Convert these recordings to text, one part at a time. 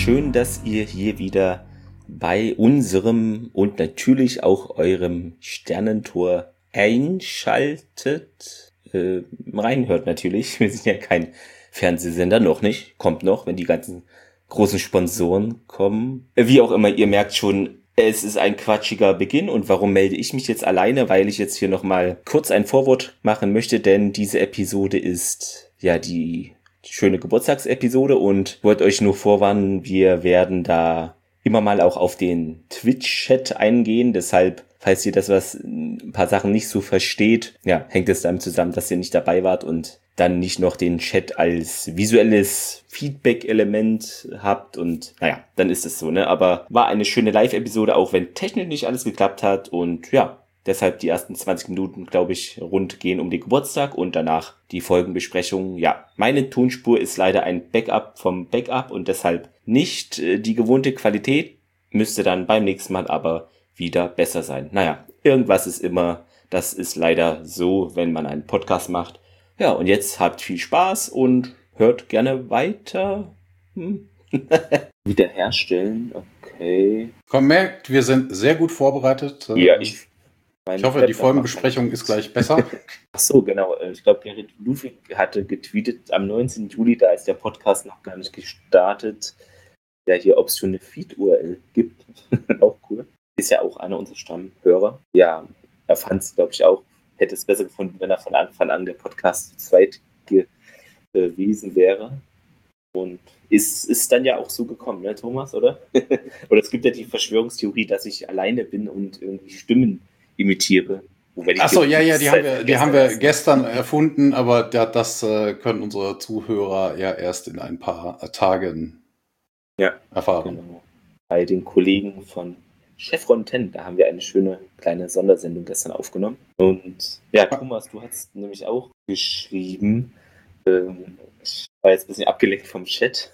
schön, dass ihr hier wieder bei unserem und natürlich auch eurem Sternentor einschaltet. Reinhört natürlich. Wir sind ja kein Fernsehsender, noch nicht. Kommt noch, wenn die ganzen großen Sponsoren kommen. Wie auch immer, ihr merkt schon, es ist ein quatschiger Beginn. Und warum melde ich mich jetzt alleine? Weil ich jetzt hier nochmal kurz ein Vorwort machen möchte, denn diese Episode ist ja die schöne Geburtstagsepisode und wollte euch nur vorwarnen, wir werden da immer mal auch auf den Twitch-Chat eingehen. Deshalb, falls ihr ein paar Sachen nicht so versteht, ja, hängt es damit zusammen, dass ihr nicht dabei wart und dann nicht noch den Chat als visuelles Feedback-Element habt und naja, dann ist es so, ne? Aber war eine schöne Live-Episode, auch wenn technisch nicht alles geklappt hat und ja, deshalb die ersten 20 Minuten, glaube ich, rund gehen um den Geburtstag und danach die Folgenbesprechung. Ja, meine Tonspur ist leider ein Backup vom Backup und deshalb nicht die gewohnte Qualität, müsste dann beim nächsten Mal aber wieder besser sein. Naja, irgendwas ist immer, das ist leider so, wenn man einen Podcast macht. Ja, und jetzt habt viel Spaß und hört gerne weiter. Wiederherstellen, okay. Komm, merkt, wir sind sehr gut vorbereitet. Ja, ich hoffe, die Folgenbesprechung ist gleich besser. Ach so, genau. Ich glaube, Gerrit Ludwig hatte getweetet am 19. Juli, da ist der Podcast noch gar nicht gestartet, ja hier, ob es schon eine Feed-URL gibt. Auch cool. Ist ja auch einer unserer Stammhörer. Ja, er fand es, glaube ich, auch, hätte es besser gefunden, wenn er von Anfang an der Podcast zu zweit gewesen wäre. Und ist dann ja auch so gekommen, ne, Thomas, oder? Oder es gibt ja die Verschwörungstheorie, dass ich alleine bin und irgendwie Stimmen imitiere. Achso, ja, die haben wir gestern erfunden, aber das können unsere Zuhörer ja erst in ein paar Tagen erfahren. Genau. Bei den Kollegen von Chevron 10, da haben wir eine schöne kleine Sondersendung gestern aufgenommen. Und ja, Thomas, du hast nämlich auch geschrieben, ich war jetzt ein bisschen abgelenkt vom Chat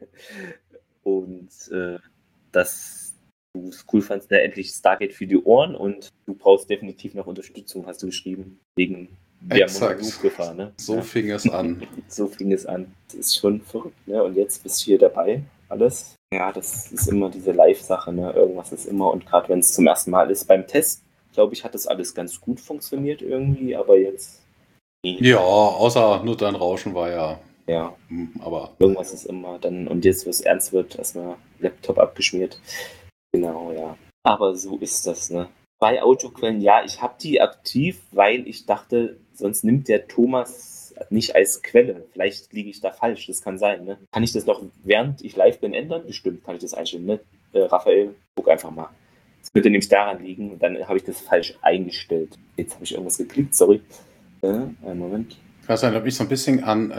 und dass du es cool fandst, ne, endlich Stargate für die Ohren und du brauchst definitiv noch Unterstützung, hast du geschrieben, wegen der Monologgefahr. Ne? So fing es an. So fing es an. Das ist schon verrückt, ne? Und jetzt bist du hier dabei, alles. Ja, das ist immer diese Live-Sache, ne? Irgendwas ist immer, und gerade wenn es zum ersten Mal ist, beim Test, glaube ich, hat das alles ganz gut funktioniert irgendwie, aber jetzt... Ja, außer nur dein Rauschen war ja... Ja, aber irgendwas ist immer dann, und jetzt, wo es ernst wird, erstmal Laptop abgeschmiert. Genau, ja. Aber so ist das, ne? Bei Audioquellen, ja, ich habe die aktiv, weil ich dachte, sonst nimmt der Thomas nicht als Quelle. Vielleicht liege ich da falsch, das kann sein, ne? Kann ich das noch, während ich live bin, ändern? Bestimmt kann ich das einstellen, ne? Raphael, guck einfach mal. Das könnte nämlich daran liegen, und dann habe ich das falsch eingestellt. Jetzt habe ich irgendwas geklickt, sorry. Einen Moment. Ich weiß nicht, ob ich so ein bisschen an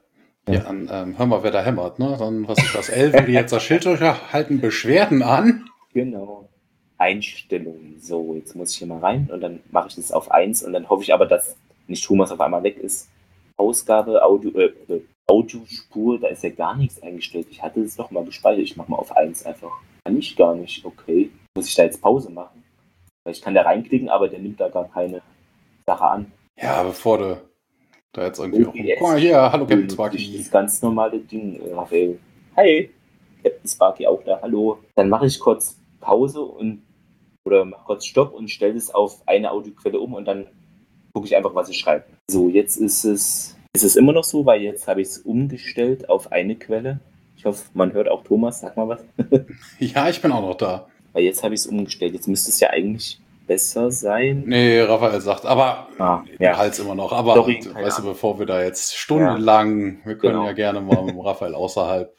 hör mal, wer da hämmert, ne? Dann, was ist das? L würde jetzt das Schild halten, Beschwerden an. Genau. Einstellungen. So, jetzt muss ich hier mal rein und dann mache ich das auf 1 und dann hoffe ich aber, dass nicht Thomas auf einmal weg ist. Ausgabe, Audiospur, da ist ja gar nichts eingestellt. Ich hatte es noch mal gespeichert. Ich mache mal auf 1 einfach. Kann ich gar nicht. Okay. Muss ich da jetzt Pause machen? Weil ich kann da reinklicken, aber der nimmt da gar keine Sache an. Ja, bevor du da jetzt irgendwie guck mal hier, hallo Captain Sparky. Das ganz normale Ding, Raphael. Hi, Captain Sparky auch da, hallo. Dann mache ich kurz Pause oder mach kurz Stopp und stelle es auf eine Audioquelle um und dann gucke ich einfach, was ich schreibe. So, jetzt ist es immer noch so, weil jetzt habe ich es umgestellt auf eine Quelle. Ich hoffe, man hört auch Thomas, sag mal was. Ja, ich bin auch noch da. Weil jetzt habe ich es umgestellt. Jetzt müsste es ja eigentlich besser sein. Nee, Raphael sagt, aber Hals immer noch. Aber sorry, weißt du, bevor wir da jetzt stundenlang, wir können ja gerne mal mit Raphael außerhalb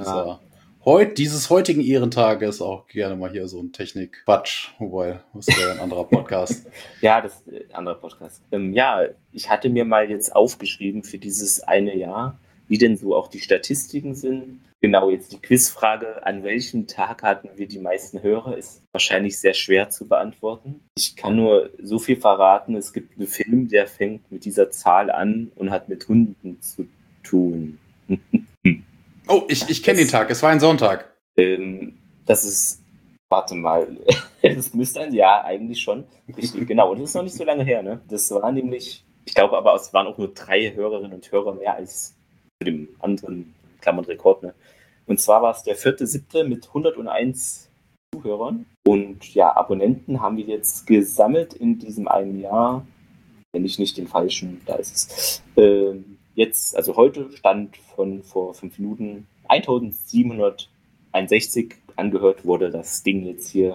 dieses heutigen Ehrentages auch gerne mal hier so ein Technik-Quatsch, wobei, das wäre ja ein anderer Podcast. Ja, das ist ein anderer Podcast. Ja, ich hatte mir mal jetzt aufgeschrieben für dieses eine Jahr, wie denn so auch die Statistiken sind. Genau, jetzt die Quizfrage, an welchem Tag hatten wir die meisten Hörer, ist wahrscheinlich sehr schwer zu beantworten. Ich kann nur so viel verraten, es gibt einen Film, der fängt mit dieser Zahl an und hat mit Hunden zu tun. Oh, ich kenne den Tag, es war ein Sonntag. Das ist, warte mal, das müsste ein Jahr eigentlich schon. Richtig, genau, und das ist noch nicht so lange her, ne? Das war nämlich, ich glaube aber, es waren auch nur 3 Hörerinnen und Hörer mehr als zu dem anderen Klammern Rekord, ne? Und zwar war es der 4.7. mit 101 Zuhörern. Und ja, Abonnenten haben wir jetzt gesammelt in diesem einen Jahr. Wenn ich nicht den falschen, da ist es. Jetzt, also heute stand von vor 5 Minuten 1761 angehört wurde das Ding jetzt hier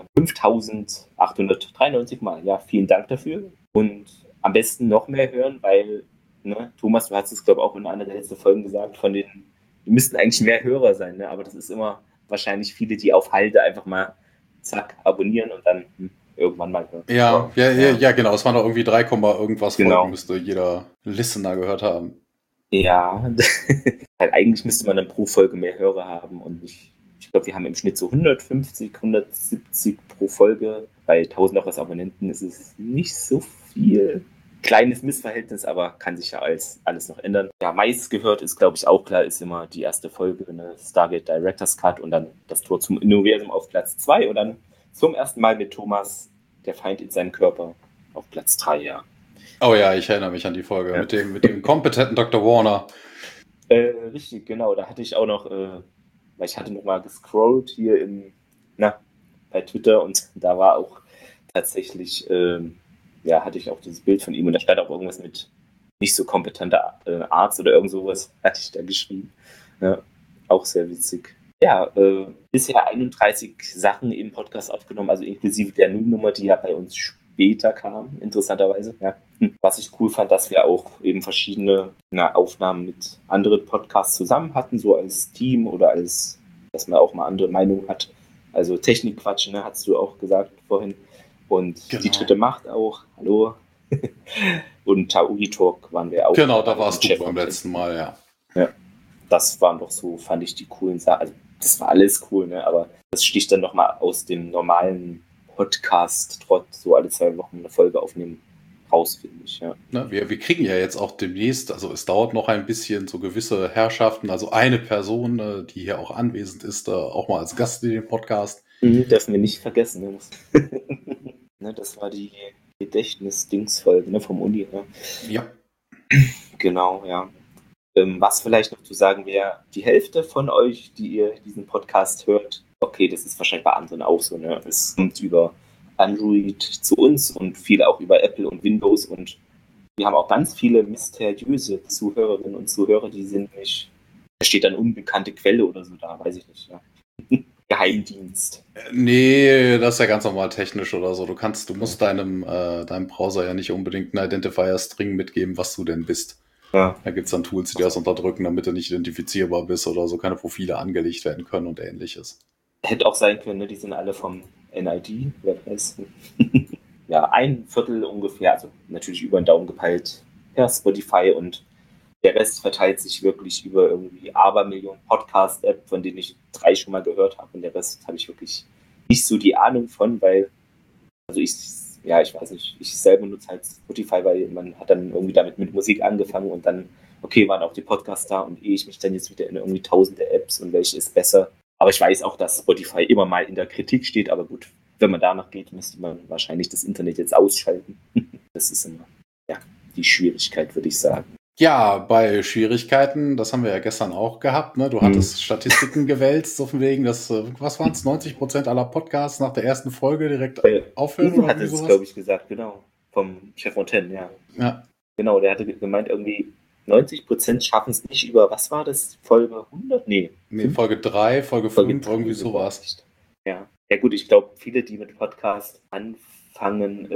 5893 Mal. Ja, vielen Dank dafür. Und am besten noch mehr hören, weil, ne, Thomas, du hast es, glaube ich, auch in einer der letzten Folgen gesagt, wir müssten eigentlich mehr Hörer sein, ne? Aber das ist immer wahrscheinlich viele, die auf Halde einfach mal zack, abonnieren und dann irgendwann mal hören. Ja, genau. Es waren doch irgendwie 3, irgendwas Genau. Folgen, müsste jeder Listener gehört haben. Ja, halt eigentlich müsste man dann pro Folge mehr Hörer haben und ich glaube, wir haben im Schnitt so 150, 170 pro Folge. Bei 1000 auch als Abonnenten ist es nicht so viel. Kleines Missverhältnis, aber kann sich ja alles noch ändern. Ja, meist gehört ist, glaube ich, auch klar, ist immer die erste Folge, ne? Stargate Director's Cut und dann das Tor zum Universum auf Platz 2 und dann zum ersten Mal mit Thomas, der Feind in seinem Körper, auf Platz 3, ja. Oh ja, ich erinnere mich an die Folge mit dem kompetenten Dr. Warner. Richtig, genau. Da hatte ich auch noch, weil ich hatte noch mal gescrollt hier bei Twitter und da war auch tatsächlich, hatte ich auch dieses Bild von ihm und da stand auch irgendwas mit nicht so kompetenter Arzt oder irgend sowas, hatte ich da geschrieben. Ja, auch sehr witzig. Ja, bisher 31 Sachen im Podcast aufgenommen, also inklusive der Nullnummer, die ja bei uns später kam, interessanterweise. Ja. Was ich cool fand, dass wir auch eben verschiedene Aufnahmen mit anderen Podcasts zusammen hatten, so als Team oder dass man auch mal andere Meinungen hat. Also Technikquatsch, ne, hast du auch gesagt vorhin. Und genau. Die dritte Macht auch, hallo. Und Tauri Talk waren wir auch. Genau, da warst du beim letzten Mal, ja. Ja, das waren doch so, fand ich, die coolen Sachen. Also das war alles cool, ne, aber das sticht dann nochmal aus dem normalen Podcast, trotz so alle 2 Wochen eine Folge aufnehmen, raus, finde ich, ja. Na, wir kriegen ja jetzt auch demnächst, also es dauert noch ein bisschen, so gewisse Herrschaften, also eine Person, die hier auch anwesend ist, auch mal als Gast in dem Podcast. Dürfen wir nicht vergessen. Ne? Das war die Gedächtnis-Dings-Folge, ne, vom Uni. Ne? Ja. Genau, ja. Was vielleicht noch zu sagen wäre, die Hälfte von euch, die ihr diesen Podcast hört, okay, das ist wahrscheinlich bei anderen auch so, ne? Es kommt über Android zu uns und viele auch über Apple und Windows und wir haben auch ganz viele mysteriöse Zuhörerinnen und Zuhörer, die sind nicht, da steht dann unbekannte Quelle oder so da, weiß ich nicht, ja. Geheimdienst. Nee, das ist ja ganz normal technisch oder so. Du musst deinem Browser ja nicht unbedingt einen Identifier-String mitgeben, was du denn bist. Ja. Da gibt es dann Tools, die das unterdrücken, damit du nicht identifizierbar bist oder so, keine Profile angelegt werden können und ähnliches. Hätte auch sein können, ne? Die sind alle vom NID, wer weiß. Ja, 1/4 ungefähr, also natürlich über den Daumen gepeilt, per Spotify und der Rest verteilt sich wirklich über irgendwie Abermillionen Podcast-App, von denen ich 3 schon mal gehört habe und der Rest habe ich wirklich nicht so die Ahnung von, weil, also ich weiß nicht, ich selber nutze halt Spotify, weil man hat dann irgendwie damit mit Musik angefangen und dann, okay, waren auch die Podcasts da und ich mich dann jetzt wieder in irgendwie tausende Apps und welche ist besser. Aber ich weiß auch, dass Spotify immer mal in der Kritik steht, aber gut, wenn man danach geht, müsste man wahrscheinlich das Internet jetzt ausschalten. Das ist immer, die Schwierigkeit, würde ich sagen. Ja, bei Schwierigkeiten, das haben wir ja gestern auch gehabt, ne? Du hattest Statistiken gewälzt, so von wegen, dass, was waren es, 90% aller Podcasts nach der ersten Folge direkt aufhören? Uwe hat es, glaube ich, gesagt, genau, vom Chef Fontaine, ja. Genau, der hatte gemeint, irgendwie 90% schaffen es nicht über, was war das, Folge 100? Nee, Folge 3, Folge 5, irgendwie sowas. Ja, gut, ich glaube, viele, die mit Podcast anfangen,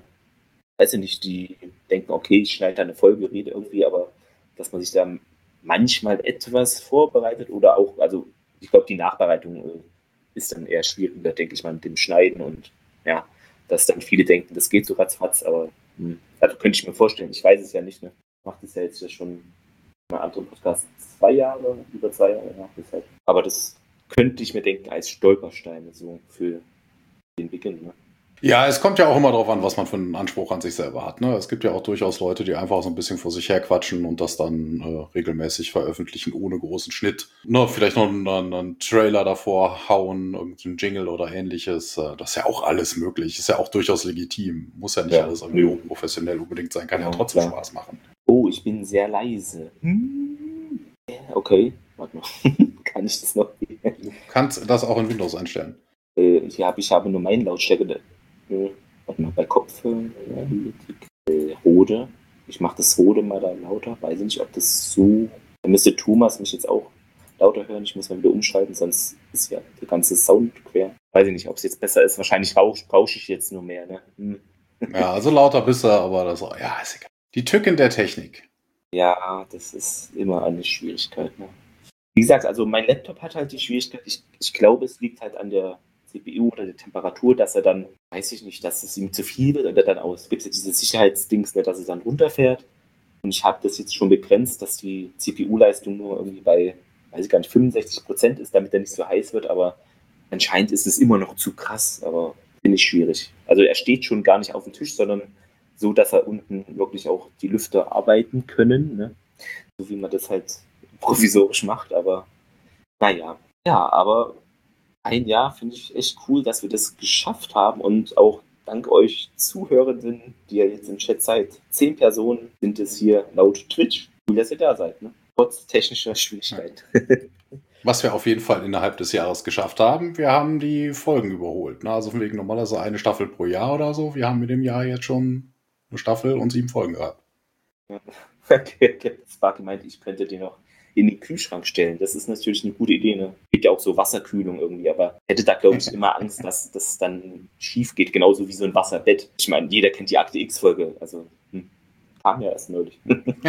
weiß ich nicht, die denken, okay, ich schneide da eine Folge, rede irgendwie, aber dass man sich da manchmal etwas vorbereitet oder auch, also ich glaube, die Nachbereitung ist dann eher schwieriger, denke ich mal, mit dem Schneiden und ja, dass dann viele denken, das geht so ratzfatz, aber also könnte ich mir vorstellen, ich weiß es ja nicht, ne? Ich mache das ja jetzt schon in einem anderen Podcast über 2 Jahre, ja, deshalb. Aber das könnte ich mir denken als Stolpersteine so für den Beginn, ne? Ja, es kommt ja auch immer darauf an, was man für einen Anspruch an sich selber hat. Ne? Es gibt ja auch durchaus Leute, die einfach so ein bisschen vor sich her quatschen und das dann regelmäßig veröffentlichen, ohne großen Schnitt. Ne, vielleicht noch einen Trailer davor hauen, irgendeinen Jingle oder ähnliches. Das ist ja auch alles möglich. Ist ja auch durchaus legitim. Muss ja nicht alles irgendwie professionell unbedingt sein. Kann ja trotzdem Spaß machen. Oh, ich bin sehr leise. Okay, warte mal. Kann ich das noch? Du kannst das auch in Windows einstellen. Ja, ich habe nur meinen Lautstärke. Warte mal, bei Kopfhörern, Rode. Ich mache das Rode mal da lauter. Weiß nicht, ob das so. Da müsste Thomas mich jetzt auch lauter hören. Ich muss mal wieder umschalten, sonst ist ja der ganze Sound quer. Weiß ich nicht, ob es jetzt besser ist. Wahrscheinlich rausche ich jetzt nur mehr. Ne? Ja, also lauter bist du, aber das ja, ist egal. Die Tücken der Technik. Ja, das ist immer eine Schwierigkeit. Ne? Wie gesagt, also mein Laptop hat halt die Schwierigkeit. Ich glaube, es liegt halt an der CPU oder der Temperatur, dass er dann, weiß ich nicht, dass es ihm zu viel wird oder dann aus. Gibt es ja diese Sicherheitsdings, ne, dass es dann runterfährt. Und ich habe das jetzt schon begrenzt, dass die CPU-Leistung nur irgendwie bei, weiß ich gar nicht, 65% ist, damit er nicht so heiß wird. Aber anscheinend ist es immer noch zu krass, aber finde ich schwierig. Also er steht schon gar nicht auf dem Tisch, sondern so, dass er unten wirklich auch die Lüfter arbeiten können, ne? So wie man das halt provisorisch macht, aber naja. Ja, aber ein Jahr finde ich echt cool, dass wir das geschafft haben und auch dank euch Zuhörenden, die ja jetzt im Chat seid, 10 Personen sind es hier laut Twitch. Cool, dass ihr da seid, ne? Trotz technischer Schwierigkeiten. Was wir auf jeden Fall innerhalb des Jahres geschafft haben, wir haben die Folgen überholt. Ne? Also von wegen normalerweise eine Staffel pro Jahr oder so. Wir haben mit dem Jahr jetzt schon eine Staffel und 7 Folgen gehabt. Ja. Sparky meint, ich könnte den noch in den Kühlschrank stellen. Das ist natürlich eine gute Idee. Ne? Gibt ja auch so Wasserkühlung irgendwie, aber hätte da, glaube ich, immer Angst, dass das dann schief geht. Genauso wie so ein Wasserbett. Ich meine, jeder kennt die Akte X-Folge. Also, kam ja erst neulich.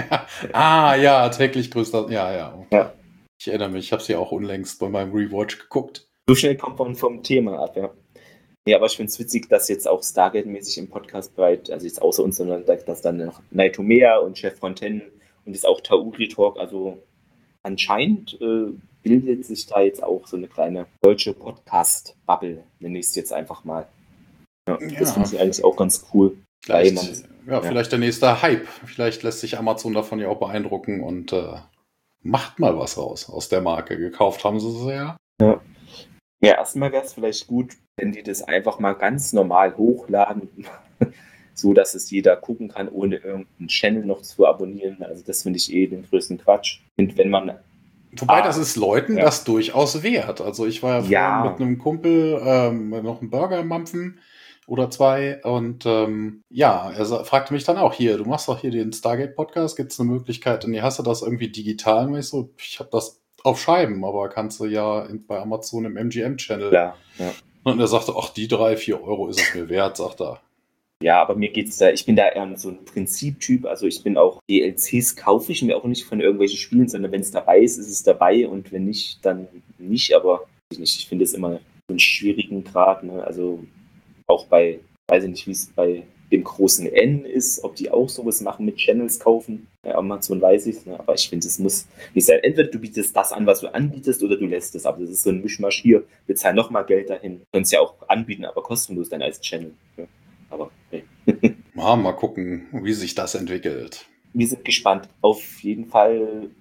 Ja, täglich größter. Ja, okay. Ja. Ich erinnere mich, ich habe sie auch unlängst bei meinem Rewatch geguckt. So schnell kommt man vom Thema ab, ja. Ja, aber ich finde es witzig, dass jetzt auch Stargate-mäßig im Podcast bereit, also jetzt außer uns, sondern dass dann noch Naitomea und Chef Fontaine und jetzt auch Tauri Talk, also anscheinend bildet sich da jetzt auch so eine kleine deutsche Podcast-Bubble, nenne ich es jetzt einfach mal. Ja, das finde ich eigentlich auch ganz cool. Vielleicht der nächste Hype. Vielleicht lässt sich Amazon davon ja auch beeindrucken und macht mal was raus aus der Marke. Gekauft haben sie sie ja. Ja, erstmal wäre es vielleicht gut, wenn die das einfach mal ganz normal hochladen, so dass es jeder gucken kann, ohne irgendeinen Channel noch zu abonnieren. Also das finde ich den größten Quatsch. Und wenn man Wobei das ist Leuten das durchaus wert. Also ich war ja vorhin mit einem Kumpel noch einen Burger mampfen oder 2 und er fragte mich dann auch, hier, du machst doch hier den Stargate-Podcast, gibt es eine Möglichkeit, und hast du das irgendwie digital? Und ich so, ich habe das auf Scheiben, aber kannst du ja bei Amazon im MGM-Channel. Ja. Und er sagte, ach, die 3-4 Euro ist es mir wert, sagt er. Ja, aber mir geht's da, ich bin da eher so ein Prinziptyp, also ich bin auch, DLCs kaufe ich mir auch nicht von irgendwelchen Spielen, sondern wenn es dabei ist, ist es dabei und wenn nicht, dann nicht, aber ich finde es immer so einen schwierigen Grad, ne? Also auch bei, weiß ich nicht, wie es bei dem großen N ist, ob die auch sowas machen mit Channels kaufen. Bei Amazon weiß ich es, ne? Aber ich finde, es muss nicht sein. Entweder du bietest das an, was du anbietest, oder du lässt es. Aber das ist so ein Mischmasch hier. Bezahl nochmal Geld dahin. Du kannst ja auch anbieten, aber kostenlos dann als Channel. Ja. Aber nee. Mal gucken, wie sich das entwickelt. Wir sind gespannt. Auf jeden Fall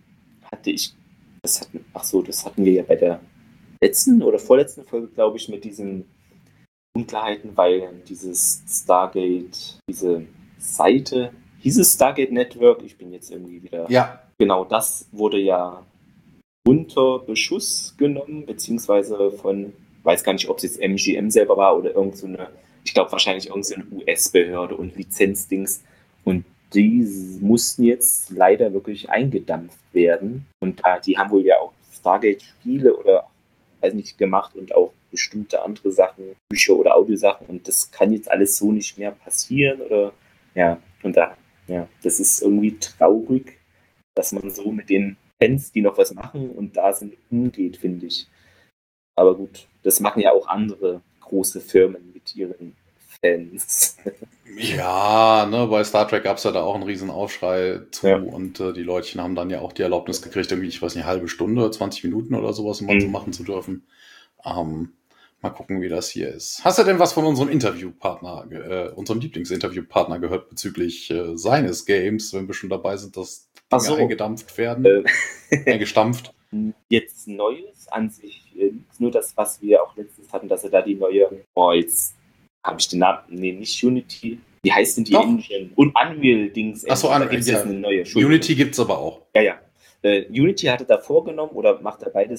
das hatten wir ja bei der letzten oder vorletzten Folge, glaube ich, mit diesen Unklarheiten, weil dieses Stargate, diese Seite, hieß es Stargate Network? Ich bin jetzt irgendwie wieder. Ja. Genau, das wurde ja unter Beschuss genommen, beziehungsweise von, weiß gar nicht, ob es jetzt MGM selber war oder ich glaube wahrscheinlich irgendeine US-Behörde und Lizenzdings. Und die mussten jetzt leider wirklich eingedampft werden. Und die haben wohl ja auch Stargate-Spiele oder weiß nicht gemacht und auch bestimmte andere Sachen, Bücher oder Audiosachen, und das kann jetzt alles so nicht mehr passieren oder das ist irgendwie traurig, dass man so mit den Fans, die noch was machen und da sind, umgeht, finde ich. Aber gut, das machen ja auch andere große Firmen mit ihren Fans. Ja, ne, bei Star Trek gab es ja da auch einen riesen Aufschrei zu und die Leutchen haben dann ja auch die Erlaubnis gekriegt, irgendwie, ich weiß nicht, eine halbe Stunde, 20 Minuten oder sowas, um so machen zu dürfen. Mal gucken, wie das hier ist. Hast du denn was von unserem Interviewpartner, unserem Lieblingsinterviewpartner gehört bezüglich seines Games, wenn wir schon dabei sind, dass Dinge eingedampft werden? Eingestampft? Jetzt Neues an sich, nur das, was wir auch letztens hatten, dass er da die neue, jetzt habe ich den Namen, nicht Unity, wie heißt denn die Engine? Und Unreal-Dings. Achso, da gibt es jetzt eine neue. Unity gibt es aber auch. Ja. Unity hatte da vorgenommen oder macht er beides mit,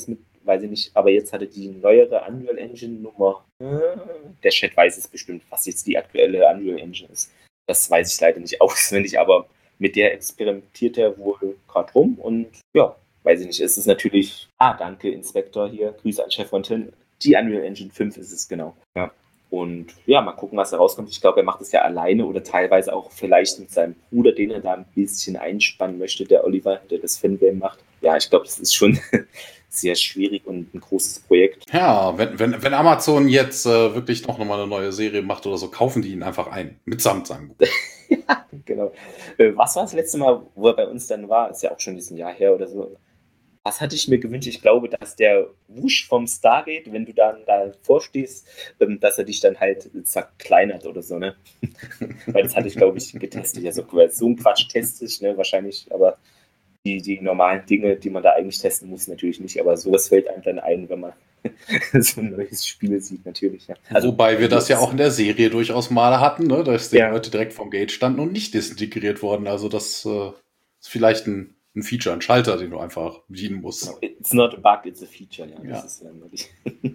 weiß ich nicht, aber jetzt hatte die neuere Unreal Engine Nummer, der Chat weiß es bestimmt, was jetzt die aktuelle Unreal Engine ist. Das weiß ich leider nicht auswendig, aber mit der experimentiert er wohl gerade rum und ja, weiß ich nicht, es ist natürlich, danke Inspektor hier, Grüße an Chef Fontaine, die Unreal Engine 5 ist es genau. Ja. Und ja, mal gucken, was da rauskommt. Ich glaube, er macht es ja alleine oder teilweise auch vielleicht mit seinem Bruder, den er da ein bisschen einspannen möchte, der Oliver, der das Fangame macht. Ja, ich glaube, das ist schon sehr schwierig und ein großes Projekt. Ja, wenn Amazon jetzt wirklich noch mal eine neue Serie macht oder so, kaufen die ihn einfach ein. Mitsamt seinem Buch. Ja, genau. Was war das letzte Mal, wo er bei uns dann war? Ist ja auch schon ein Jahr her oder so. Was hatte ich mir gewünscht? Ich glaube, dass der Wusch vom Stargate, wenn du dann da vorstehst, dass er dich dann halt zerkleinert oder so, ne? Weil das hatte ich, glaube ich, getestet. Ja, so ein Quatsch teste ich, ne? Wahrscheinlich, aber die normalen Dinge, die man da eigentlich testen muss, natürlich nicht. Aber sowas fällt einem dann ein, wenn man so ein neues Spiel sieht, natürlich. Ja. Also, wobei wir das ja auch in der Serie durchaus mal hatten, ne? Dass die Leute direkt vom Gate standen und nicht desintegriert wurden. Also das ist vielleicht ein Feature, ein Schalter, den du einfach bedienen musst. No, it's not a bug, it's a feature. Ja, das ist ja wirklich.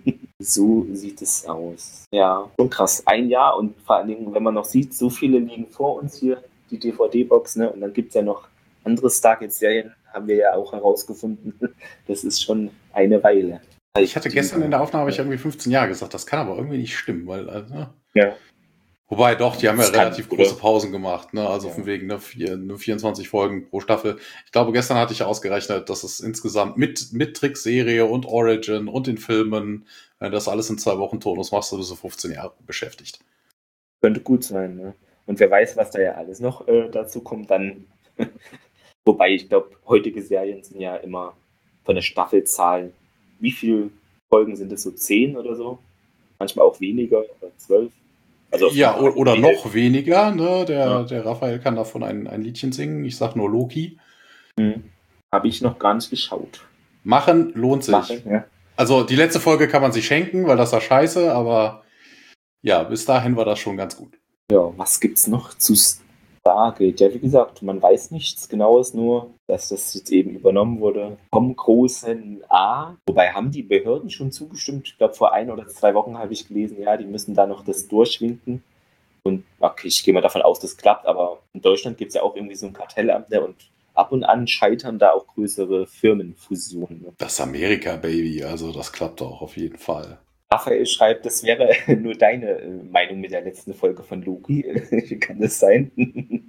So sieht es aus. Ja, schon krass. Ein Jahr und vor allen Dingen, wenn man noch sieht, so viele liegen vor uns hier, die DVD-Box, ne? Und dann gibt es ja noch andere Stargate-Serien, haben wir ja auch herausgefunden. Das ist schon eine Weile. Ich hatte gestern in der Aufnahme irgendwie 15 Jahre gesagt, das kann aber irgendwie nicht stimmen, weil, also, ja. Wobei doch, die haben ja relativ große Pausen gemacht, ne? Also von wegen nur 24 Folgen pro Staffel. Ich glaube, gestern hatte ich ausgerechnet, dass es insgesamt mit Trickserie und Origin und den Filmen, wenn das alles in 2 Wochen Turnus machst, du so 15 Jahre beschäftigt. Könnte gut sein, ne? Und wer weiß, was da ja alles noch dazu kommt, dann. Wobei, ich glaube, heutige Serien sind ja immer von der Staffelzahl. Wie viele Folgen sind es? So 10 oder so? Manchmal auch weniger, oder 12. Also ja, oder noch weniger, ne? Der Raphael kann davon ein Liedchen singen. Ich sag nur Loki. Habe ich noch gar nicht geschaut. Machen lohnt sich. Machen, ja. Also die letzte Folge kann man sich schenken, weil das war scheiße, aber ja, bis dahin war das schon ganz gut. Ja, was gibt's noch zu Stargate? Ja, wie gesagt, man weiß nichts Genaues, nur dass das jetzt eben übernommen wurde vom großen A. Wobei haben die Behörden schon zugestimmt? Ich glaube, vor 1 oder 2 Wochen habe ich gelesen, ja, die müssen da noch das durchwinken. Und okay, ich gehe mal davon aus, das klappt, aber in Deutschland gibt es ja auch irgendwie so ein Kartellamt, ne? Und ab und an scheitern da auch größere Firmenfusionen. Ne? Das ist Amerika, Baby, also das klappt auch auf jeden Fall. Raphael schreibt, das wäre nur deine Meinung mit der letzten Folge von Loki. Wie kann das sein?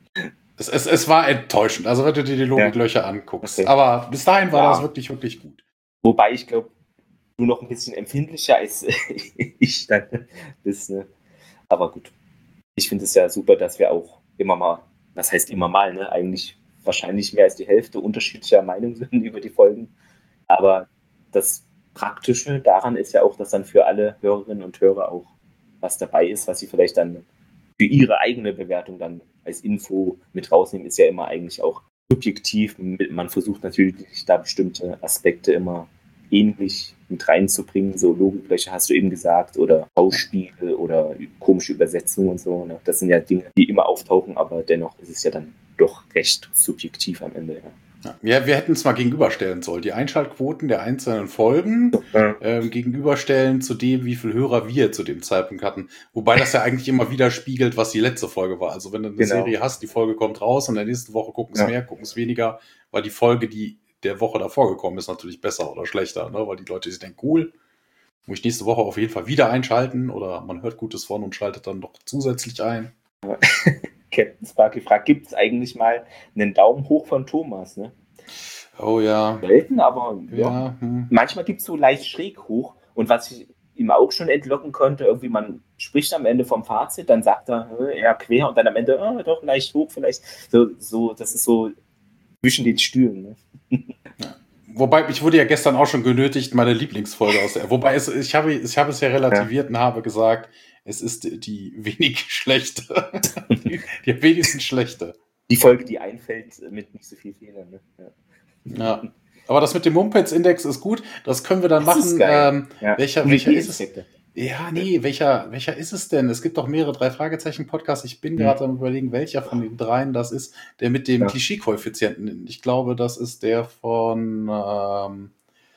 Es war enttäuschend, also wenn du dir die Logiklöcher anguckst. Okay. Aber bis dahin war das wirklich, wirklich gut. Wobei ich glaube, du noch ein bisschen empfindlicher als ich dann bist. Ne? Aber gut. Ich finde es ja super, dass wir auch immer mal, was heißt immer mal, ne? Eigentlich wahrscheinlich mehr als die Hälfte unterschiedlicher Meinung sind über die Folgen. Aber das Praktische daran ist ja auch, dass dann für alle Hörerinnen und Hörer auch was dabei ist, was sie vielleicht dann für ihre eigene Bewertung dann als Info mit rausnehmen, ist ja immer eigentlich auch subjektiv. Man versucht natürlich da bestimmte Aspekte immer ähnlich mit reinzubringen, so Logiklöcher hast du eben gesagt oder Schauspiele oder komische Übersetzungen und so. Ne? Das sind ja Dinge, die immer auftauchen, aber dennoch ist es ja dann doch recht subjektiv am Ende. Ja, wir hätten es mal gegenüberstellen sollen. Die Einschaltquoten der einzelnen Folgen gegenüberstellen zu dem, wie viele Hörer wir zu dem Zeitpunkt hatten. Wobei das ja eigentlich immer widerspiegelt, was die letzte Folge war. Also wenn du eine Serie hast, die Folge kommt raus und in der nächsten Woche gucken es mehr, gucken es weniger, weil die Folge, die der Woche davor gekommen ist, natürlich besser oder schlechter, ne? Weil die Leute sich denken, cool, muss ich nächste Woche auf jeden Fall wieder einschalten oder man hört Gutes von und schaltet dann noch zusätzlich ein. Captain Sparky fragt, gibt es eigentlich mal einen Daumen hoch von Thomas, ne? Oh ja. Selten, aber ja. Manchmal gibt es so leicht schräg hoch und was ich ihm auch schon entlocken konnte, irgendwie man spricht am Ende vom Fazit, dann sagt er eher quer und dann am Ende doch leicht hoch vielleicht. So, das ist so zwischen den Stühlen, ne? Ja. Wobei, ich wurde ja gestern auch schon genötigt, meine Lieblingsfolge wobei ich habe es ja relativiert und habe gesagt, es ist die wenig schlechte. Die wenigstens schlechte. Die Folge, die einfällt mit nicht so viel Fehlern. Ne? Ja. Aber das mit dem Mumpets-Index ist gut. Das können wir dann machen. Welcher ist es? Ja, nee, welcher ist es denn? Es gibt doch mehrere 3-Fragezeichen-Podcasts. Ich bin gerade am Überlegen, welcher von den dreien das ist, der mit dem Klischee-Koeffizienten. Ich glaube, das ist der von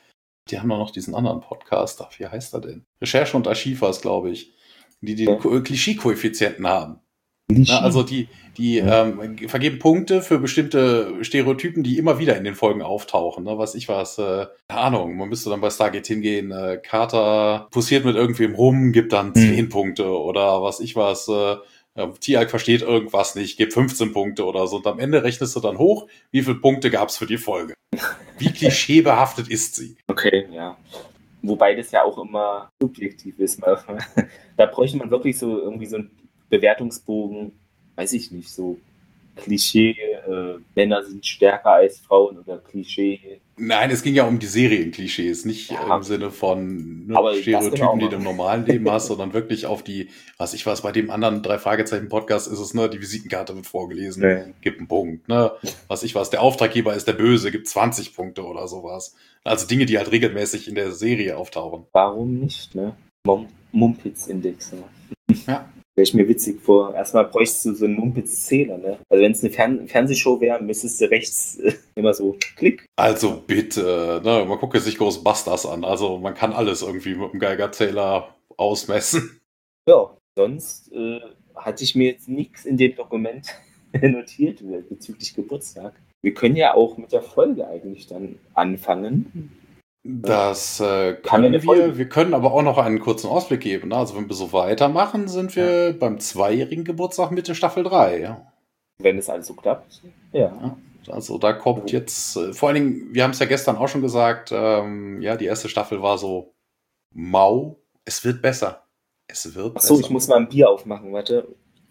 Die haben doch noch diesen anderen Podcast. Ach, wie heißt er denn? Recherche und Archiv war es, glaube ich. Die den Klischee-Koeffizienten haben. Na, also die vergeben Punkte für bestimmte Stereotypen, die immer wieder in den Folgen auftauchen. Ne? Keine Ahnung, man müsste dann bei Stargate hingehen, Carter pussiert mit irgendwem rum, gibt dann 10 Punkte oder Tiag versteht irgendwas nicht, gibt 15 Punkte oder so. Und am Ende rechnest du dann hoch, wie viele Punkte gab es für die Folge. Wie klischeebehaftet ist sie? Okay, ja. Wobei das ja auch immer subjektiv ist. Da bräuchte man wirklich so irgendwie so einen Bewertungsbogen, weiß ich nicht, so Klischee, Männer sind stärker als Frauen oder Klischee. Nein, es ging ja um die Serienklischees, nicht im Sinne von Stereotypen, die du im normalen Leben hast, sondern wirklich auf die, bei dem anderen 3-Fragezeichen-Podcast ist es, ne, die Visitenkarte wird vorgelesen, gibt einen Punkt, ne, der Auftraggeber ist der Böse, gibt 20 Punkte oder sowas. Also Dinge, die halt regelmäßig in der Serie auftauchen. Warum nicht, ne? Mumpitz-Index, ne? Ja. Stell ich mir witzig vor. Erstmal bräuchtest du so einen Mumpitz-Zähler, ne? Also wenn es eine Fernsehshow wäre, müsstest du rechts immer so klick. Also bitte, ne? Man gucke sich Ghostbusters an. Also man kann alles irgendwie mit dem Geigerzähler ausmessen. Ja, sonst hatte ich mir jetzt nichts in dem Dokument notiert bezüglich Geburtstag. Wir können ja auch mit der Folge eigentlich dann anfangen. Das können wir. Wir können aber auch noch einen kurzen Ausblick geben. Also wenn wir so weitermachen, sind wir beim 2-jährigen Geburtstag Mitte Staffel 3. Wenn es alles so klappt. Ja. Also da kommt jetzt, vor allen Dingen, wir haben es ja gestern auch schon gesagt, die erste Staffel war so mau. Es wird besser. Achso, ich muss mal ein Bier aufmachen, warte.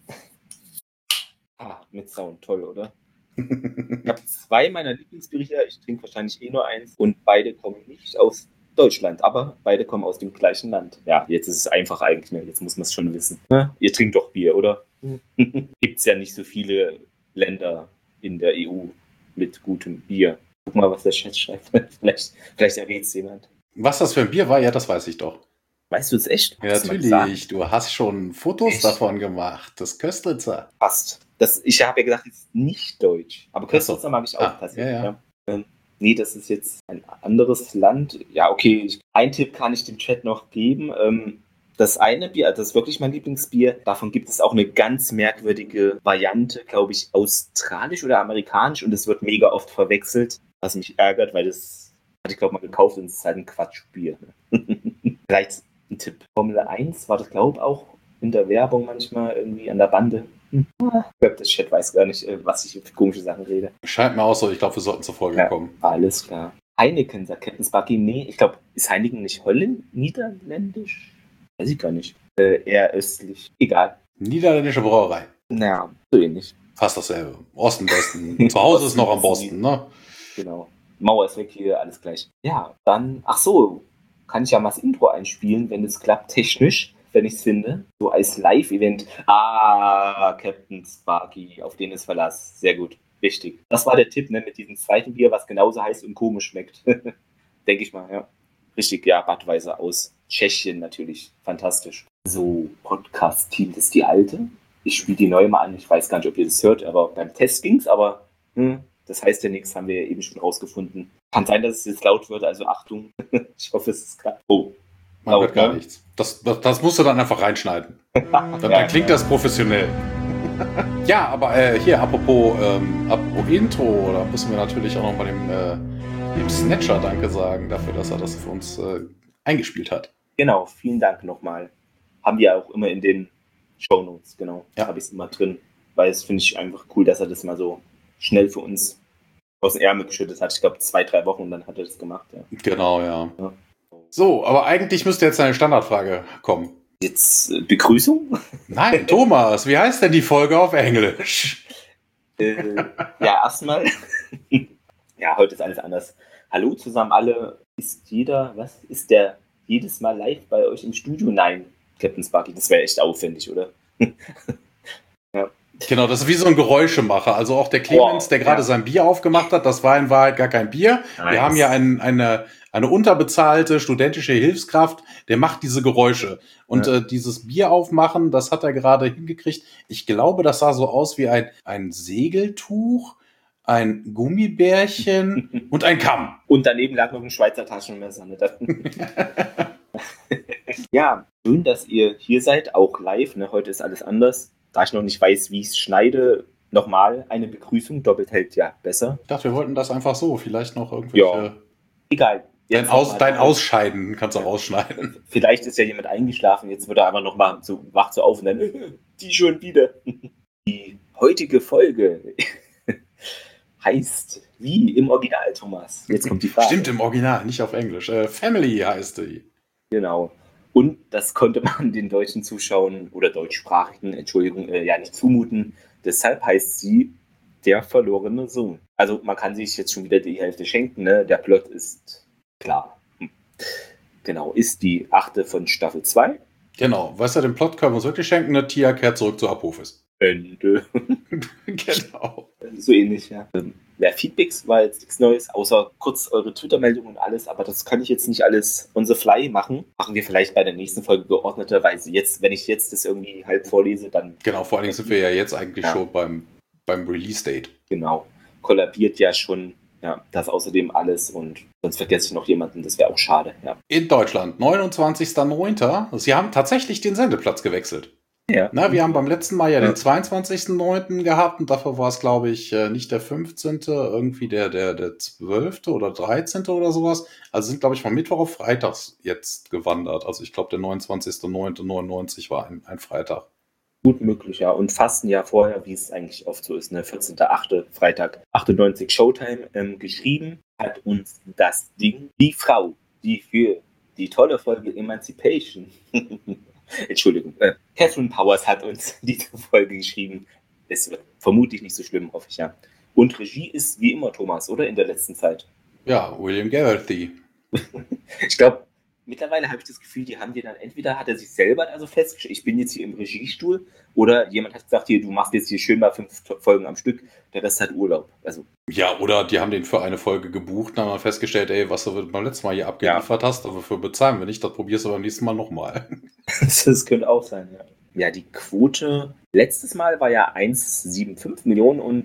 Mit Sound, toll, oder? Ich habe 2 meiner Lieblingsbiere, ich trinke wahrscheinlich nur eins und beide kommen nicht aus Deutschland, aber beide kommen aus dem gleichen Land. Ja, jetzt ist es einfach eigentlich, ne? Jetzt muss man es schon wissen. Ja? Ihr trinkt doch Bier, oder? Gibt es ja nicht so viele Länder in der EU mit gutem Bier. Guck mal, was der Chat schreibt. vielleicht errät es jemand. Was das für ein Bier war, ja, das weiß ich doch. Weißt du es echt? Ja, natürlich. Du hast schon Fotos davon gemacht. Das Köstritzer. Passt. Ich habe ja gesagt, es ist nicht deutsch. Aber Köstritzer mag ich auch tatsächlich. Nee, das ist jetzt ein anderes Land. Ja, okay. Einen Tipp kann ich dem Chat noch geben. Das eine Bier, das ist wirklich mein Lieblingsbier. Davon gibt es auch eine ganz merkwürdige Variante, glaube ich, australisch oder amerikanisch. Und es wird mega oft verwechselt, was mich ärgert, weil das hatte ich, glaube ich, mal gekauft und es ist halt ein Quatschbier. Vielleicht ein Tipp. Formel 1 war das, glaube ich, auch in der Werbung manchmal irgendwie an der Bande. Ich glaube, das Chat weiß gar nicht, was ich für komische Sachen rede. Scheint mir auch so. Ich glaube, wir sollten zur Folge kommen. Alles klar. Heineken, sagt Captain Sparky. Nee, ich glaube, ist Heineken nicht niederländisch? Weiß ich gar nicht. Eher östlich. Egal. Niederländische Brauerei. Naja, so ähnlich. Fast dasselbe. Osten, Westen. Zu Hause ist noch am Boston, ne? Genau. Mauer ist weg hier, alles gleich. Ja, dann, kann ich ja mal das Intro einspielen, wenn es klappt, technisch, wenn ich es finde. So als Live-Event. Captain Sparky, auf den ist Verlass. Sehr gut. Richtig. Das war der Tipp, ne, mit diesem zweiten Bier, was genauso heißt und komisch schmeckt. Denke ich mal, ja. Richtig, ja, Budweiser aus Tschechien natürlich. Fantastisch. So, Podcast-Team, das ist die alte. Ich spiele die neue mal an. Ich weiß gar nicht, ob ihr das hört, aber beim Test ging's, aber das heißt ja nichts, haben wir ja eben schon rausgefunden. Kann sein, dass es jetzt laut wird, also Achtung. Ich hoffe, es ist klar. Oh. Man hört gar nichts. Das musst du dann einfach reinschneiden. Dann klingt das professionell. Ja, aber hier, apropos Intro, da müssen wir natürlich auch noch bei dem Snatcher Danke sagen, dafür, dass er das für uns eingespielt hat. Genau, vielen Dank nochmal. Haben wir auch immer in den Shownotes, genau. Ja. Habe ich es immer drin, weil es finde ich einfach cool, dass er das mal so schnell für uns aus dem Ärmel geschüttet hat. Ich glaube 2-3 Wochen und dann hat er das gemacht. Ja. Genau, ja. So, aber eigentlich müsste jetzt eine Standardfrage kommen. Jetzt Begrüßung? Nein, Thomas, wie heißt denn die Folge auf Englisch? Ja, erstmal. Ja, heute ist alles anders. Hallo zusammen alle. Ist der jedes Mal live bei euch im Studio? Nein, Captain Sparky, das wäre echt aufwendig, oder? Ja. Genau, das ist wie so ein Geräuschemacher. Also auch der Clemens, der gerade sein Bier aufgemacht hat, das war in Wahrheit gar kein Bier. Nice. Wir haben ja eine unterbezahlte studentische Hilfskraft, der macht diese Geräusche. Und dieses Bier aufmachen, das hat er gerade hingekriegt. Ich glaube, das sah so aus wie ein Segeltuch, ein Gummibärchen und ein Kamm. Und daneben lag noch ein Schweizer Taschenmesser. Ne? Ja, schön, dass ihr hier seid, auch live. Ne? Heute ist alles anders. Da ich noch nicht weiß, wie ich es schneide, nochmal eine Begrüßung. Doppelt hält ja besser. Ich dachte, wir wollten das einfach so. Vielleicht noch irgendwelche... Ja, egal. Dein Ausscheiden kannst du auch rausschneiden. Vielleicht ist ja jemand eingeschlafen. Jetzt wird er aber nochmal so wacht so auf und dann die schon wieder. Die heutige Folge heißt wie im Original, Thomas. Jetzt kommt die Frage. Stimmt, im Original, nicht auf Englisch. Family heißt die. Genau. Und das konnte man den deutschen Zuschauern oder deutschsprachigen, ja nicht zumuten. Deshalb heißt sie Der verlorene Sohn. Also man kann sich jetzt schon wieder die Hälfte schenken. Ne? Der Plot ist klar. Genau, ist die 8. von Staffel 2. Genau, weißt du, den Plot können wir uns wirklich schenken. Ne? Tia kehrt zurück zu Apophis. Ende. Genau. So ähnlich, ja. Ja, Feedbacks war jetzt nichts Neues, außer kurz eure Twitter-Meldungen und alles, aber das kann ich jetzt nicht alles on the fly machen. Machen wir vielleicht bei der nächsten Folge geordneterweise. Jetzt, wenn ich jetzt das irgendwie halb vorlese, dann... Genau, vor allen Dingen sind wir ja jetzt eigentlich schon beim Release-Date. Genau. Kollabiert ja schon das außerdem alles und sonst vergesse ich noch jemanden, das wäre auch schade. Ja. In Deutschland, 29.09. Sie haben tatsächlich den Sendeplatz gewechselt. Ja. Na, wir haben beim letzten Mal ja den 22.09. gehabt und dafür war es, glaube ich, nicht der 15., irgendwie der 12. oder 13. oder sowas. Also sind, glaube ich, von Mittwoch auf Freitags jetzt gewandert. Also ich glaube, der 29.09.99 war ein Freitag. Gut möglich, ja. Und fast ein Jahr vorher, wie es eigentlich oft so ist, ne, 14.8. Freitag 98 Showtime geschrieben, hat uns das Ding, die Frau, die für die tolle Folge Emancipation Entschuldigung, Catherine Powers hat uns diese Folge geschrieben. Es wird vermutlich nicht so schlimm, hoffe ich, ja. Und Regie ist wie immer Thomas, oder? In der letzten Zeit. Ja, William Garrethy. Ich glaube, mittlerweile habe ich das Gefühl, die haben dir dann entweder hat er sich selber also festgestellt, ich bin jetzt hier im Regiestuhl, oder jemand hat gesagt, hier, du machst jetzt hier schön mal 5 Folgen am Stück, der Rest hat Urlaub. Also. Ja, oder die haben den für eine Folge gebucht und haben festgestellt, ey, was du beim letzten Mal hier abgeliefert hast, aber dafür bezahlen wir nicht, das probierst du beim nächsten Mal nochmal. Das könnte auch sein, ja. Ja, die Quote letztes Mal war ja 1,75 Millionen und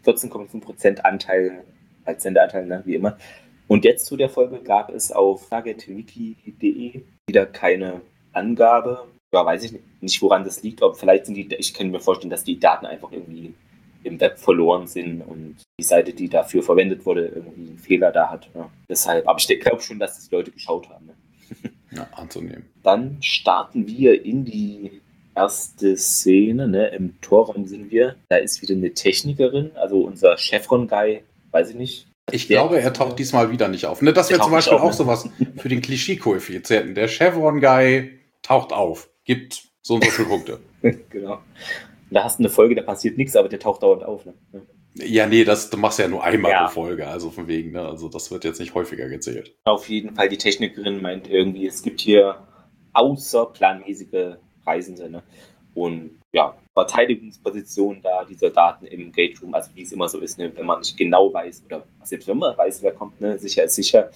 14,5% Anteil als Sendeanteil, ne, wie immer. Und jetzt zu der Folge gab es auf targetwiki.de wieder keine Angabe. Ja, weiß ich nicht, woran das liegt. Ob vielleicht ich kann mir vorstellen, dass die Daten einfach irgendwie im Web verloren sind und die Seite, die dafür verwendet wurde, irgendwie einen Fehler da hat. Ja. Deshalb, aber ich glaube schon, dass das Leute geschaut haben. Ne? Ja, anzunehmen. Dann starten wir in die erste Szene. Ne? Im Torraum sind wir. Da ist wieder eine Technikerin, also unser Chevron-Guy, weiß ich nicht. Ich glaube, er taucht diesmal wieder nicht auf. Ne, das wäre zum Beispiel auch sowas für den Klischee-Koeffizienten. Der Chevron-Guy taucht auf, gibt so und so viele Punkte. Genau. Da hast du eine Folge, da passiert nichts, aber der taucht dauernd auf. Ne? Ja, nee, du machst ja nur einmal pro Folge, also von wegen, ne? Also das wird jetzt nicht häufiger gezählt. Auf jeden Fall, die Technikerin meint irgendwie, es gibt hier außerplanmäßige Reisende, ne? Und ja, Verteidigungsposition da, die Soldaten im Gate Room, also wie es immer so ist, ne? Wenn man nicht genau weiß, oder selbst wenn man weiß, wer kommt, ne? Sicher ist sicher.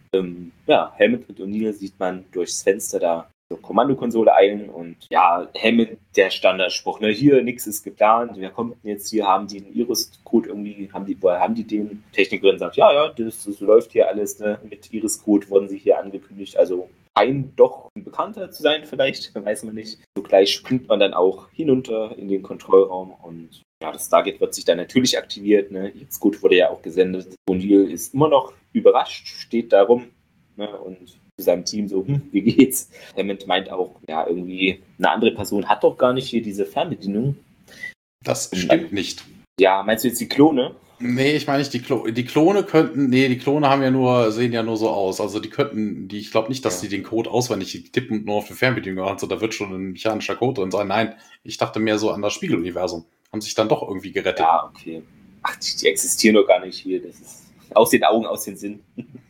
Hammond und O'Neill sieht man durchs Fenster da zur Kommandokonsole eilen und ja, Hammond, der Standardspruch, ne, hier, nix ist geplant, wer kommt denn jetzt hier, haben die den Iris-Code irgendwie, woher haben die den? Technikerin sagt, ja, das läuft hier alles, ne, mit Iris-Code wurden sie hier angekündigt, also doch ein Bekannter zu sein vielleicht, weiß man nicht. So gleich springt man dann auch hinunter in den Kontrollraum und ja, das Stargate wird sich dann natürlich aktiviert, ne, Iris-Code wurde ja auch gesendet, O'Neill ist immer noch überrascht, steht da rum, ne, und zu seinem Team so, wie geht's? Hammond meint auch, ja, irgendwie eine andere Person hat doch gar nicht hier diese Fernbedienung. Das stimmt nicht. Ja, meinst du jetzt die Klone? Nee, ich meine nicht die Klone. Die Klone die Klone sehen ja nur so aus. Also ich glaube nicht, dass die den Code auswendig tippen und nur auf die Fernbedienung haben. So, da wird schon ein mechanischer Code drin sein. Nein, ich dachte mehr so an das Spiegeluniversum. Haben sich dann doch irgendwie gerettet. Ja, okay. Ach, die existieren doch gar nicht hier. Das ist aus den Augen, aus den Sinn.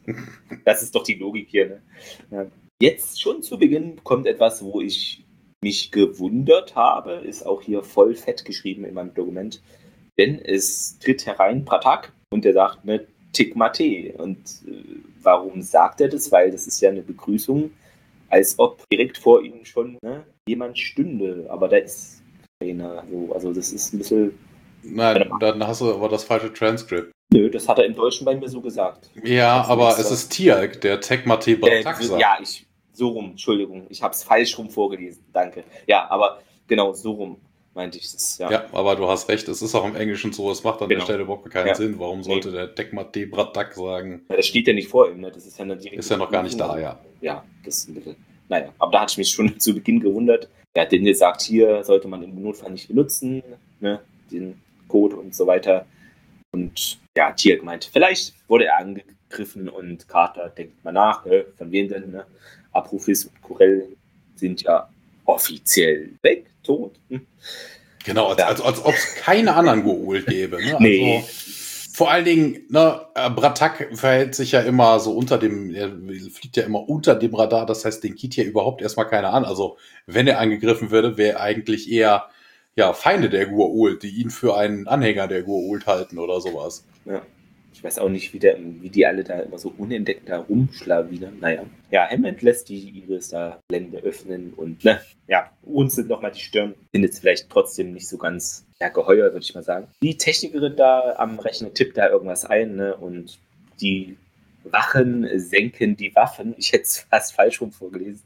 Das ist doch die Logik hier. Ne? Ja. Jetzt schon zu Beginn kommt etwas, wo ich mich gewundert habe, ist auch hier voll fett geschrieben in meinem Dokument, denn es tritt herein Pratak und der sagt, ne, Tikmate. Und warum sagt er das? Weil das ist ja eine Begrüßung, als ob direkt vor ihm schon jemand stünde, aber da ist keiner. Also das ist ein bisschen Nein, dann hast du aber das falsche Transkript. Nö, das hat er im Deutschen bei mir so gesagt. Ja, aber es ist Tialk, der Tekmate Bratak sagt. Ja, so rum, Entschuldigung, ich habe es falsch rum vorgelesen, danke. Ja, aber genau, so rum meinte ich es, ja. Ja, aber du hast recht, es ist auch im Englischen so, es macht an der Stelle überhaupt keinen Sinn. Warum sollte der Tekmate Bratak sagen? Ja, das steht ja nicht vor ihm, ne? Das ist ja eine direkte. Ist ja noch gar nicht da, ja. Ja, das ist ein bisschen. Naja, aber da hatte ich mich schon zu Beginn gewundert. Er hat denen gesagt, hier sollte man im Notfall nicht benutzen, ne? Den Code und so weiter. Und ja, Tialk meint, vielleicht wurde er angegriffen und Carter denkt mal nach, von wem denn, ne? Apophis und Corell sind ja offiziell weg, tot. Genau, als ob es keine anderen Goa'uld gäbe. Ne? Nee. Also, vor allen Dingen, ne, Bratak verhält sich ja immer so er fliegt ja immer unter dem Radar, das heißt, den geht ja überhaupt erstmal keiner an. Also, wenn er angegriffen würde, wäre eigentlich eher Feinde der Goa'uld, die ihn für einen Anhänger der Goa'uld halten oder sowas. Ja. Ich weiß auch nicht, wie die alle da immer so unentdeckt da rumschlawinern. Naja. Ja, Hammond lässt die Iris da Blende öffnen und, uns sind nochmal die Stirn. Findet es vielleicht trotzdem nicht so ganz geheuer, würde ich mal sagen. Die Technikerin da am Rechner tippt da irgendwas ein, ne? Und die Wachen senken die Waffen. Ich hätte es fast falsch rum vorgelesen.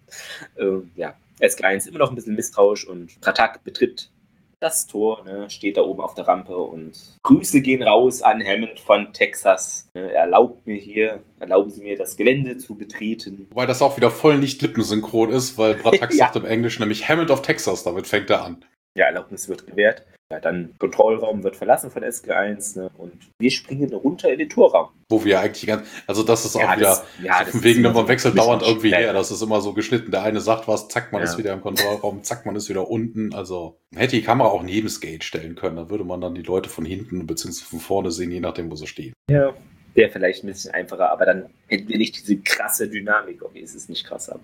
SG1 immer noch ein bisschen misstrauisch und Bratak betritt das Tor, ne, steht da oben auf der Rampe und Grüße gehen raus an Hammond von Texas. Erlauben Sie mir, das Gelände zu betreten. Wobei das auch wieder voll nicht lippensynchron ist, weil Bratak sagt im Englischen nämlich Hammond of Texas, damit fängt er an. Ja, Erlaubnis wird gewährt. Ja, dann Kontrollraum wird verlassen von SG1, ne, und wir springen runter in den Torraum. Wo wir eigentlich also das ist auch wieder, wegen man wechselt dauernd irgendwie her, das ist immer so geschnitten. Der eine sagt was, zack, man ist wieder im Kontrollraum, zack, man ist wieder unten. Also man hätte die Kamera auch neben das Gate stellen können, da würde man dann die Leute von hinten bzw. von vorne sehen, je nachdem, wo sie stehen. Ja, wäre vielleicht ein bisschen einfacher, aber dann hätten wir nicht diese krasse Dynamik. Okay, es ist nicht krass ab.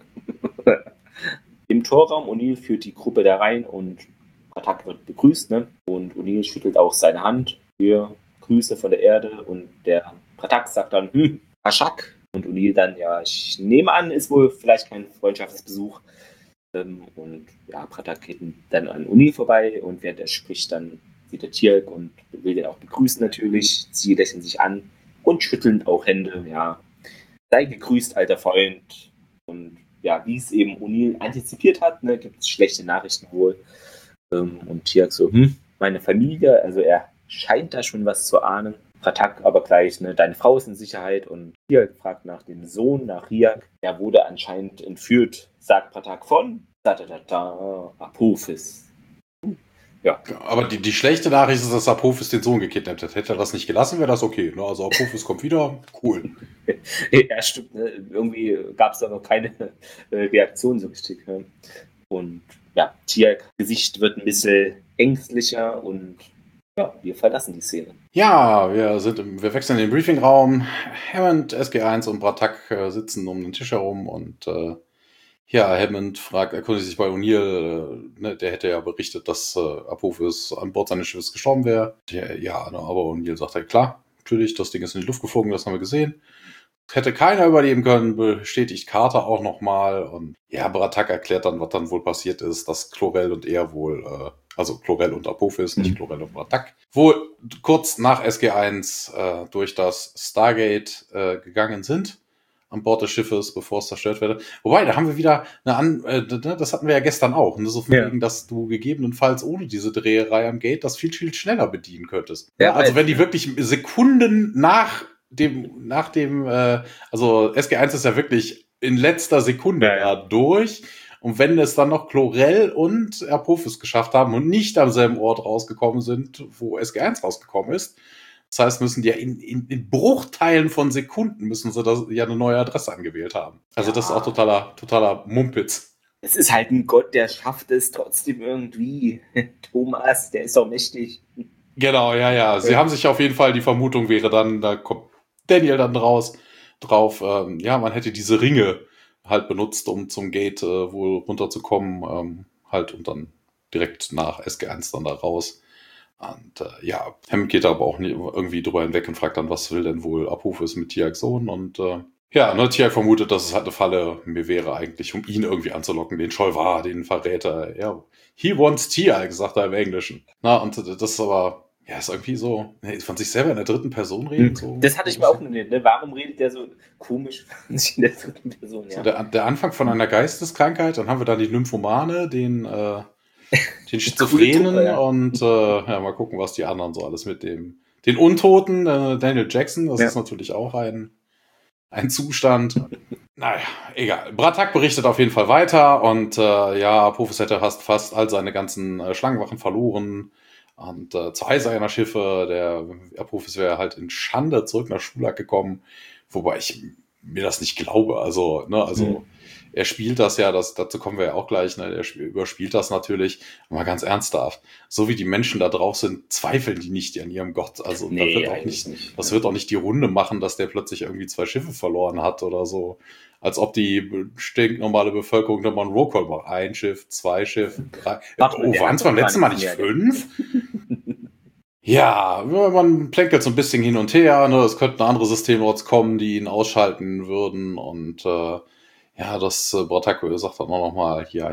Im Torraum, O'Neill führt die Gruppe da rein und Bratak wird begrüßt, ne? Und O'Neill schüttelt auch seine Hand für Grüße von der Erde und der Bratak sagt dann, Ashak. Und O'Neill dann, ja, ich nehme an, ist wohl vielleicht kein Freundschaftsbesuch. Und ja, Bratak geht dann an O'Neill vorbei und während er spricht, dann sieht er Tialk und will den auch begrüßen natürlich. Sie lächeln sich an und schütteln auch Hände, ja. Sei gegrüßt, alter Freund. Und ja, wie es eben O'Neill antizipiert hat, ne, gibt es schlechte Nachrichten wohl. Und Tialk so, meine Familie, also er scheint da schon was zu ahnen. Bratak aber gleich, ne, deine Frau ist in Sicherheit und Tialk fragt nach dem Sohn, nach Riak. Er wurde anscheinend entführt, sagt Bratak von Apophis. Ja. Aber die schlechte Nachricht ist, dass Apophis den Sohn gekidnappt hat. Hätte er das nicht gelassen, wäre das okay. Ne? Also Apophis kommt wieder, cool. Ja, stimmt. Ne? Irgendwie gab es da noch keine Reaktion so richtig. Ne? Und ja, Tialk Gesicht wird ein bisschen ängstlicher und ja, wir verlassen die Szene. Ja, wir wechseln in den Briefingraum. Hammond, SG1 und Bratak sitzen um den Tisch herum und Hammond erkundigt sich bei O'Neill, der hätte ja berichtet, dass Apophis an Bord seines Schiffes gestorben wäre. Aber O'Neill sagt ja, klar, natürlich, das Ding ist in die Luft geflogen, das haben wir gesehen. Hätte keiner überleben können, bestätigt Carter auch nochmal. Und ja, Bratak erklärt dann, was dann wohl passiert ist, dass Chlorel und er wohl, also Chlorel und Apophis, nicht Chlorel und Bratak, wohl kurz nach SG1 durch das Stargate gegangen sind an Bord des Schiffes, bevor es zerstört werde. Wobei, da haben wir wieder das hatten wir ja gestern auch. So von wegen, dass du gegebenenfalls ohne diese Dreherei am Gate das viel, viel schneller bedienen könntest. Ja, also wenn die wirklich Sekunden nach dem, also SG1 ist ja wirklich in letzter Sekunde durch. Und wenn es dann noch Chlorel und Apophis geschafft haben und nicht am selben Ort rausgekommen sind, wo SG1 rausgekommen ist, das heißt, müssen die ja in Bruchteilen von Sekunden müssen sie eine neue Adresse angewählt haben. Also das ist auch totaler Mumpitz. Es ist halt ein Gott, der schafft es trotzdem irgendwie. Thomas, der ist doch mächtig. Genau, ja. Sie haben sich auf jeden Fall, die Vermutung wäre dann, da kommt Daniel dann drauf, man hätte diese Ringe halt benutzt, um zum Gate wohl runterzukommen, und dann direkt nach SG1 dann da raus. Und Hammond geht aber auch irgendwie drüber hinweg und fragt dann, was will denn wohl Apophis mit Tialks Sohn? Und Ja, ne, Tiag vermutet, dass es halt eine Falle mir wäre eigentlich, um ihn irgendwie anzulocken, den Cholvar, den Verräter. Ja, he wants Tiag, sagt er im Englischen. Na, und das ist aber, ja, ist irgendwie so, von sich selber in der dritten Person reden. So, das hatte ich mir auch notiert, ne? Warum redet der so komisch von sich in der dritten Person? Ja. So der Anfang von einer Geisteskrankheit, dann haben wir da die Nymphomane, den Schizophrenen Truppe, ja. und ja, mal gucken, was die anderen so alles mit dem, den Untoten, Daniel Jackson, das ist natürlich auch ein Zustand. Naja, egal. Bratak berichtet auf jeden Fall weiter und ja, Apophis hätte fast all seine ganzen Schlangenwachen verloren und 2 seiner Schiffe, der Apophis wäre halt in Schande zurück nach Schulak gekommen, wobei ich mir das nicht glaube. Also, ne, er spielt das ja, dazu kommen wir ja auch gleich, ne, er überspielt das natürlich, mal ganz ernsthaft. So wie die Menschen da drauf sind, zweifeln die nicht an ihrem Gott. Also Nee, das wird auch nicht die Runde machen, dass der plötzlich irgendwie 2 Schiffe verloren hat oder so. Als ob die stinknormale Bevölkerung da mal einen Rollcall macht. 1 Schiff, 2 Schiffe, 3. Waren es beim letzten Mal nicht 5? Ja, man plänkelt so ein bisschen hin und her. Ne? Es könnten andere Systemlords kommen, die ihn ausschalten würden. Und ja, das Bratak sagt dann auch nochmal, ja,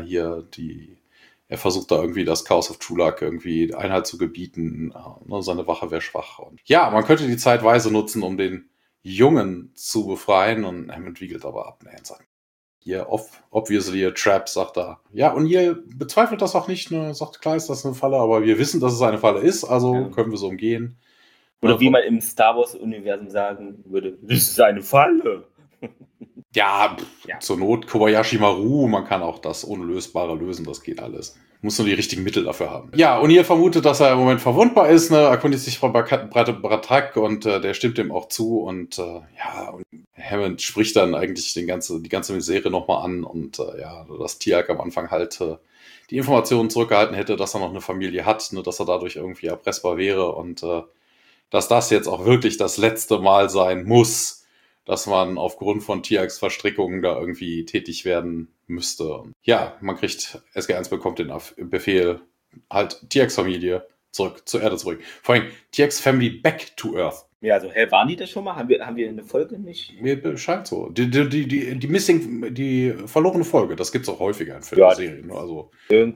er versucht da irgendwie das Chaos of Chulak irgendwie Einhalt zu gebieten. Ne? Seine Wache wäre schwach. Und ja, man könnte die Zeit weise nutzen, um den Jungen zu befreien. Und Hammond wiegelt aber ab. Nee, sagt, hier, obviously a trap, sagt er. Ja, und ihr bezweifelt das auch nicht, ne? Sagt, klar ist das eine Falle, aber wir wissen, dass es eine Falle ist, also können wir so umgehen. Oder wie man im Star Wars-Universum sagen würde, das ist eine Falle. Ja, zur Not Kobayashi Maru, man kann auch das Unlösbare lösen, das geht alles. Muss nur die richtigen Mittel dafür haben. Ja, und ihr vermutet, dass er im Moment verwundbar ist, ne? Erkundigt sich von Bratak und der stimmt ihm auch zu und ja, und Hammond spricht dann eigentlich die ganze Misere nochmal an und ja, dass Tiag am Anfang halt die Informationen zurückgehalten hätte, dass er noch eine Familie hat, ne, dass er dadurch irgendwie erpressbar wäre und dass das jetzt auch wirklich das letzte Mal sein muss, dass man aufgrund von Tiags Verstrickungen da irgendwie tätig werden müsste. Ja, SG1 bekommt den Befehl, halt Tiags Familie zur Erde zurück. Vor allem Tiags Family back to Earth. Ja, also, waren die das schon mal? Haben wir eine Folge nicht? Mir scheint so. Die verlorene Folge, das gibt's auch häufiger in Filmserien. Ja, also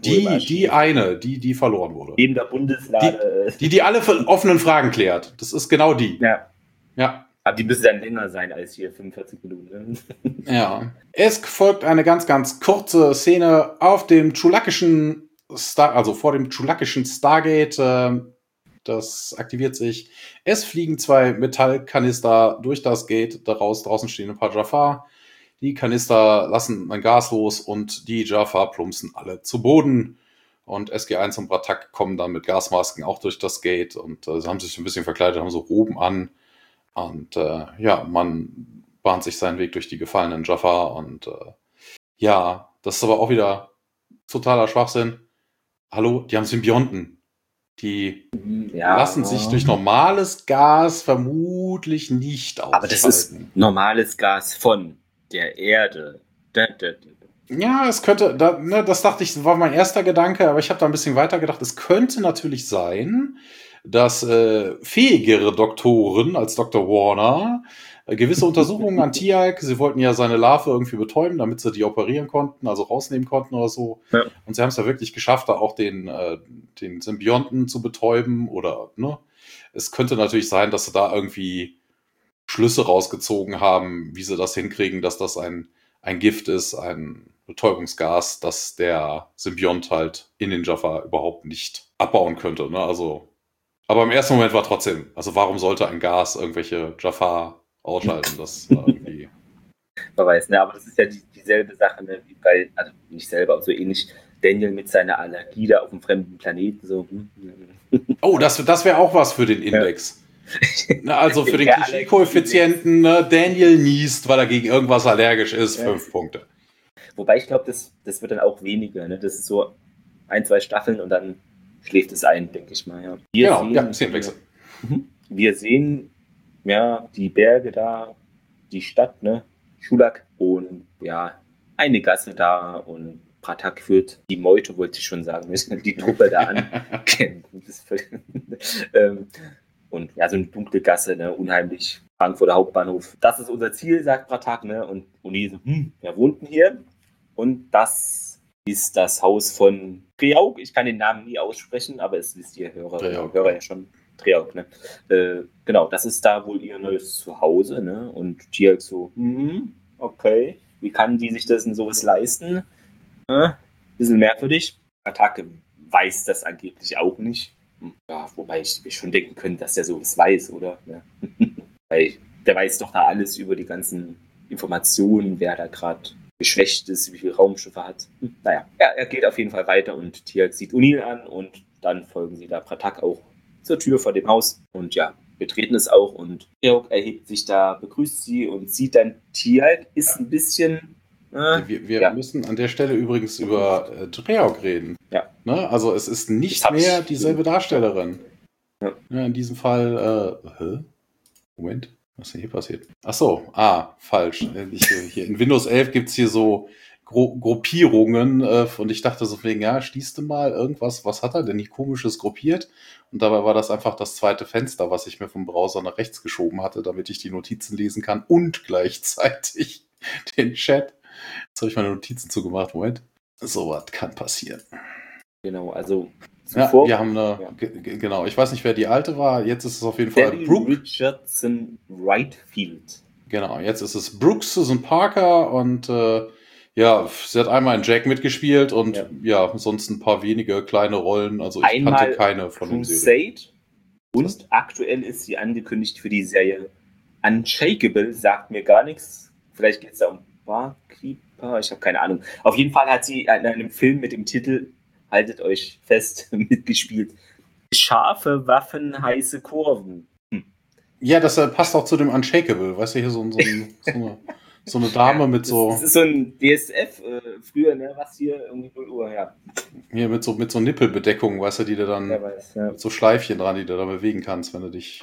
die verloren wurde. Neben der Bundeslade. Die alle offenen Fragen klärt. Das ist genau die. Ja. Aber die müssen dann länger sein als hier 45 Minuten. Ne? Ja. Es folgt eine ganz, ganz kurze Szene auf dem Chulakischen vor dem Chulakischen Stargate. Das aktiviert sich. Es fliegen 2 Metallkanister durch das Gate. Draußen stehen ein paar Jafar. Die Kanister lassen ein Gas los und die Jafar plumpsen alle zu Boden. Und SG1 und Bratak kommen dann mit Gasmasken auch durch das Gate und sie haben sich ein bisschen verkleidet, haben so Roben an. Und ja, man bahnt sich seinen Weg durch die gefallenen Jafar. Und ja, das ist aber auch wieder totaler Schwachsinn. Hallo, die haben Symbionten. Die lassen sich durch normales Gas vermutlich nicht ausschalten. Aber das ist normales Gas von der Erde. Ja, es könnte, das dachte ich, war mein erster Gedanke, aber ich habe da ein bisschen weiter gedacht. Es könnte natürlich sein, dass fähigere Doktoren als Dr. Warner gewisse Untersuchungen an Tiag, sie wollten ja seine Larve irgendwie betäuben, damit sie die operieren konnten, also rausnehmen konnten oder so. Ja. Und sie haben es ja wirklich geschafft, da auch den Symbionten zu betäuben oder, ne? Es könnte natürlich sein, dass sie da irgendwie Schlüsse rausgezogen haben, wie sie das hinkriegen, dass das ein Gift ist, ein Betäubungsgas, das der Symbiont halt in den Jaffa überhaupt nicht abbauen könnte, ne? Also, aber im ersten Moment war trotzdem, also warum sollte ein Gas irgendwelche Jaffa ausschalten? Das war irgendwie... Man weiß, ne, aber das ist ja dieselbe Sache, ne, wie bei, also nicht selber, aber so ähnlich Daniel mit seiner Allergie da auf einem fremden Planeten, so. Oh, das wäre auch was für den Index. Ja. Also für den Klischee-Koeffizienten, ne, Daniel niest, weil er gegen irgendwas allergisch ist, 5 Punkte. Wobei ich glaube, das wird dann auch weniger, ne, das ist so 1, 2 Staffeln und dann schläft es ein, denke ich mal, ja. Szenenwechsel. Wir sehen, ja, die Berge da, die Stadt, ne, Chulak und ja, eine Gasse da und Bratak führt die Meute, wollte ich schon sagen, die Truppe da an. Und ja, so eine dunkle Gasse, ne, unheimlich Frankfurter Hauptbahnhof. Das ist unser Ziel, sagt Pratak, ne? Und O'Neill so, wer wohnt denn hier? Und das ist das Haus von Triauk. Ich kann den Namen nie aussprechen, aber es wisst ihr Hörer ja schon. Triauk, ne? Genau, das ist da wohl ihr neues Zuhause, ne? Und Tialk so, okay, wie kann die sich das denn sowas leisten? Bisschen merkwürdig. Pratak weiß das angeblich auch nicht. Ja, wobei ich mir schon denken könnte, dass der sowas weiß, oder? Ja. Weil der weiß doch da alles über die ganzen Informationen, wer da gerade geschwächt ist, wie viele Raumschiffe hat. Naja, ja, er geht auf jeden Fall weiter und Tialk sieht O'Neill an und dann folgen sie da Pratak auch zur Tür vor dem Haus und ja, betreten es auch und Triauk erhebt sich da, begrüßt sie und sieht dann Tialk, ist ein bisschen... Wir müssen an der Stelle übrigens über Triauk reden. Ja. Ne? Also es ist nicht mehr dieselbe Darstellerin. Ja. Ja, in diesem Fall, Moment, was ist denn hier passiert? Ach so, falsch. Hier in Windows 11 gibt es hier so Gruppierungen und ich dachte so wegen, ja, schließt du mal irgendwas, was hat er denn nicht komisches gruppiert? Und dabei war das einfach das zweite Fenster, was ich mir vom Browser nach rechts geschoben hatte, damit ich die Notizen lesen kann und gleichzeitig den Chat. Jetzt habe ich meine Notizen zugemacht. Moment. Sowas kann passieren. Genau, also zuvor... Ja, wir haben eine... Ja. Genau, ich weiß nicht, wer die alte war. Jetzt ist es auf jeden Fall Brooke Richardson Whitefield. Genau, jetzt ist es Brooke Susan Parker und sie hat einmal in Jack mitgespielt und sonst ein paar wenige kleine Rollen. Also ich kannte keine von den Serien. Und aktuell ist sie angekündigt für die Serie Unshakable, sagt mir gar nichts. Vielleicht geht es da um Barkeeper, ich habe keine Ahnung. Auf jeden Fall hat sie in einem Film mit dem Titel, haltet euch fest, mitgespielt. Scharfe Waffen, heiße Kurven. Ja, das passt auch zu dem Unshakable. Weißt du, hier so eine Dame mit so... Das ist so ein DSF früher, ne, was hier irgendwie 0 Uhr, ja. Hier mit so Nippelbedeckung, weißt du, die du dann mit so Schleifchen dran, die du da bewegen kannst, wenn du dich...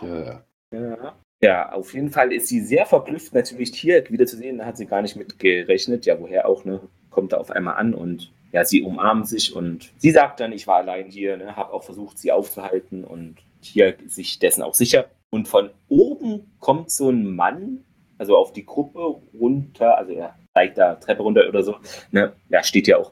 Ja, auf jeden Fall ist sie sehr verblüfft, natürlich Tialk wiederzusehen. Da hat sie gar nicht mit gerechnet. Ja, woher auch, ne? Kommt da auf einmal an und ja, sie umarmen sich und sie sagt dann, ich war allein hier, ne? Habe auch versucht, sie aufzuhalten und Tialk ist sich dessen auch sicher. Und von oben kommt so ein Mann, also auf die Gruppe runter, also er steigt da Treppe runter oder so, ne? Ja, steht ja auch,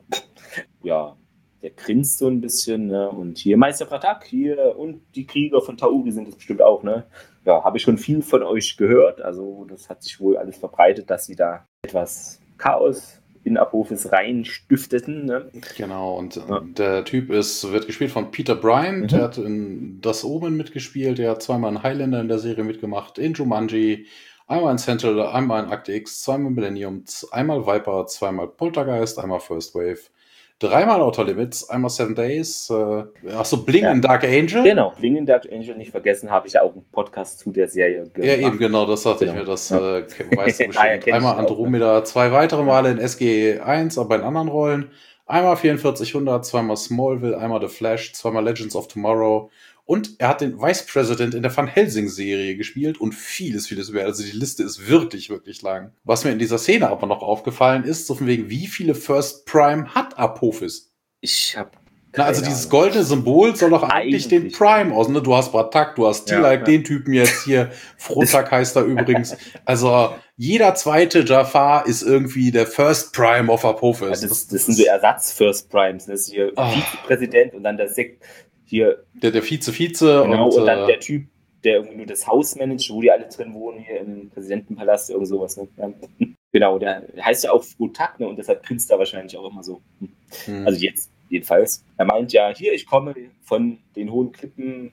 ja, der grinst so ein bisschen, ne? Und hier Meister Pratak hier und die Krieger von Tauri sind es bestimmt auch, ne? Ja, habe ich schon viel von euch gehört. Also das hat sich wohl alles verbreitet, dass sie da etwas Chaos in Apophis rein stifteten. Ne? Genau, und der Typ wird gespielt von Peter Bryant. Der hat in Das Omen mitgespielt. Der hat zweimal in Highlander in der Serie mitgemacht, in Jumanji, einmal in Sentinel, einmal in Akte X, zweimal Millennium, einmal Viper, zweimal Poltergeist, einmal First Wave. 3-mal Outer Limits, einmal 7 Days, Bling in Dark Angel. Genau, Bling in Dark Angel nicht vergessen, habe ich ja auch einen Podcast zu der Serie gemacht. Ja, eben, genau, das hatte ich mir, das weißt du bestimmt. Einmal Andromeda, auch, ne? 2 weitere Male in SG1, aber in anderen Rollen. Einmal 4400, zweimal Smallville, einmal The Flash, zweimal Legends of Tomorrow. Und er hat den Vice President in der Van Helsing-Serie gespielt und vieles mehr. Also die Liste ist wirklich, wirklich lang. Was mir in dieser Szene aber noch aufgefallen ist, so von wegen, wie viele First Prime hat Apophis? Ich habe also dieses goldene Symbol soll doch eigentlich den Prime aus. Ne? Du hast Pratak, du hast Tialk, den Typen jetzt hier. Frotak heißt er übrigens. Also jeder zweite Jafar ist irgendwie der First Prime of Apophis. Also das sind so Ersatz-First Primes. Das ist hier Vizepräsident und dann der hier. Der Vize. Genau, und dann der Typ, der irgendwie nur das Haus managt, wo die alle drin wohnen, hier im Präsidentenpalast, irgend sowas. Ne? Ja. Genau, der heißt ja auch Frotak, ne? Und deshalb grinst er wahrscheinlich auch immer so. Also jetzt. Jedenfalls. Er meint ja, hier, ich komme von den hohen Klippen,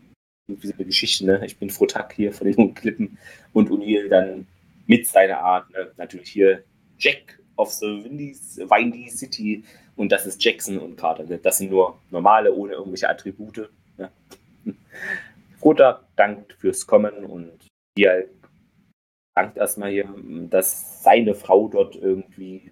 wie so eine Geschichte, ne? Ich bin Frotak hier von den hohen Klippen und O'Neill dann mit seiner Art, ne? Natürlich hier Jack of the Windy City und das ist Jackson und Carter. Ne? Das sind nur normale, ohne irgendwelche Attribute. Ne? Frotak dankt fürs Kommen und Tialk dankt erstmal hier, dass seine Frau dort irgendwie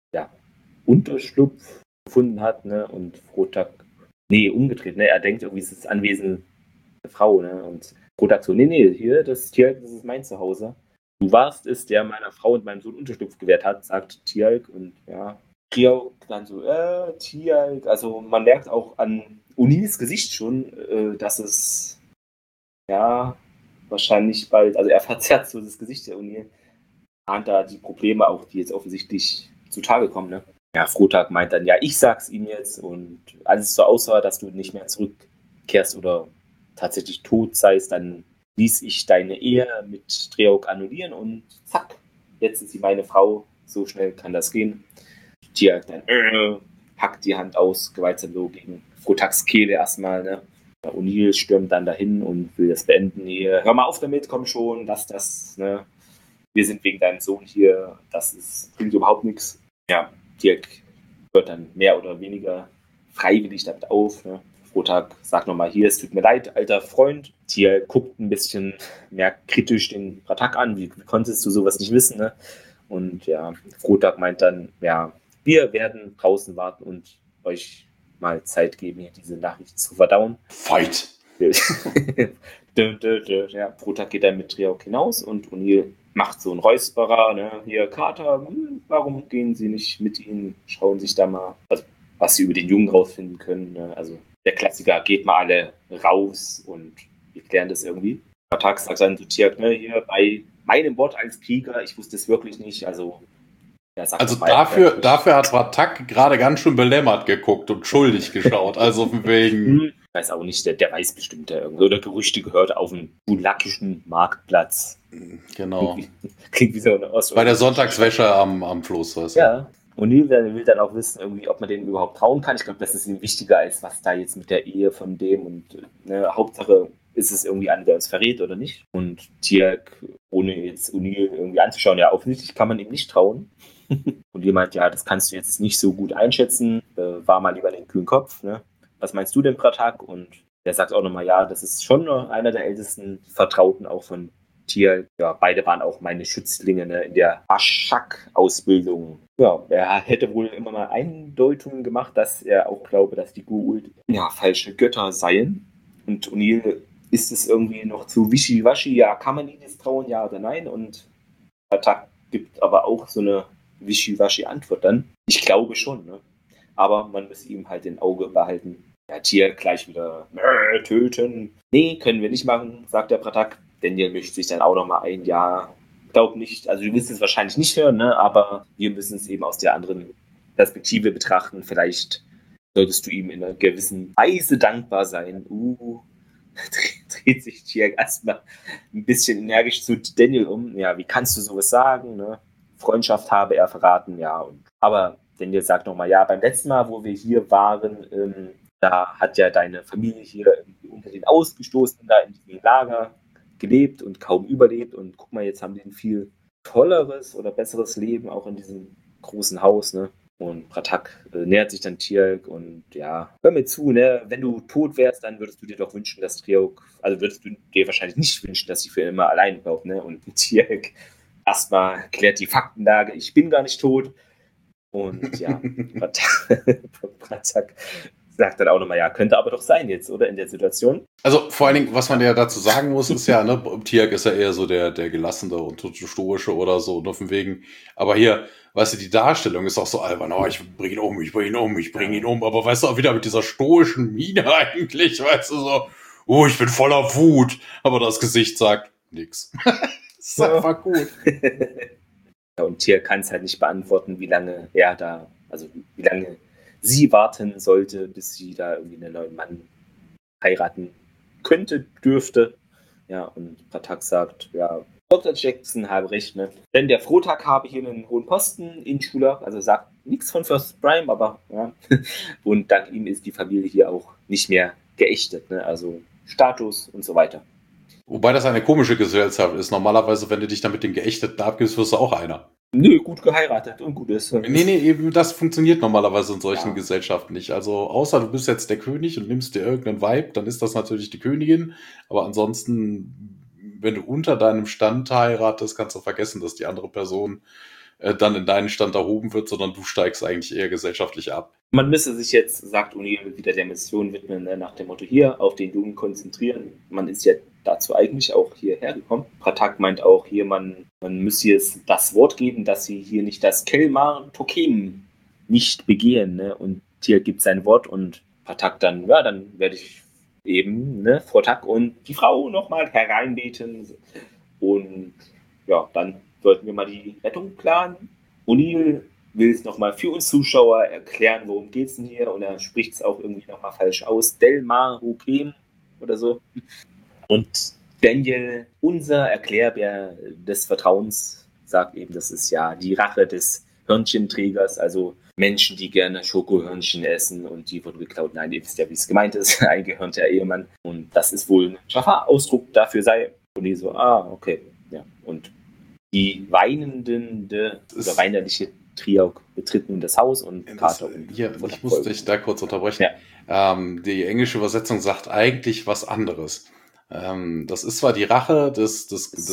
Unterschlupf gefunden hat, ne, und Frotak, umgedreht, ne, er denkt irgendwie, es ist das Anwesen der Frau, ne, und Frotak so, hier, das Tialk, das ist mein Zuhause. Du warst es, der meiner Frau und meinem Sohn Unterschlupf gewährt hat, sagt Tialk und Triauk dann so, Tialk, also man merkt auch an O'Neills Gesicht schon, dass es, wahrscheinlich bald, also er verzerrt so das Gesicht der O'Neill, ahnt da die Probleme auch, die jetzt offensichtlich zutage kommen, ne? Ja, Frotag meint dann, ja, ich sag's ihm jetzt und alles so aussah, dass du nicht mehr zurückkehrst oder tatsächlich tot seist, dann ließ ich deine Ehe mit Treok annullieren und zack, jetzt ist sie meine Frau, so schnell kann das gehen. Tiag dann hackt die Hand aus, gewaltsam so gegen Frotags Kehle erstmal, ne? O'Neill stürmt dann dahin und will das beenden. Hier, hör mal auf damit, komm schon, lass das, ne? Wir sind wegen deinem Sohn hier, bringt überhaupt nichts. Ja, Tiag hört dann mehr oder weniger freiwillig damit auf, ne? Frotag sagt nochmal hier, es tut mir leid, alter Freund. Tiag guckt ein bisschen mehr kritisch den Pratak an, wie konntest du sowas nicht wissen, ne? Und ja, Frotag meint dann, ja, wir werden draußen warten und euch mal Zeit geben, hier diese Nachricht zu verdauen. Fight! Ja, Frotag geht dann mit Treok hinaus und O'Neill macht so einen Räusperer, ne? Hier, Carter, warum gehen Sie nicht mit ihnen? Schauen sich da mal, also, was Sie über den Jungen rausfinden können. Ne? Also der Klassiker, geht mal alle raus und wir klären das irgendwie. Pratak sagt dann zu Tiag, ne, hier bei meinem Wort als Krieger, ich wusste es wirklich nicht, also dafür hat Pratak gerade ganz schön belämmert geguckt und schuldig geschaut, also wegen... Ich weiß auch nicht, der weiß bestimmt irgendwo, oder Gerüchte gehört auf dem bulakischen Marktplatz. Genau. Klingt wie so eine Bei der Sonntagswäsche am Fluss, weißt du? Ja. O'Neill will dann auch wissen, irgendwie, ob man denen überhaupt trauen kann. Ich glaube, das ist ihm wichtiger, als was da jetzt mit der Ehe von dem und Hauptsache ist es irgendwie einer, der uns verrät oder nicht. Und Tiag, ohne jetzt O'Neill irgendwie anzuschauen, ja, offensichtlich kann man ihm nicht trauen. Und jemand, ja, das kannst du jetzt nicht so gut einschätzen, war mal lieber den kühlen Kopf, ne? Was meinst du denn, Pratak? Und der sagt auch nochmal, ja, das ist schon einer der ältesten Vertrauten auch von Tiag. Ja, beide waren auch meine Schützlinge, ne, in der Ashak-Ausbildung. Ja, er hätte wohl immer mal Eindeutungen gemacht, dass er auch glaube, dass die Goa'uld ja falsche Götter seien. Und O'Neill ist es irgendwie noch zu wischiwaschi, ja, kann man ihnen das trauen, ja oder nein? Und Pratak gibt aber auch so eine wischiwaschi Antwort dann. Ich glaube schon, ne? Aber man muss ihm halt im Auge behalten. Ja, Tier gleich wieder töten. Nee, können wir nicht machen, sagt der Pratak. Daniel mischt sich dann auch nochmal ein. Ja, glaub nicht, also du willst es wahrscheinlich nicht hören, ne? Aber wir müssen es eben aus der anderen Perspektive betrachten. Vielleicht solltest du ihm in einer gewissen Weise dankbar sein. Dreht sich Tier erstmal ein bisschen energisch zu Daniel um. Ja, wie kannst du sowas sagen, ne? Freundschaft habe er verraten, ja. Aber Daniel sagt nochmal, ja, beim letzten Mal, wo wir hier waren, da hat ja deine Familie hier unter den Ausgestoßenen da in diesem Lager gelebt und kaum überlebt. Und guck mal, jetzt haben die ein viel tolleres oder besseres Leben, auch in diesem großen Haus, ne? Und Pratak nähert sich dann Tiag und ja, hör mir zu, ne? Wenn du tot wärst, dann würdest du dir doch wünschen, dass Treok, also würdest du dir wahrscheinlich nicht wünschen, dass sie für immer allein bleibt, ne? Und Tiag erstmal klärt die Faktenlage, ich bin gar nicht tot. Und ja, Pratak sagt dann auch nochmal, ja, könnte aber doch sein jetzt, oder, in der Situation. Also vor allen Dingen, was man ja dazu sagen muss, ist ja, ne, Tiag ist ja eher so der gelassene und stoische oder so, nur von wegen, aber hier, weißt du, die Darstellung ist auch so albern, oh, ich bring ihn um, aber weißt du, auch wieder mit dieser stoischen Miene eigentlich, weißt du, so, oh, ich bin voller Wut, aber das Gesicht sagt nix. Das ist einfach gut. Ja, und Tiag kann es halt nicht beantworten, wie lange wie lange sie warten sollte, bis sie da irgendwie einen neuen Mann heiraten dürfte. Ja, und Pratak sagt, ja, Dr. Jackson habe recht, ne? Denn der Frotag habe hier einen hohen Posten in Schulach, also sagt nichts von First Prime, aber ja. Und dank ihm ist die Familie hier auch nicht mehr geächtet, ne? Also Status und so weiter. Wobei das eine komische Gesellschaft ist. Normalerweise, wenn du dich dann mit den Geächteten abgibst, wirst du auch einer. Nö, gut geheiratet und gut ist. Nee, eben das funktioniert normalerweise in solchen Gesellschaften nicht. Also außer du bist jetzt der König und nimmst dir irgendeinen Vibe, dann ist das natürlich die Königin. Aber ansonsten, wenn du unter deinem Stand heiratest, kannst du vergessen, dass die andere Person dann in deinen Stand erhoben wird, sondern du steigst eigentlich eher gesellschaftlich ab. Man müsse sich jetzt, sagt O'Neill, wieder der Mission widmen, ne, nach dem Motto hier, auf den Jungen konzentrieren. Man ist ja dazu eigentlich auch hierher gekommen. Pratak meint auch hier, man müsse jetzt das Wort geben, dass sie hier nicht das Kelmar Tokem nicht begehen. Ne? Und Tiag gibt sein Wort und Pratak dann, ja, dann werde ich eben Frau Tuck und die Frau nochmal hereinbeten. Und ja, dann sollten wir mal die Rettung planen. O'Neill will es nochmal für uns Zuschauer erklären, worum geht es denn hier. Und er spricht es auch irgendwie nochmal falsch aus. Delmar Hupem oder so. Und Daniel, unser Erklärbär des Vertrauens, sagt eben, das ist ja die Rache des Hörnchenträgers, also Menschen, die gerne Schokohörnchen essen und die wurden geklaut. Nein, ihr wisst ja, wie es gemeint ist, ein gehörnter Ehemann. Und das ist wohl ein scharfer Ausdruck dafür sei. Und die so, okay, ja. Und die weinerliche Triauk betritt nun das Haus und Carter. Ich muss dich da kurz unterbrechen. Ja. Die englische Übersetzung sagt eigentlich was anderes. Das ist zwar die Rache des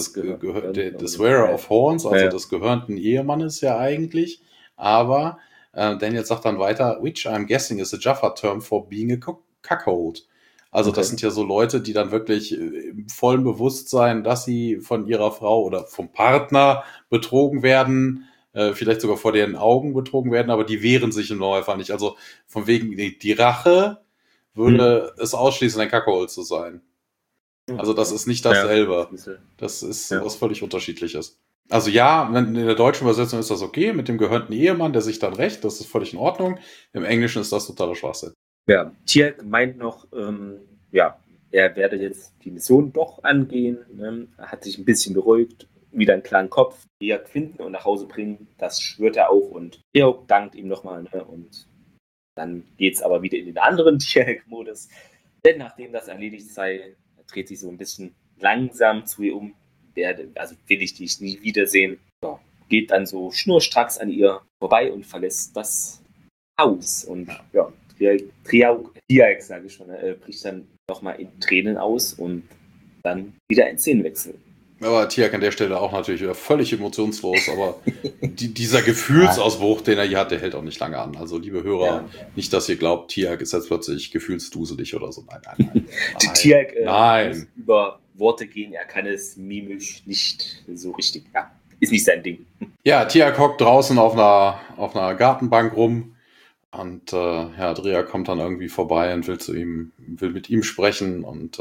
Wearer of Horns, also des gehörnten Ehemannes ja eigentlich, aber Daniel sagt dann weiter, which I'm guessing is a Jaffa term for being a cuckold. Also das sind ja so Leute, die dann wirklich im vollen Bewusstsein, dass sie von ihrer Frau oder vom Partner betrogen werden, vielleicht sogar vor deren Augen betrogen werden, aber die wehren sich im Normalfall nicht. Also von wegen die Rache würde es ausschließen, ein Cuckold zu sein. Also das ist nicht dasselbe. Das ist was völlig Unterschiedliches. Also ja, in der deutschen Übersetzung ist das okay, mit dem gehörnten Ehemann, der sich dann rächt, das ist völlig in Ordnung. Im Englischen ist das totaler Schwachsinn. Ja, Tiag meint noch, er werde jetzt die Mission doch angehen, er hat sich ein bisschen beruhigt, wieder einen klaren Kopf, Tiag finden und nach Hause bringen, das schwört er auch und Tiag dankt ihm nochmal, und dann geht's aber wieder in den anderen Tiag-Modus, denn nachdem das erledigt sei, dreht sich so ein bisschen langsam zu ihr um, will ich dich nie wiedersehen. Ja, geht dann so schnurstracks an ihr vorbei und verlässt das Haus. Und ja, Tiag, sage ich schon, bricht dann nochmal in Tränen aus und dann wieder ein Szenenwechsel. Aber Tiag an der Stelle auch natürlich wieder völlig emotionslos, aber dieser Gefühlsausbruch, den er hier hat, der hält auch nicht lange an. Also liebe Hörer, nicht, dass ihr glaubt, Tiag ist jetzt plötzlich gefühlsduselig oder so. Nein. Tiag muss über Worte gehen, er kann es mimisch nicht so richtig. Ja, ist nicht sein Ding. Ja, Tiag hockt draußen auf einer Gartenbank rum und Drea kommt dann irgendwie vorbei und will mit ihm sprechen und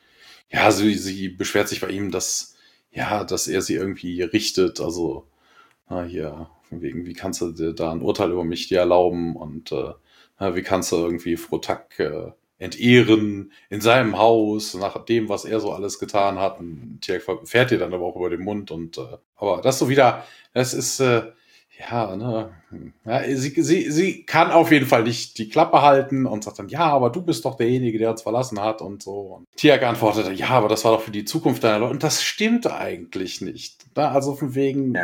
sie beschwert sich bei ihm, dass er sie irgendwie richtet, also hier, von wegen, wie kannst du dir da ein Urteil über mich dir erlauben und wie kannst du irgendwie Frau Tuck entehren in seinem Haus, nach dem, was er so alles getan hat, und Tiag fährt ihr dann aber auch über den Mund und aber das so wieder, das ist sie kann auf jeden Fall nicht die Klappe halten und sagt dann, ja, aber du bist doch derjenige, der uns verlassen hat und so. Und Tiag antwortete, ja, aber das war doch für die Zukunft deiner Leute. Und das stimmt eigentlich nicht. Also von wegen,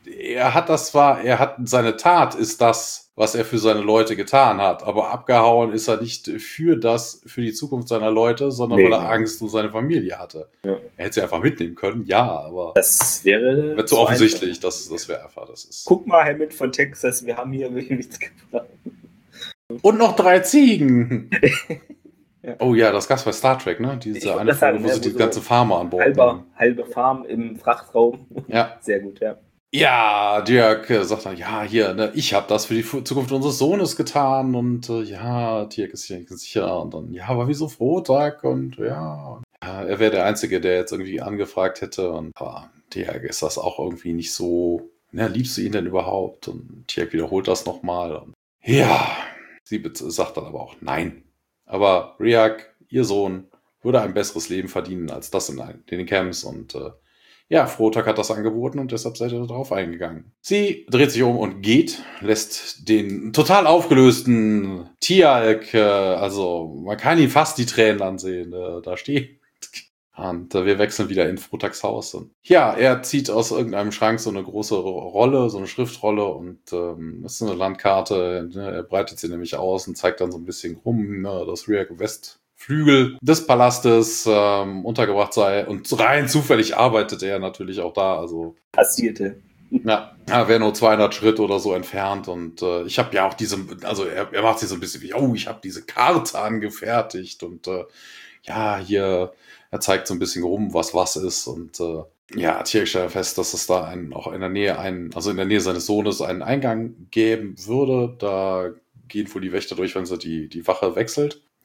seine Tat ist das, was er für seine Leute getan hat. Aber abgehauen ist er nicht für die Zukunft seiner Leute, sondern weil er Angst um seine Familie hatte. Ja. Er hätte sie einfach mitnehmen können, aber das wäre zu offensichtlich, das wäre einfach, das ist. Guck mal, Hammond von Texas, wir haben hier nichts gebracht. Und noch 3 Ziegen. Ja. Oh ja, das gab's bei Star Trek, ne? Diese eine Folge, wo sie die ganze Farm an Bord haben. Halbe Farm im Frachtraum. Ja. Sehr gut, ja. Ja, Dirk sagt dann, ich habe das für die Zukunft unseres Sohnes getan und Dirk ist hier sicher und dann, aber wieso Frohtag und er wäre der Einzige, der jetzt irgendwie angefragt hätte und aber Dirk ist das auch irgendwie nicht so, liebst du ihn denn überhaupt? Und Dirk wiederholt das nochmal und sie sagt dann aber auch nein. Aber Riak, ihr Sohn, würde ein besseres Leben verdienen als das in den Camps und Frohtag hat das angeboten und deshalb seid ihr darauf eingegangen. Sie dreht sich um und geht, lässt den total aufgelösten Tiag, also man kann ihm fast die Tränen ansehen, da stehen. Und wir wechseln wieder in Frohtags Haus. Und er zieht aus irgendeinem Schrank so eine große Rolle, so eine Schriftrolle und das ist eine Landkarte. Er breitet sie nämlich aus und zeigt dann so ein bisschen rum, dass Riak Westflügel des Palastes untergebracht sei. Und rein zufällig arbeitet er natürlich auch da. Also passierte. Ja, wäre nur 200 Schritt oder so entfernt. Und ich habe ja auch er macht sich so ein bisschen wie, ich habe diese Karte angefertigt. Und hier, er zeigt so ein bisschen rum, was ist. Und Tiag stellt fest, dass es da auch in der Nähe in der Nähe seines Sohnes einen Eingang geben würde. Da gehen wohl die Wächter durch, wenn sie die Wache wechselt.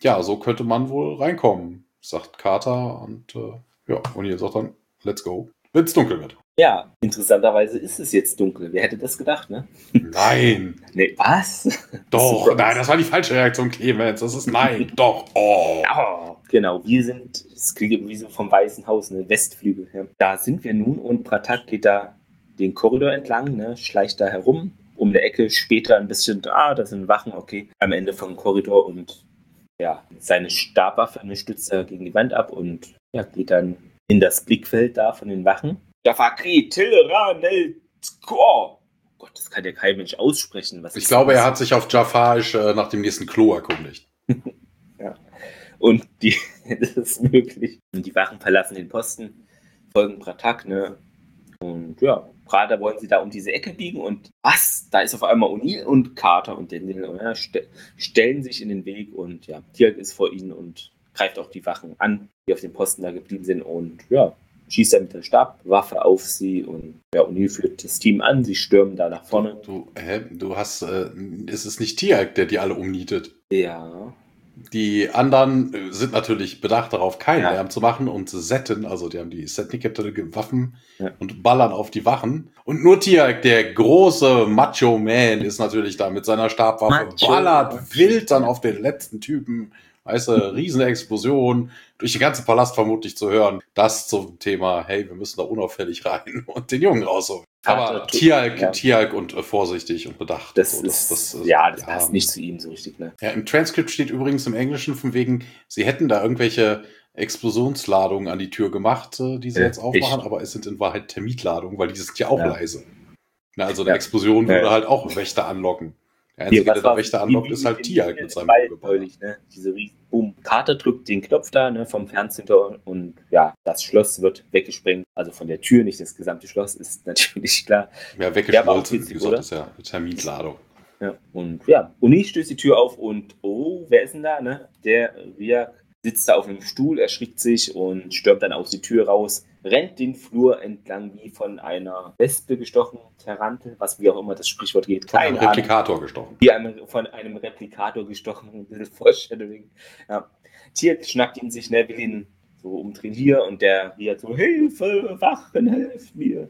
Ja, so könnte man wohl reinkommen, sagt Carter. Und O'Neill sagt dann, let's go, wenn es dunkel wird. Ja, interessanterweise ist es jetzt dunkel. Wer hätte das gedacht, ne? Nein. Nee, was? Doch, nein, das war die falsche Reaktion, Clemens. Das ist nein, doch. Oh. Genau, es klingt wie so vom Weißen Haus, ne, Westflügel. Ja. Da sind wir nun und Pratak geht da den Korridor entlang, ne, schleicht da herum, um eine Ecke, später ein bisschen, da sind Wachen, okay, am Ende vom Korridor und ja, seine Stabwaffe stützt er gegen die Wand ab und ja, geht dann in das Blickfeld da von den Wachen. Jafakri, Tilranel, oh Gott, das kann ja kein Mensch aussprechen. Ich glaube, er hat sich auf Jafarisch nach dem nächsten Klo erkundigt. Ja. Und das ist möglich. Und die Wachen verlassen den Posten, folgen Pratak, ne? Und ja, gerade wollen sie da um diese Ecke biegen und was? Da ist auf einmal O'Neill und Carter und Daniel stellen sich in den Weg und ja, Teal'c ist vor ihnen und greift auch die Wachen an, die auf dem Posten da geblieben sind und ja, schießt dann mit der Stabwaffe auf sie und ja, O'Neill führt das Team an, sie stürmen da nach vorne. Du hast, ist es nicht Teal'c, der die alle umnietet? Ja. Die anderen sind natürlich bedacht darauf, keinen Lärm zu machen und setten, also die haben die Set-Waffen und ballern auf die Wachen. Und nur Teal'c, der große Macho-Man, ist natürlich da mit seiner Stabwaffe, ballert wild dann auf den letzten Typen. Weißt du, Riesenexplosion, durch den ganzen Palast vermutlich zu hören. Das zum Thema, hey, wir müssen da unauffällig rein und den Jungen rausholen. Aber Teal'c und vorsichtig und bedacht. Das passt nicht zu ihm so richtig, ne? Ja, im Transkript steht übrigens im Englischen von wegen, sie hätten da irgendwelche Explosionsladungen an die Tür gemacht, die sie jetzt aufmachen, aber es sind in Wahrheit Termitladungen, weil die sind ja auch leise. Na, also eine Explosion würde halt auch Wächter anlocken. Der Einzige, der der Wächter anlockt, ist halt Teal'c mit seinem neulich, ne? Diese riesen Boom. Carter drückt den Knopf da, ne, vom Fernseher und ja, das Schloss wird weggesprengt. Also von der Tür, nicht das gesamte Schloss, ist natürlich klar. Ja, weggeschmolzen, wie gesagt, ist ja eine Termitladung. Ja, und ja, O'Neill stößt die Tür auf und wer ist denn da, ne? Der Riak sitzt da auf einem Stuhl, erschrickt sich und stürmt dann aus die Tür raus, rennt den Flur entlang wie von einer Wespe gestochen, Tarantel, was wie auch immer das Sprichwort geht. Von einem Replikator gestochen. Wie von einem Replikator gestochen, ein bisschen Foreshadowing. Ja. Teal'c schnappt ihn sich, ne, will ihn so umdrehen hier und der Riak so, Hilfe, Wachen, helft mir.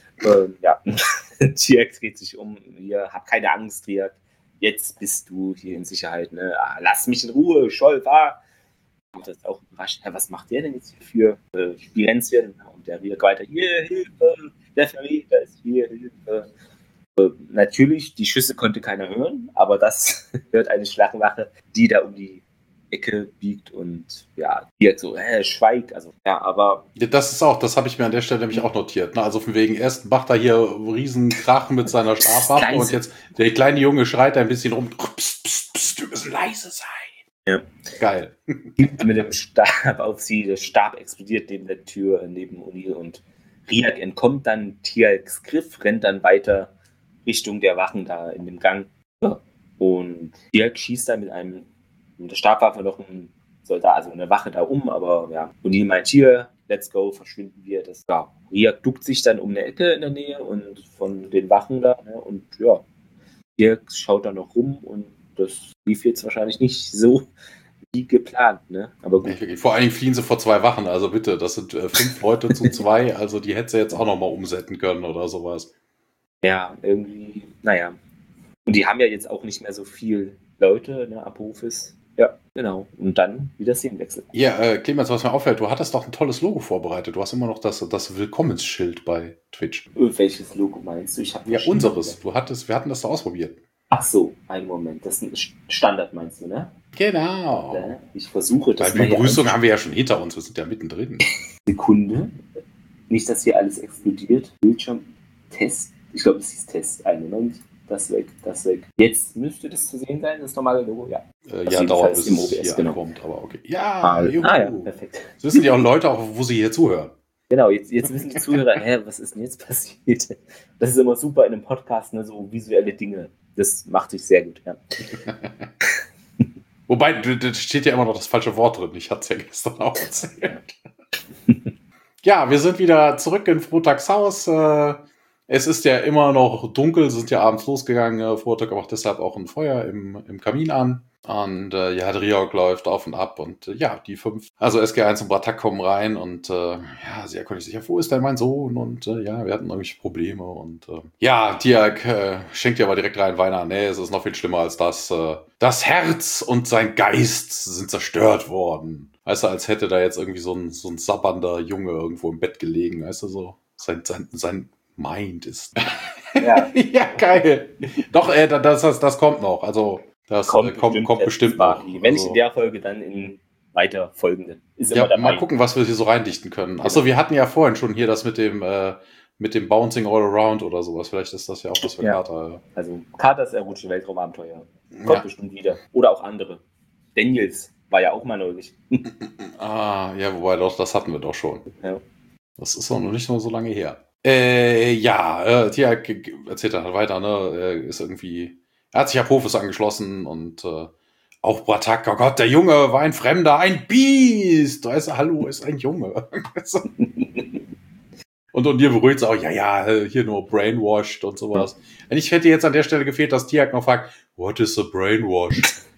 Ja, Teal'c dreht sich um, hier, hab keine Angst, Riak, jetzt bist du hier in Sicherheit, ne? Lass mich in Ruhe, Scholl, war. Und das ist auch überrascht, was macht der denn jetzt hier für Spirenzchen? Und der Riak weiter, hier, Hilfe, der Verräter ist hier, Hilfe. Natürlich, die Schüsse konnte keiner hören, aber das hört eine Schlagwache, die da um die Ecke biegt und ja, Teal'c so, schweig, also ja, aber... Das habe ich mir an der Stelle nämlich auch notiert, ne? Also von wegen, erst macht er hier riesen Krach mit seiner Stabwaffe und jetzt der kleine Junge schreit ein bisschen rum, pst, pst, pst, wir müssen leise sein. Ja. Geil. Mit dem Stab auf sie, der Stab explodiert neben der Tür, neben O'Neill und Riak entkommt dann Teal'cs Griff, rennt dann weiter Richtung der Wachen da in dem Gang. Ja. Und Teal'c schießt dann mit der Stabwaffe noch einen Soldat, also eine Wache da um, aber ja, O'Neill meint hier, let's go, verschwinden wir. Riak duckt sich dann um eine Ecke in der Nähe und von den Wachen da, ne, und ja, Teal'c schaut da noch rum und das lief jetzt wahrscheinlich nicht so wie geplant, ne? Aber gut. Vor allen Dingen fliehen sie vor 2 Wachen, also bitte, das sind 5 Leute zu 2, also die hätte sie jetzt auch nochmal umsetzen können oder sowas. Ja, irgendwie, naja. Und die haben ja jetzt auch nicht mehr so viel Leute, ne, Apophis. Ja, genau. Und dann wieder Szenenwechsel. Ja, Clemens, was mir auffällt, du hattest doch ein tolles Logo vorbereitet. Du hast immer noch das Willkommensschild bei Twitch. Welches Logo meinst du? Unseres. Wir hatten das da ausprobiert. Ach so, einen Moment. Das ist ein Standard, meinst du, ne? Genau. Ich versuche das. Bei Begrüßung haben wir ja schon hinter uns. Wir sind ja mittendrin. Sekunde. Nicht, dass hier alles explodiert. Bildschirm. Test. Ich glaube, es hieß Test. Einen Moment. Das weg, das weg. Jetzt müsste das zu sehen sein, das normale Logo, ja. Ja, dauert bis es hier ankommt, aber okay. Ja, ja, perfekt. Das wissen die auch Leute, auch wo sie hier zuhören. Genau, jetzt wissen die Zuhörer, was ist denn jetzt passiert? Das ist immer super in einem Podcast, ne, so visuelle Dinge. Das macht sich sehr gut, ja. Wobei, da steht ja immer noch das falsche Wort drin. Ich hatte es ja gestern auch erzählt. Ja, wir sind wieder zurück in Frotags Haus. Es ist ja immer noch dunkel, sind ja abends losgegangen. Frotag macht deshalb auch ein Feuer im Kamin an. Und ja, der Ryok läuft auf und ab und ja, die 5, also SG1 und Bratak kommen rein und ja, sie erkundigt sich, wo ist denn mein Sohn? Und ja, wir hatten irgendwelche Probleme und ja, Tiag schenkt ihr aber direkt rein Weihnachten. Nee, es ist noch viel schlimmer als das. Das Herz und sein Geist sind zerstört worden. Weißt du, als hätte da jetzt irgendwie so ein sabbernder Junge irgendwo im Bett gelegen, weißt du, so. Sein Mind ist. Ja, ja, geil. Doch, das kommt noch. Also, das kommt bestimmt noch. Wenn nicht in der Folge, dann in weiter folgenden. Ist immer ja, dabei. mal gucken, was wir hier so reindichten können. Genau. Achso, wir hatten ja vorhin schon hier das mit dem Bouncing All Around oder sowas. Vielleicht ist das ja auch was für Carter. Ja. Also Carters erotische Weltraumabenteuer. Kommt bestimmt wieder. Oder auch andere. Daniels war ja auch mal neulich. Ja, wobei doch, das hatten wir doch schon. Ja. Das ist auch noch nicht so lange her. Tiag erzählt dann halt weiter, ne? Er hat sich Apophis angeschlossen und auch Bratak, oh Gott, der Junge war ein Fremder, ein Biest. Da ist hallo, ist ein Junge. und ihr beruhigt es auch, ja, hier nur brainwashed und sowas. Und ich hätte jetzt an der Stelle gefehlt, dass Tiag noch fragt, what is a brainwash?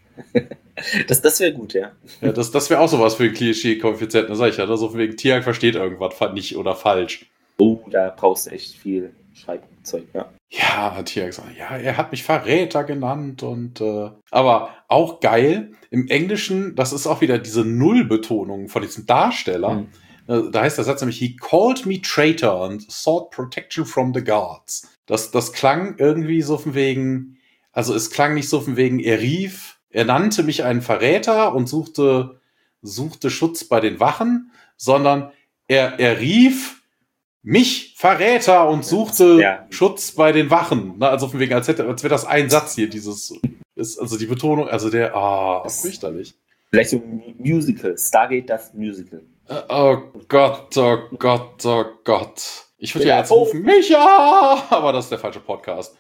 Das wäre gut, ja. Ja, das wäre auch sowas für den Klischee-Koeffizienten, sag ich ja. So von wegen Tiag versteht irgendwas nicht oder falsch. Oh, da brauchst du echt viel Schreibzeug, ja. Ja, Tiag sagt, ja, er hat mich Verräter genannt und aber auch geil, im Englischen, das ist auch wieder diese Nullbetonung von diesem Darsteller. Da heißt der Satz nämlich, he called me traitor and sought protection from the guards. Das klang irgendwie so von wegen, also es klang nicht so von wegen, er nannte mich einen Verräter und suchte Schutz bei den Wachen, sondern er rief mich Verräter und suchte Schutz bei den Wachen. Also von wegen, als wäre das ein Satz hier, also die Betonung, also fürchterlich. Vielleicht so ein Musical, Stargate das Musical. Oh Gott, oh Gott, oh Gott. Ich würde ja jetzt rufen, Micha! Aber das ist der falsche Podcast.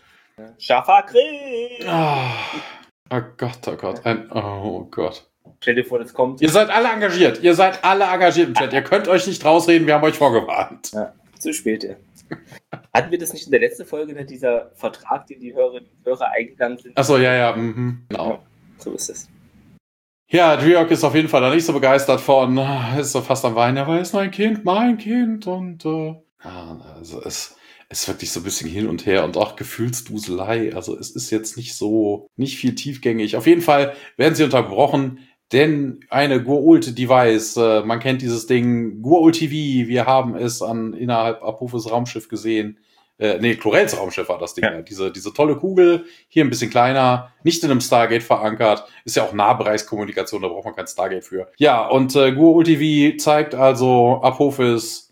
Schafakri! Oh Gott, oh Gott. Oh Gott. Stell dir vor, das kommt. Ihr seid alle engagiert. im Chat. Ihr könnt euch nicht rausreden, wir haben euch vorgewarnt. Ja, zu spät, ja. Hatten wir das nicht in der letzten Folge, ne, dieser Vertrag, den die Hörer eingegangen sind? Achso, ja, genau. Ja, so ist es. Ja, Ryok ist auf jeden Fall da nicht so begeistert von, ist so fast am Weinen, aber er ist mein Kind und also es ist wirklich so ein bisschen hin und her und auch Gefühlsduselei, also es ist jetzt nicht viel tiefgängig. Auf jeden Fall werden sie unterbrochen, denn eine Goa'uld-Device, man kennt dieses Ding, Goa'uld-TV, wir haben es innerhalb Apophis Raumschiff gesehen. Chlorels Raumschiff war das Ding. Ja. Diese tolle Kugel, hier ein bisschen kleiner, nicht in einem Stargate verankert. Ist ja auch Nahbereichskommunikation, da braucht man kein Stargate für. Ja, und Goa'uld TV zeigt also Apophis,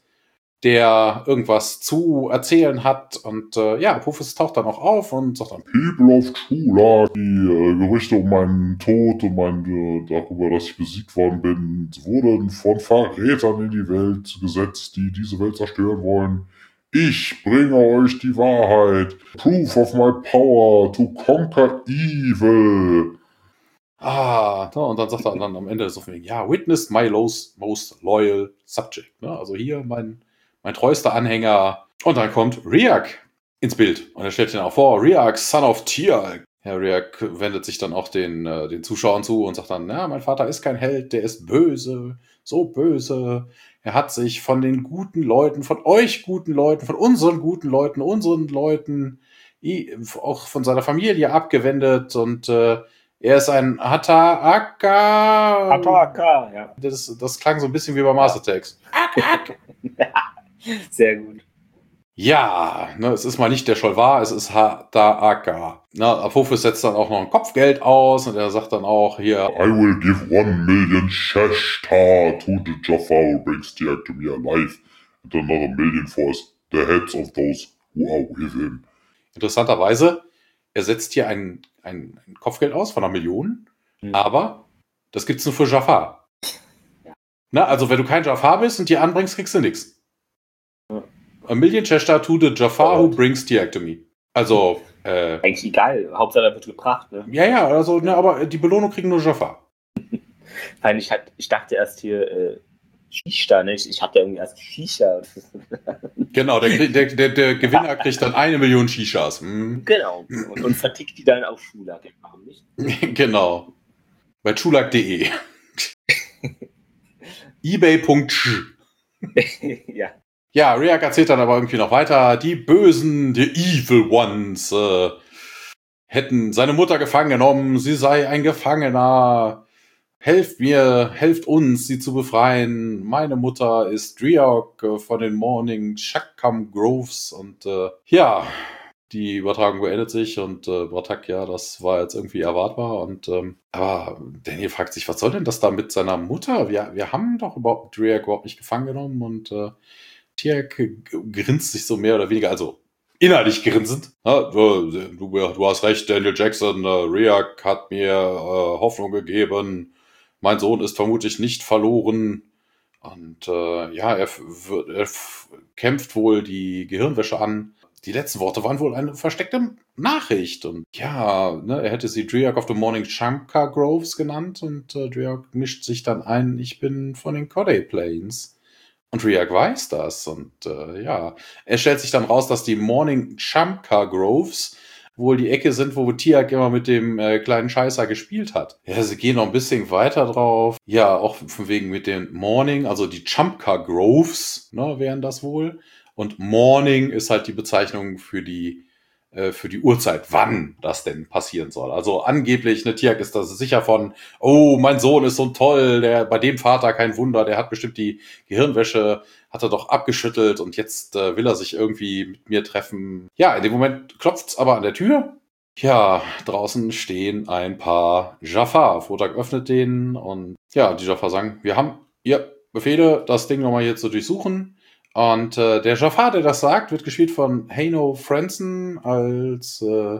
der irgendwas zu erzählen hat. Und Apophis taucht dann auch auf und sagt dann, People of Chula, die Gerüchte um meinen Tod und darüber, dass ich besiegt worden bin, wurden von Verrätern in die Welt gesetzt, die diese Welt zerstören wollen. Ich bringe euch die Wahrheit. Proof of my power to conquer evil. Und dann sagt er dann am Ende so von wegen, witnessed my most loyal subject. Ne? Also hier mein treuester Anhänger. Und dann kommt Ryok ins Bild. Und er stellt ihn auch vor, Ryok, son of Tiag. Herr Ryok wendet sich dann auch den Zuschauern zu und sagt dann, mein Vater ist kein Held, der ist böse, so böse. Er hat sich von den guten Leuten, von euch guten Leuten, von unseren guten Leuten, auch von seiner Familie abgewendet und er ist ein Hataka. Hataka, ja. Das klang so ein bisschen wie bei Mars Attacks. Sehr gut. Ja, es ist mal nicht der Sholvar, es ist Hataka. Apophis setzt dann auch noch ein Kopfgeld aus und er sagt dann auch hier, I will give 1 million Sheshtar to the Jaffa who brings Tiag to me alive and another 1 million for the heads of those who are with him. Interessanterweise, er setzt hier ein Kopfgeld aus von 1 Million, aber das gibt's nur für Jaffa. Ja. Also wenn du kein Jaffa bist und die anbringst, kriegst du nichts. 1 million Sheshtar to the Jaffa who brings Tiag to me. Also, eigentlich egal, Hauptsache er wird gebracht, ne? Ja, also, aber die Belohnung kriegen nur Jaffa. Ich dachte erst hier, Shisha, ne? Ich hatte irgendwie erst Shisha. Genau, der Gewinner kriegt dann 1 Million Shishas. Genau, und vertickt die dann auf Schula, warum nicht? Genau. Bei Chulak.de. eBay.ch. Ja. Ja, Ryak erzählt dann aber irgendwie noch weiter, die Bösen, die Evil Ones, hätten seine Mutter gefangen genommen, sie sei ein Gefangener. Helft mir, helft uns, sie zu befreien. Meine Mutter ist Driok von den Morning Shakkam Groves. Und ja, die Übertragung beendet sich und Bratak, ja, das war jetzt irgendwie erwartbar. Und aber Daniel fragt sich, was soll denn das da mit seiner Mutter? Wir haben doch Driok überhaupt nicht gefangen genommen. Und Tiak grinst sich so mehr oder weniger, also innerlich grinsend. Du hast recht, Daniel Jackson. Ryak hat mir Hoffnung gegeben. Mein Sohn ist vermutlich nicht verloren. Und ja, er kämpft wohl die Gehirnwäsche an. Die letzten Worte waren wohl eine versteckte Nachricht. Und ja, ne, er hätte sie Driok of the Morning Shakkam Groves genannt. Und Driok mischt sich dann ein, ich bin von den Kodai Plains. Und Ryak weiß das. Und ja, es stellt sich dann raus, dass die Morning Shakkam Groves wohl die Ecke sind, wo Tiak immer mit dem kleinen Scheißer gespielt hat. Ja, sie gehen noch ein bisschen weiter drauf. Ja, auch von wegen mit den Morning, also die Shakkam Groves, ne, wären das wohl. Und Morning ist halt die Bezeichnung für die Uhrzeit, wann das denn passieren soll. Also angeblich, ne, Tiak ist da sicher von, oh, mein Sohn ist so toll, bei dem Vater kein Wunder, der hat bestimmt die Gehirnwäsche, hat er doch abgeschüttelt und jetzt will er sich irgendwie mit mir treffen. Ja, in dem Moment klopft's aber an der Tür. Ja, draußen stehen ein paar Jafar. Frotak öffnet den und ja, die Jafar sagen, wir haben ihr Befehle, das Ding nochmal hier zu durchsuchen. Und der Jafar, der das sagt, wird gespielt von Hayno Franson als,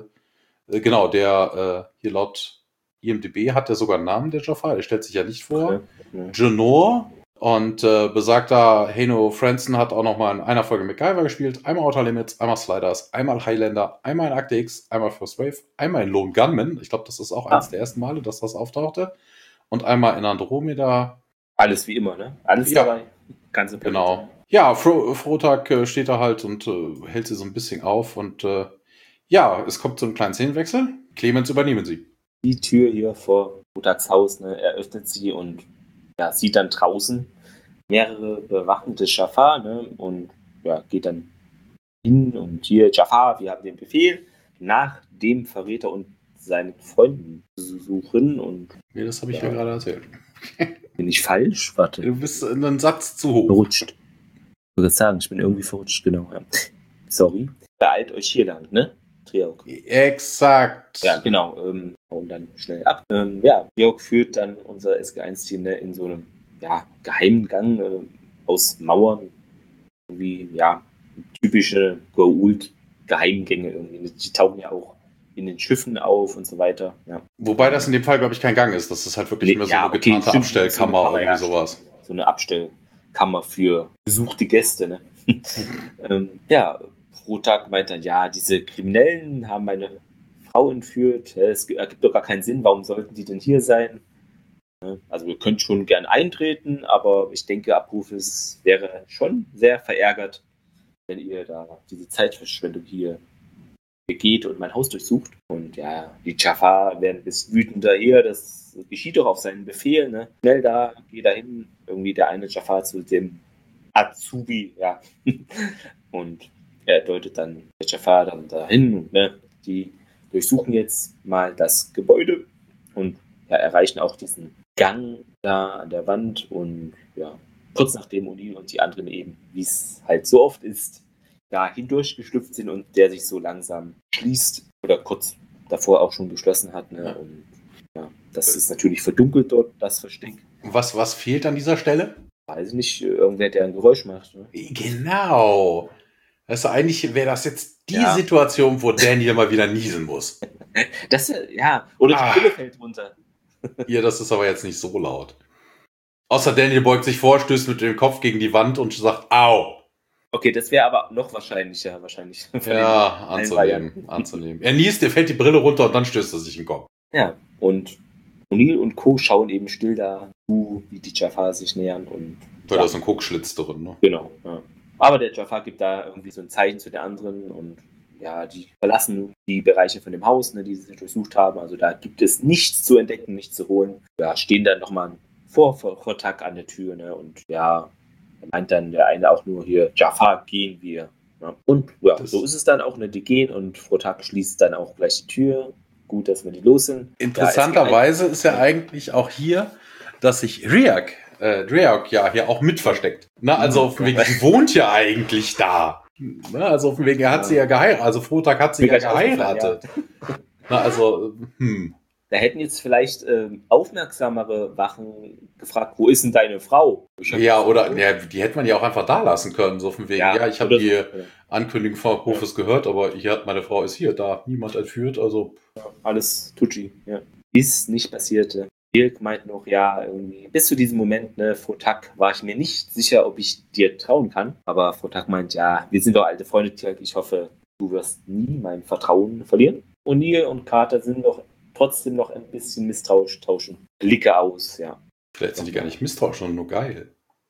genau, der hier laut IMDb hat der sogar einen Namen, der Jafar, der stellt sich ja nicht vor. Okay. Janor und besagter Hayno Franson hat auch nochmal in einer Folge MacGyver gespielt, einmal Outer Limits, einmal Sliders, einmal Highlander, einmal in Akte X, einmal First Wave, einmal in Lone Gunman, ich glaube, das ist auch eines der ersten Male, dass das auftauchte, und einmal in Andromeda. Alles wie immer, ne? Alles dabei. Ganze Palette. Genau. Ja, Frotak steht da halt und hält sie so ein bisschen auf und ja, es kommt zu einem kleinen Szenenwechsel. Clemens, übernehmen Sie. Die Tür hier vor Frotaks Haus, ne, eröffnet sie und ja, sieht dann draußen mehrere bewachende Jafar, ne, und ja, geht dann hin und hier, Jafar, wir haben den Befehl, nach dem Verräter und seinen Freunden zu suchen und... Nee, das habe ich ja gerade erzählt. Bin ich falsch? Warte. Du bist in einen Satz zu hoch. Verrutscht. Ich würde sagen, ich bin irgendwie verrutscht, genau. Ja. Sorry. Beeilt euch hier lang, ne? Triok. Exakt. Ja, genau. Und dann schnell ab. Ja, Triok führt dann unser SG1-Team, ne, in so einem geheimen Gang aus Mauern. Irgendwie, ja, typische Goa'uld-Geheimgänge irgendwie. Die tauchen ja auch in den Schiffen auf und so weiter. Ja. Wobei das in dem Fall, glaube ich, kein Gang ist. Das ist halt wirklich mehr so eine getarnte Abstellkammer oder irgendwie sowas. So eine Abstellkammer für besuchte Gäste, ne? Ja, Frotak meint dann, ja, diese Kriminellen haben meine Frau entführt. Es ergibt doch gar keinen Sinn. Warum sollten die denn hier sein? Also wir können schon gern eintreten, aber ich denke, Abrufes wäre schon sehr verärgert, wenn ihr da diese Zeitverschwendung hier geht und mein Haus durchsucht. Und ja, die Jafar werden ein bisschen wütender hier. Das geschieht doch auf seinen Befehl, ne? Schnell da, geh da hin. Irgendwie der eine Jafar zu dem Azubi, ja. Und er deutet dann der Jafar dann dahin. Und, ne, die durchsuchen jetzt mal das Gebäude und ja, erreichen auch diesen Gang da an der Wand. Und ja, kurz nachdem O'Neill und die anderen eben, wie es halt so oft ist, da hindurchgeschlüpft sind und der sich so langsam schließt oder kurz davor auch schon geschlossen hat. Ne? Und ja, das ist natürlich verdunkelt dort, das Versteck. Was fehlt an dieser Stelle? Weiß ich nicht, irgendwer, der ein Geräusch macht. Ne? Genau. Also eigentlich wäre das jetzt die Situation, wo Daniel mal wieder niesen muss. Das, ja, oder die Brille fällt runter. Ja, das ist aber jetzt nicht so laut. Außer Daniel beugt sich vor, stößt mit dem Kopf gegen die Wand und sagt, au. Okay, das wäre aber noch wahrscheinlicher, wahrscheinlich. Ja, anzunehmen. Er niest, dir fällt die Brille runter und dann stößt er sich im Kopf. Ja, und O'Neill und Co. schauen eben still da zu, wie die Jafar sich nähern. Und da ist ein Guckschlitz drin, ne? Genau, ja. Aber der Jafar gibt da irgendwie so ein Zeichen zu der anderen und ja, die verlassen die Bereiche von dem Haus, ne, die sie durchsucht haben. Also da gibt es nichts zu entdecken, nichts zu holen. Ja, stehen dann nochmal vor Khotak an der Tür, ne? Und ja, meint dann der eine auch nur hier, Jafar, gehen wir. Ja. Und ja, so ist es dann auch, ne? Die gehen und Khotak schließt dann auch gleich die Tür. Gut, dass wir die los sind. Interessanterweise ist ja eigentlich auch hier, dass sich Driak ja hier auch mit versteckt. Na, also auf dem Weg, sie wohnt ja eigentlich da. Na, also auf dem Weg, er hat sie ja geheiratet. Also Khotak hat sie ja geheiratet. Ja. Na, also, Da hätten jetzt vielleicht aufmerksamere Wachen gefragt, wo ist denn deine Frau? Ja, oder die hätte man ja auch einfach da lassen können, so von wegen, ja ich habe die Ankündigung vom Hofes gehört, aber meine Frau ist hier, da niemand entführt, also. Ja, alles Tucci, ja. Ist nicht passiert. Dirk meint noch, ja, irgendwie, bis zu diesem Moment, ne, Khotak, war ich mir nicht sicher, ob ich dir trauen kann, aber Khotak meint, ja, wir sind doch alte Freunde, Dirk, ich hoffe, du wirst nie mein Vertrauen verlieren. O'Neill und Carter sind doch trotzdem noch ein bisschen misstrauisch, tauschen Blicke aus, ja. Vielleicht sind die gar nicht misstrauisch, sondern nur geil.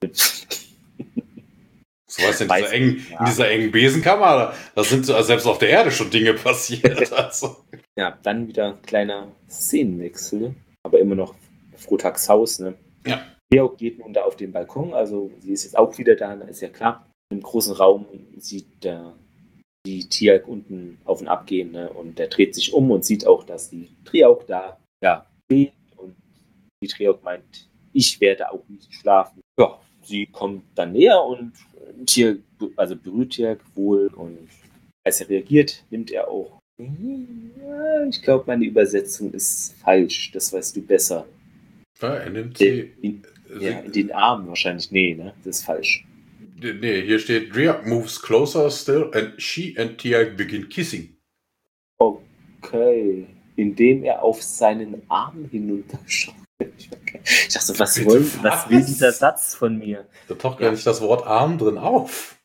So was in dieser engen Besenkammer, da sind selbst auf der Erde schon Dinge passiert. Also. Ja, dann wieder kleiner Szenenwechsel, aber immer noch Khotaks Haus, ne? Ja. Leo geht nun da auf den Balkon, also sie ist jetzt auch wieder da, ist ja klar. Im großen Raum sieht die Tialk unten auf und ab gehen, ne? Und der dreht sich um und sieht auch, dass die Triauk da steht und die Triauk meint, ich werde auch nicht schlafen. Ja, sie kommt dann näher und Tialk, also berührt Tialk wohl und als er reagiert, nimmt er auch. Ja, ich glaube, meine Übersetzung ist falsch, das weißt du besser. Ja, er nimmt sie in den Arm wahrscheinlich. Nee, ne? Das ist falsch. Nee, hier steht, Driak moves closer still and she and Tialk begin kissing. Okay. Indem er auf seinen Arm hinunterschaut. Ich dachte, was will dieser Satz von mir? Da taucht gar nicht das Wort Arm drin auf.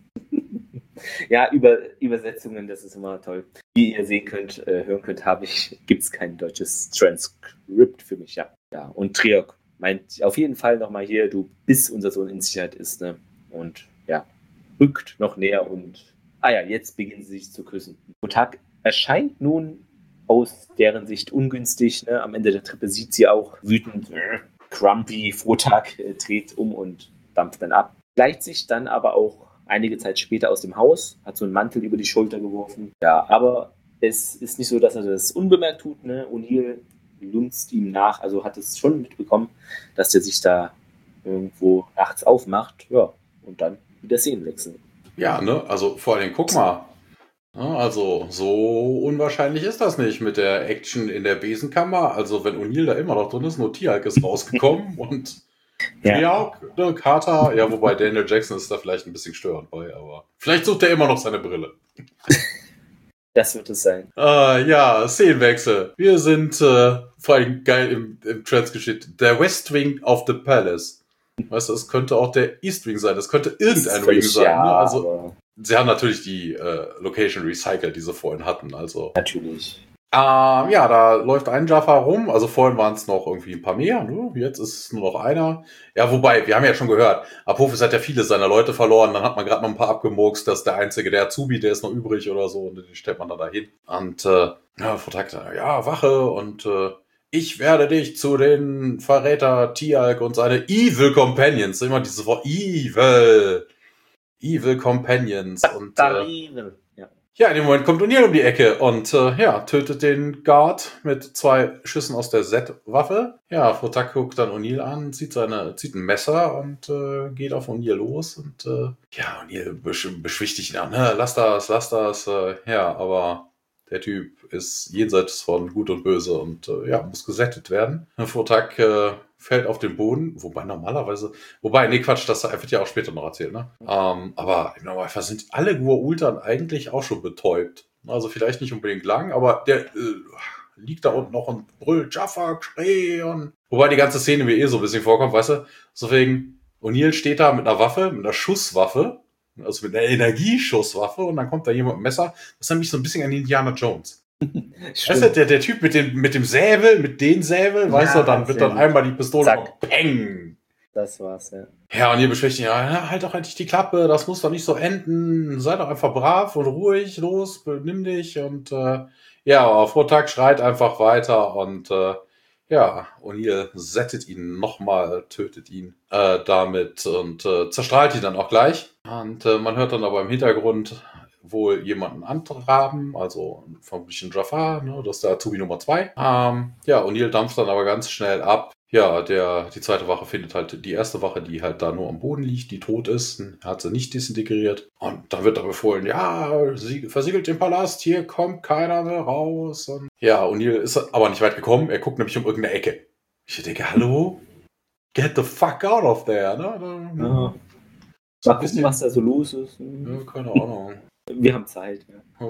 Ja, Übersetzungen, das ist immer toll. Wie ihr sehen könnt, hören könnt, gibt es kein deutsches Transkript für mich, ja. Und Triok meint auf jeden Fall nochmal hier, bis unser Sohn in Sicherheit ist, ne? Und ja, rückt noch näher und jetzt beginnen sie sich zu küssen. Khotak erscheint nun aus deren Sicht ungünstig, ne? Am Ende der Treppe sieht sie auch wütend, Grumpy, Khotak dreht um und dampft dann ab. Gleicht sich dann aber auch einige Zeit später aus dem Haus, hat so einen Mantel über die Schulter geworfen. Ja, aber es ist nicht so, dass er das unbemerkt tut, ne? O'Neill lunzt ihm nach, also hat es schon mitbekommen, dass der sich da irgendwo nachts aufmacht, ja, und dann wieder Szenenwechsel. Ja, ne, also vor allem, guck mal, also so unwahrscheinlich ist das nicht mit der Action in der Besenkammer, also wenn O'Neill da immer noch drin ist, nur Tialk ist rausgekommen und Triauk, ne, Carter, ja, wobei Daniel Jackson ist da vielleicht ein bisschen störend bei, aber vielleicht sucht er immer noch seine Brille. Das wird es sein. Ja, Szenenwechsel. Wir sind vor allem geil im Trans-Geschichte. Der West Wing of the Palace. Weißt du, es könnte auch der East Wing sein. Es könnte irgendein Wing sein. Ja, ne? Also, sie haben natürlich die Location recycelt, die sie vorhin hatten. Also. Natürlich. Da läuft ein Jafar rum. Also vorhin waren es noch irgendwie ein paar mehr. Ne? Jetzt ist es nur noch einer. Ja, wobei, wir haben ja schon gehört, Apophis hat ja viele seiner Leute verloren. Dann hat man gerade noch ein paar abgemurkst, dass der einzige, der Azubi, der ist noch übrig oder so. Und den stellt man dann dahin. Und Khotak sagt, ja, Wache und ich werde dich zu den Verräter Tialk und seine Evil Companions. Immer dieses Wort Evil. Evil Companions. Und Evil. Ja, in dem Moment kommt O'Neill um die Ecke und tötet den Guard mit 2 Schüssen aus der Z-Waffe. Ja, Khotak guckt dann O'Neill an, zieht ein Messer und geht auf O'Neill los. Und O'Neill beschwichtigt ihn an, lass das. Aber der Typ ist jenseits von Gut und Böse und muss gesättigt werden. Khotak fällt auf den Boden, das wird ja auch später noch erzählt, ne? Aber im Normalfall sind alle Goa'uld eigentlich auch schon betäubt. Also vielleicht nicht unbedingt lang, aber der liegt da unten noch und brüllt Jafar, Schrei und... Wobei die ganze Szene mir so ein bisschen vorkommt, weißt du? So wegen, O'Neill steht da mit einer Waffe, mit einer Schusswaffe, also mit einer Energieschusswaffe und dann kommt da jemand mit einem Messer. Das ist nämlich so ein bisschen an Indiana Jones. Weißt du, der Typ mit dem Säbel, weißt du, dann wird dann einmal die Pistole Zack. Peng. Das war's, ja. Ja, und ihr beschwichtigt, ja, halt doch endlich die Klappe, das muss doch nicht so enden. Sei doch einfach brav und ruhig, los, benimm dich. Und ja, aber Vortag schreit einfach weiter und ja, O'Neill settet ihn nochmal, tötet ihn damit und zerstrahlt ihn dann auch gleich. Und man hört dann aber im Hintergrund wohl jemanden antraben, also vermutlich ein Jafar, ne, das ist der Azubi Nummer 2. Ja, O'Neill dampft dann aber ganz schnell ab. Ja, die zweite Wache findet halt die erste Wache, die halt da nur am Boden liegt, die tot ist, hat sie nicht disintegriert. Und dann wird da befohlen, ja, versiegelt den Palast, hier kommt keiner mehr raus. Und ja, O'Neill ist aber nicht weit gekommen, er guckt nämlich um irgendeine Ecke. Ich denke, hallo? Get the fuck out of there, ne? Ja. Mal gucken, was da so los ist. Ja, keine Ahnung. Wir haben Zeit, ja.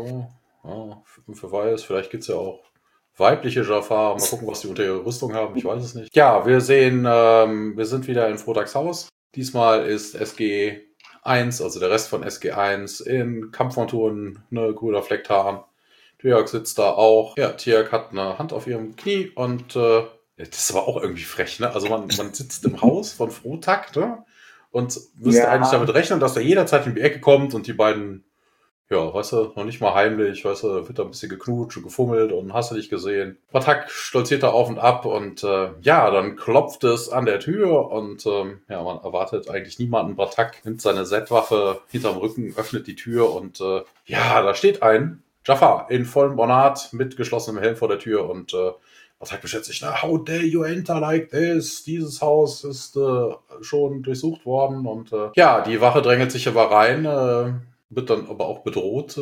Ja, wer weiß, vielleicht gibt's ja auch weibliche Jafar. Mal gucken, was die unter ihrer Rüstung haben. Ich weiß es nicht. Ja, wir sehen, wir sind wieder in Frotags Haus. Diesmal ist SG 1, also der Rest von SG 1 in Kampfmonturen, ne, grüner Flecktarn. Tiag sitzt da auch. Ja, Tiag hat eine Hand auf ihrem Knie und das ist aber auch irgendwie frech, ne? Also man sitzt im Haus von Frotag, ne? Und müsste eigentlich damit rechnen, dass er jederzeit in die Ecke kommt und die beiden, ja, weißt du, noch nicht mal heimlich, weißt du, wird da ein bisschen geknutscht und gefummelt und hast du nicht gesehen. Frotag stolziert da auf und ab und ja, dann klopft es an der Tür und ja, man erwartet eigentlich niemanden. Frotag nimmt seine Z-Waffe hinterm Rücken, öffnet die Tür und ja, da steht ein Jafar in vollem Ornat mit geschlossenem Helm vor der Tür und Frotag beschätzt sich, how dare you enter like this? Dieses Haus ist schon durchsucht worden und ja, die Wache drängelt sich aber rein, wird dann aber auch bedroht.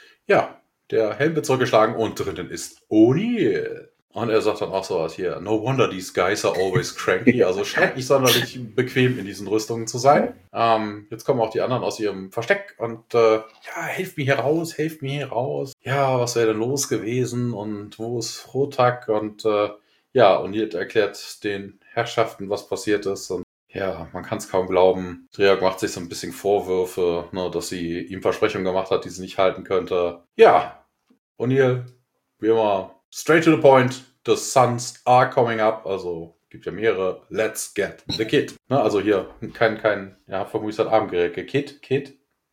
Ja, der Helm wird zurückgeschlagen und drinnen ist O'Neill. Und er sagt dann auch sowas hier, no wonder these guys are always cranky. Also scheint nicht sonderlich bequem in diesen Rüstungen zu sein. Jetzt kommen auch die anderen aus ihrem Versteck und ja, helft mir hier raus, helft mir hier raus. Ja, was wäre denn los gewesen und wo ist Frotag? Und ja, O'Neill erklärt den Herrschaften, was passiert ist. Und ja, man kann es kaum glauben. Tiag macht sich so ein bisschen Vorwürfe, ne, dass sie ihm Versprechungen gemacht hat, die sie nicht halten könnte. Ja, O'Neill, wie immer, straight to the point. The suns are coming up. Also gibt ja mehrere. Let's get the kid. Ne, also hier kein ja, vermutlich ein Abendgerät. Kid.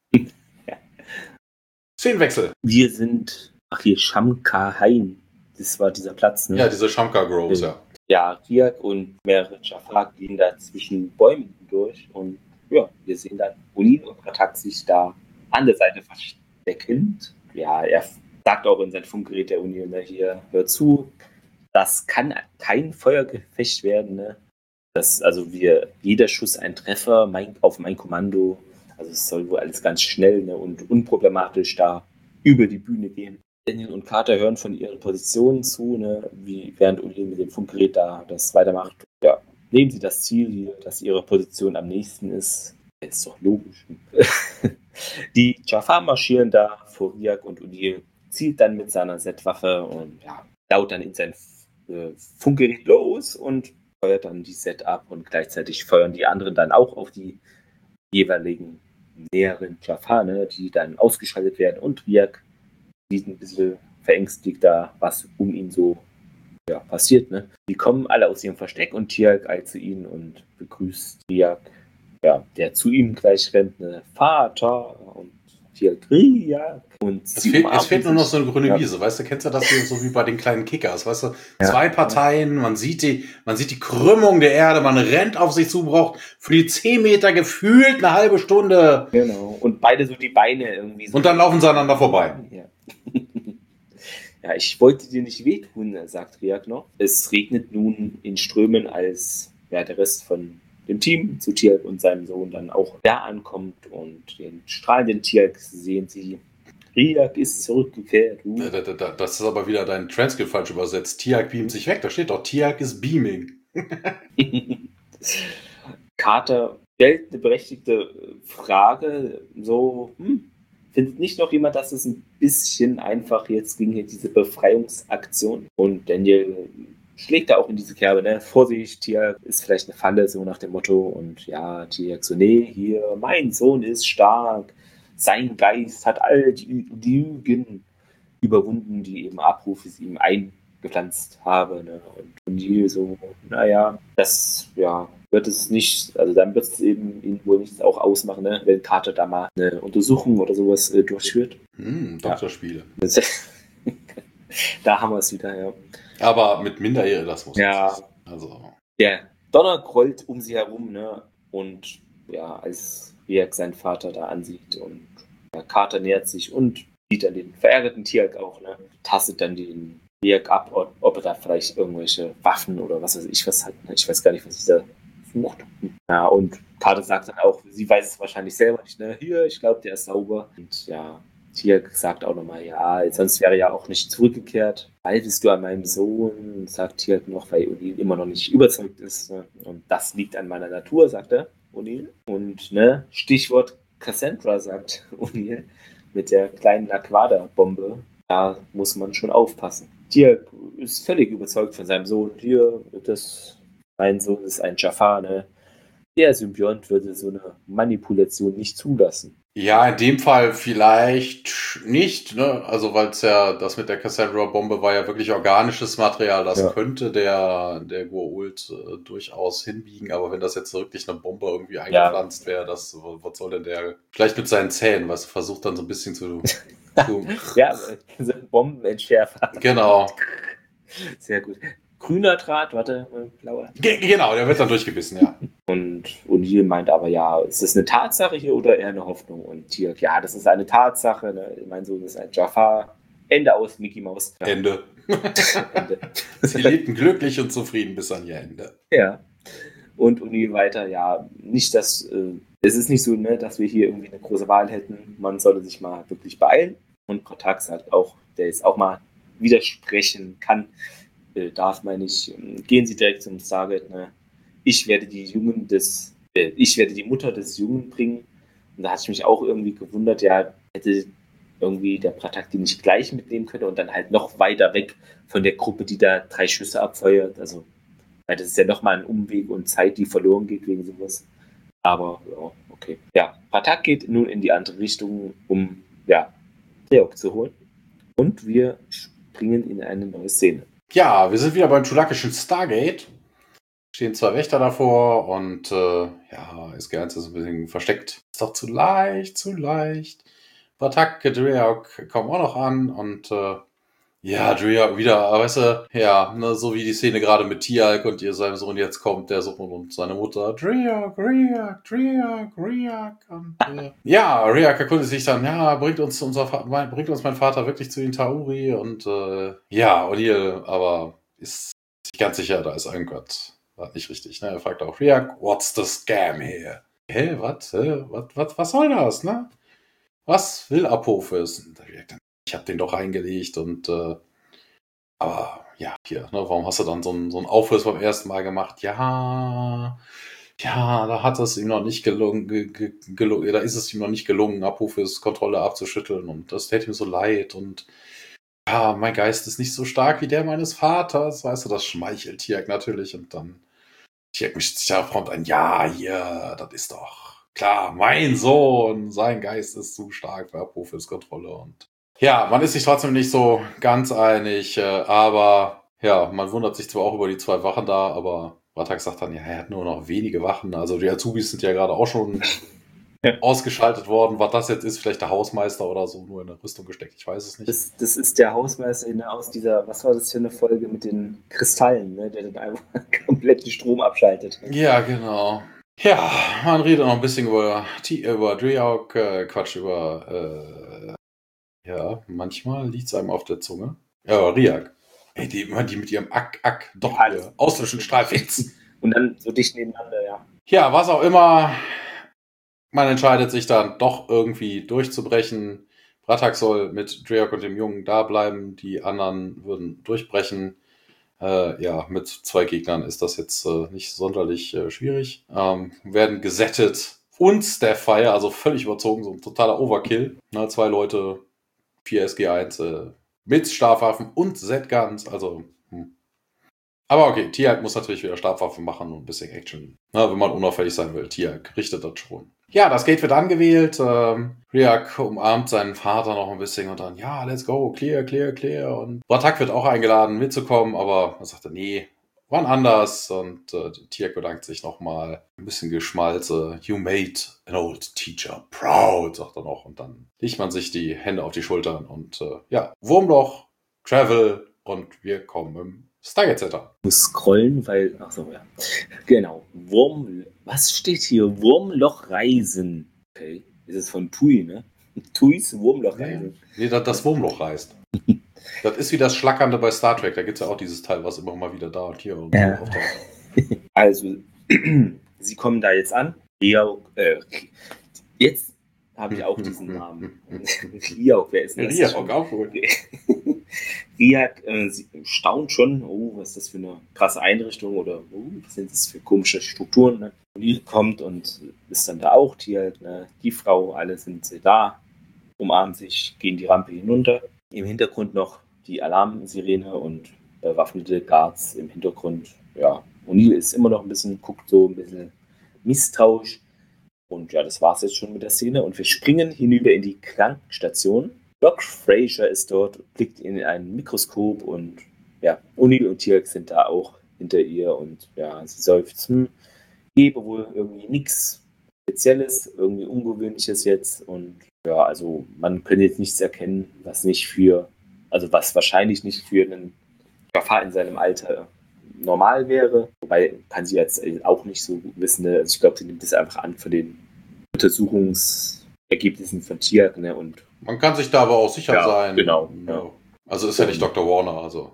Ja. Szenenwechsel. Wir sind, hier, Shamka Hain. Das war dieser Platz, ne? Ja, diese Shamka Groves, ja. Ja, Tiag und mehrere Jafar gehen da zwischen Bäumen durch und ja, wir sehen dann O'Neill und Frotag sich da an der Seite versteckend. Ja, er sagt auch in sein Funkgerät der O'Neill, ne, hier, hör zu, das kann kein Feuergefecht werden, ne? Also jeder Schuss ein Treffer auf mein Kommando, also es soll wohl alles ganz schnell, ne, und unproblematisch da über die Bühne gehen. Daniel und Carter hören von ihren Positionen zu, ne, während O'Neill mit dem Funkgerät da das weitermacht. Ja, nehmen Sie das Ziel hier, dass Ihre Position am nächsten ist. Das ist doch logisch. Die Jafar marschieren da vor Tiag und O'Neill zielt dann mit seiner Z-Waffe und ja, laut dann in sein Funkgerät los und feuert dann die Set ab und gleichzeitig feuern die anderen dann auch auf die jeweiligen näheren Jafar, ne, die dann ausgeschaltet werden und Tiag sieht ein bisschen verängstigt da, was um ihn so passiert. Ne? Die kommen alle aus ihrem Versteck und Tiag eilt zu ihnen und begrüßt Tiag, ja, der zu ihm gleich rennt, ne? Vater und Tiag. Und es fehlt nur noch so eine grüne Wiese, weißt du, kennst du das hier so wie bei den kleinen Kickers, weißt du, zwei Parteien, man sieht die Krümmung der Erde, man rennt auf sich zu, braucht für die 10 Meter gefühlt eine halbe Stunde. Genau, und beide so die Beine irgendwie so. Und dann laufen sie aneinander vorbei. Ja. Ja, ich wollte dir nicht wehtun, sagt Tiag noch. Es regnet nun in Strömen, als der Rest von dem Team zu Tiag und seinem Sohn dann auch da ankommt und den strahlenden Tiag sehen sie. Tiag ist zurückgekehrt. Das ist aber wieder dein Transkript falsch übersetzt. Tiag beamt sich weg, da steht doch Tiag ist beaming. Carter stellt eine berechtigte Frage, so, findet nicht noch jemand, dass es ein bisschen einfach jetzt ging hier diese Befreiungsaktion? Und Daniel schlägt da auch in diese Kerbe, ne? Vorsicht, Tiag ist vielleicht eine Falle, so nach dem Motto. Und ja, Tiag so, nee, hier, mein Sohn ist stark. Sein Geist hat all die Lügen überwunden, die eben Abrufes ihm eingepflanzt habe. Ne? Und die so, naja, das wird wird es nicht, also dann wird es eben ihn wohl nichts auch ausmachen, ne, wenn Carter da mal eine Untersuchung oder sowas durchführt. Doktorspiele. Ja. Da haben wir es wieder, ja. Aber mit Minderjährigen, das muss ja. sein. Also. Der Donner grollt um sie herum, ne? Und ja, als Riak seinen Vater da ansieht und Carter nähert sich und sieht dann den verärgerten Tier auch, ne? Tastet dann den Riak ab, ob er da vielleicht irgendwelche Waffen oder was weiß ich was hat. Ne? Ich weiß gar nicht, was ich da sucht. Ja, und Carter sagt dann auch, sie weiß es wahrscheinlich selber nicht, ne? Hier, ich glaube, der ist sauber. Und ja, Tiak sagt auch nochmal, ja, sonst wäre er ja auch nicht zurückgekehrt. Haltest du an meinem Sohn, sagt Tiak noch, weil O'Neill immer noch nicht überzeugt ist. Ne? Und das liegt an meiner Natur, sagt er, O'Neill. Und ne, Stichwort Cassandra, sagt O'Neill, mit der kleinen Aquada-Bombe. Da muss man schon aufpassen. Tiak ist völlig überzeugt von seinem Sohn. Hier, mein Sohn ist ein Jafar, ne? Der Symbiont würde so eine Manipulation nicht zulassen. Ja, in dem Fall vielleicht nicht, ne? Also weil es ja, das mit der Cassandra-Bombe war ja wirklich organisches Material, das könnte der Goa'uld durchaus hinbiegen, aber wenn das jetzt wirklich eine Bombe irgendwie eingepflanzt wäre, was soll denn der? Vielleicht mit seinen Zähnen, was versucht dann so ein bisschen zu ja, so ein Bombenentschärfer. Genau. Sehr gut. Grüner Draht, blauer. Genau, der wird dann durchgebissen, ja. Und O'Neill meint aber, ja, ist das eine Tatsache hier oder eher eine Hoffnung? Und Tiak, ja, das ist eine Tatsache. Ne? Mein Sohn ist ein Jafar. Ende aus, Mickey Mouse. Ja. Ende. Ende. Sie lebten glücklich und zufrieden bis an ihr Ende. Ja. Und O'Neill weiter, ja, nicht, dass es ist nicht so, ne, dass wir hier irgendwie eine große Wahl hätten. Man sollte sich mal wirklich beeilen. Und Kotak sagt auch, der jetzt auch mal widersprechen kann, darf man nicht. Gehen Sie direkt zum Stargate, ne? Ich werde die Mutter des Jungen bringen. Und da hatte ich mich auch irgendwie gewundert, ja, hätte irgendwie der Pratak die nicht gleich mitnehmen können und dann halt noch weiter weg von der Gruppe, die da 3 Schüsse abfeuert. Also, das ist ja nochmal ein Umweg und Zeit, die verloren geht wegen sowas. Aber, ja, okay. Ja, Pratak geht nun in die andere Richtung, um, ja, Dreok zu holen. Und wir springen in eine neue Szene. Ja, wir sind wieder beim chulakischen Stargate. Stehen 2 Wächter davor und SG-1 ist ein bisschen versteckt. Ist doch zu leicht. Pratak, Dreok kommen auch noch an und Dreok wieder, weißt du, ja, ne, so wie die Szene gerade mit Tialk und seinem Sohn jetzt kommt, der Sohn und seine Mutter, Dreok. Und Riak erkundigt sich dann, ja, bringt uns mein Vater wirklich zu den Tauri und O'Neill aber ist sich ganz sicher, da ist irgendwas nicht richtig, ne? Er fragt auch Riak, what's the scam here? Was soll das, ne? Was will Apophis? Und Riak dann, ich hab den doch reingelegt und aber ja, hier, ne, warum hast du dann so einen Aufriss beim ersten Mal gemacht? Ja, da hat es ihm noch nicht gelungen, da ist es ihm noch nicht gelungen, Apophis Kontrolle abzuschütteln und das täte ihm so leid und ja, mein Geist ist nicht so stark wie der meines Vaters, weißt du, das schmeichelt Tiak natürlich und dann Tiak mischt sich da prompt ein, ja, hier, das ist doch klar, mein Sohn, sein Geist ist zu stark für Apophis Kontrolle und ja, man ist sich trotzdem nicht so ganz einig, aber ja, man wundert sich zwar auch über die 2 Wachen da, aber Pratak sagt dann, ja, er hat nur noch wenige Wachen, also die Azubis sind ja gerade auch schon ausgeschaltet worden, was das jetzt ist, vielleicht der Hausmeister oder so, nur in eine Rüstung gesteckt, ich weiß es nicht. Das ist der Hausmeister aus dieser, was war das für eine Folge mit den Kristallen, ne, der dann einfach komplett den Strom abschaltet. Ja, genau. Ja, man redet noch ein bisschen über Dreok, Quatsch, ja, manchmal liegt es einem auf der Zunge. Ja, Riak. Ey, die mit ihrem doch auslöschen Strahlfix. Und dann so dicht nebeneinander, ja. Ja, was auch immer. Man entscheidet sich dann doch irgendwie durchzubrechen. Pratak soll mit Dreok und dem Jungen da bleiben. Die anderen würden durchbrechen. Mit 2 Gegnern ist das jetzt nicht sonderlich schwierig. Werden gesettet. Und Starfire, also völlig überzogen, so ein totaler Overkill. 2 Leute, 4 SG-1 mit Stabwaffen und Z-Guns, also Aber okay, Tialk muss natürlich wieder Stabwaffen machen und ein bisschen Action. Wenn man unauffällig sein will, Tialk richtet das schon. Ja, das Gate wird angewählt. Riak umarmt seinen Vater noch ein bisschen und dann, ja, let's go, clear. Und Pratak wird auch eingeladen, mitzukommen, aber er sagte, nee, wann anders. Und Tiak bedankt sich nochmal. Ein bisschen Geschmalze. You made an old teacher proud, sagt er noch. Und dann legt man sich die Hände auf die Schultern. Und Wurmloch, Travel und wir kommen im Stargate Center. Ich muss scrollen, weil, achso, ja. Genau. Was steht hier? Wurmlochreisen. Okay. Ist es von Tui, ne? Tuis Wurmlochreisen. Nee, das Wurmloch reist. Das ist wie das Schlackernde bei Star Trek. Da gibt es ja auch dieses Teil, was immer mal wieder da und hier und so auftaucht. Also, sie kommen da jetzt an. Jetzt habe ich auch diesen Namen. Riak, wer ist das? Riak, auch gut. Riak staunt schon, was ist das für eine krasse Einrichtung oder was sind das für komische Strukturen. Ne? O'Neill kommt und ist dann da auch Tiak, ne? Die Frau, alle sind da, umarmen sich, gehen die Rampe hinunter. Im Hintergrund noch die Alarmsirene und bewaffnete Guards im Hintergrund. Ja, O'Neill ist immer noch guckt so ein bisschen misstrauisch. Und ja, das war's jetzt schon mit der Szene. Und wir springen hinüber in die Krankenstation. Doc Fraser ist dort, blickt in ein Mikroskop und ja, O'Neill und Tiak sind da auch hinter ihr und ja, sie seufzt, gebe wohl irgendwie nichts Spezielles, irgendwie Ungewöhnliches jetzt und ja, also man könnte jetzt nichts erkennen, was wahrscheinlich nicht für einen Jafar in seinem Alter normal wäre. Wobei kann sie jetzt auch nicht so wissen. Ne? Also ich glaube, sie nimmt das einfach an von den Untersuchungsergebnissen von Tiak. Ne? Und man kann sich da aber auch sicher sein. Genau. Ja. Also ist ja nicht Dr. Warner. Also.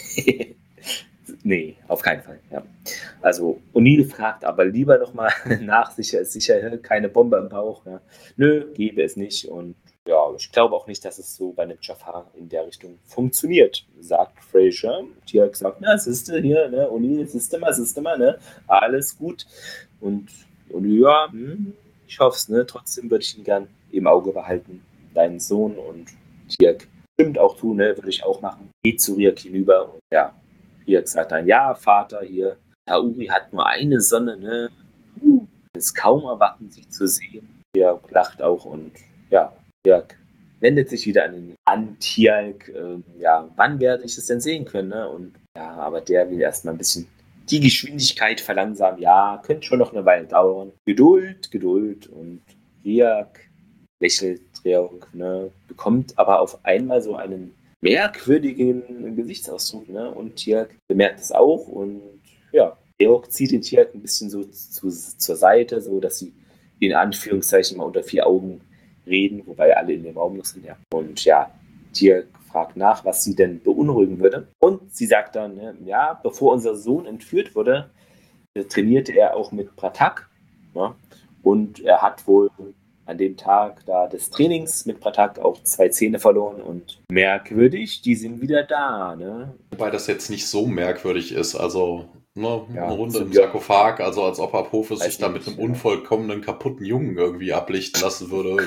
Nee, auf keinen Fall. Ja. Also O'Neill fragt aber lieber nochmal nach, sicher ist sicher, keine Bombe im Bauch. Ja. Nö, gebe es nicht. Und ja, ich glaube auch nicht, dass es so bei einem Jafar in der Richtung funktioniert, sagt Fraser. Tiak sagt, na, siehste hier, ne, O'Neill, siehste mal, ne, alles gut. Und ja, ich hoffe es, ne, trotzdem würde ich ihn gern im Auge behalten, deinen Sohn. Und Tiak stimmt auch zu, ne, würde ich auch machen. Geht zu Riak hinüber und ja, Riak sagt dann, ja, Vater, hier, Tauri hat nur eine Sonne, ne, ist kaum erwarten, sie zu sehen. Riak lacht auch und ja, Tiak wendet sich wieder an Tiak. Wann werde ich es denn sehen können? Ne? Und ja, aber der will erstmal ein bisschen die Geschwindigkeit verlangsamen. Ja, könnte schon noch eine Weile dauern. Geduld. Und Riak lächelt Triauk, ne? Bekommt aber auf einmal so einen merkwürdigen Gesichtsausdruck. Ne? Und Tiak bemerkt es auch. Und ja, Triauk zieht den Tiak ein bisschen so zur Seite, so dass sie in Anführungszeichen mal unter 4 Augen reden, wobei alle in dem Raum noch sind, ja. Und ja, Tiak fragt nach, was sie denn beunruhigen würde. Und sie sagt dann, ja, bevor unser Sohn entführt wurde, trainierte er auch mit Pratak. Ja, und er hat wohl an dem Tag da des Trainings mit Pratak auch 2 Zähne verloren und merkwürdig, die sind wieder da. Ne? Wobei das jetzt nicht so merkwürdig ist, also eine Runde im Sarkophag, also als ob Apophis sich da mit einem unvollkommenen, kaputten Jungen irgendwie ablichten lassen würde.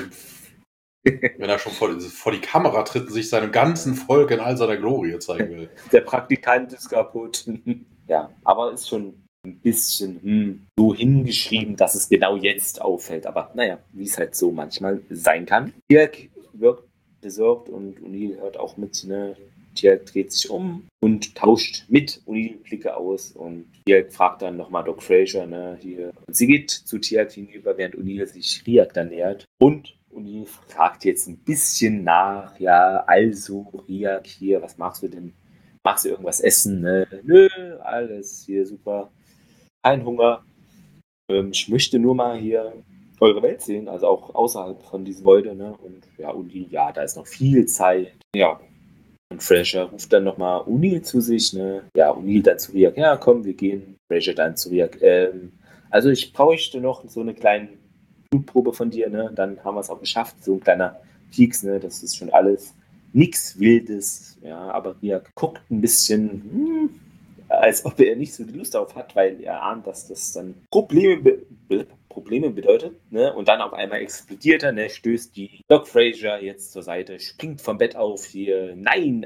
Wenn er schon vor die Kamera tritt und sich seinem ganzen Volk in all seiner Glorie zeigen will. Der Praktikant ist kaputt. Ja, aber ist schon ein bisschen so hingeschrieben, dass es genau jetzt auffällt. Aber naja, wie es halt so manchmal sein kann. Tiak wirkt besorgt und O'Neill hört auch mit, ne? Tiak dreht sich um und tauscht mit O'Neill Blicke aus und Tiak fragt dann nochmal Doc Fraser, ne, hier. Und sie geht zu Tiak hinüber, während O'Neill sich Riak dann nähert. Und O'Neill fragt jetzt ein bisschen nach, ja, also Riak hier, was machst du denn? Magst du irgendwas essen? Ne? Nö, alles hier super. Kein Hunger. Ich möchte nur mal hier eure Welt sehen, also auch außerhalb von diesem Gebäude, ne? Und ja, O'Neill, ja, da ist noch viel Zeit. Ja. Und Fraser ruft dann nochmal O'Neill zu sich, ne? Ja, O'Neill dann zu Riak, ja, komm, wir gehen. Fraser dann zu Riak, also ich bräuchte noch so eine kleine Blutprobe von dir, ne? Dann haben wir es auch geschafft. So ein kleiner Pieks, ne? Das ist schon alles. Nichts Wildes, ja, aber Riak guckt ein bisschen, als ob er nicht so die Lust darauf hat, weil er ahnt, dass das dann Probleme bedeutet, ne? Und dann auf einmal explodiert er, ne? Stößt die Doc Fraser jetzt zur Seite, springt vom Bett auf hier, nein,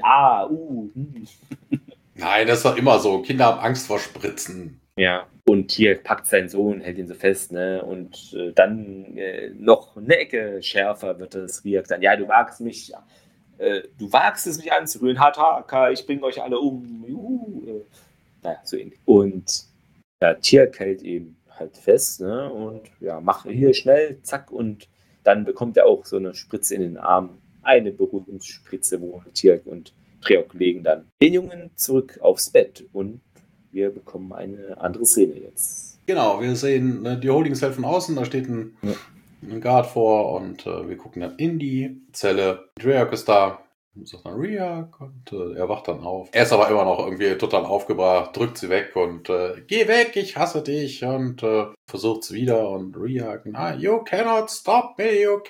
Nein, das ist doch immer so, Kinder haben Angst vor Spritzen. Ja, und hier packt sein Sohn, hält ihn so fest, ne? Und dann noch eine Ecke schärfer wird es Riak dann, ja, du wagst es mich anzurühren, Hataka, ich bringe euch alle um. Naja, so ähnlich. Und ja, Tirk hält ihn halt fest, ne? Und ja, mach hier schnell, zack, und dann bekommt er auch so eine Spritze in den Arm. Eine Beruhigungsspritze, wo Tirk und Treok legen dann den Jungen zurück aufs Bett. Und wir bekommen eine andere Szene jetzt. Genau, wir sehen die Holding Cell von außen, da steht ein Guard vor und wir gucken dann in die Zelle. Treok ist da, sagt dann Riak und er wacht dann auf. Er ist aber immer noch irgendwie total aufgebracht, drückt sie weg und geh weg, ich hasse dich und versucht es wieder und Riak, you cannot stop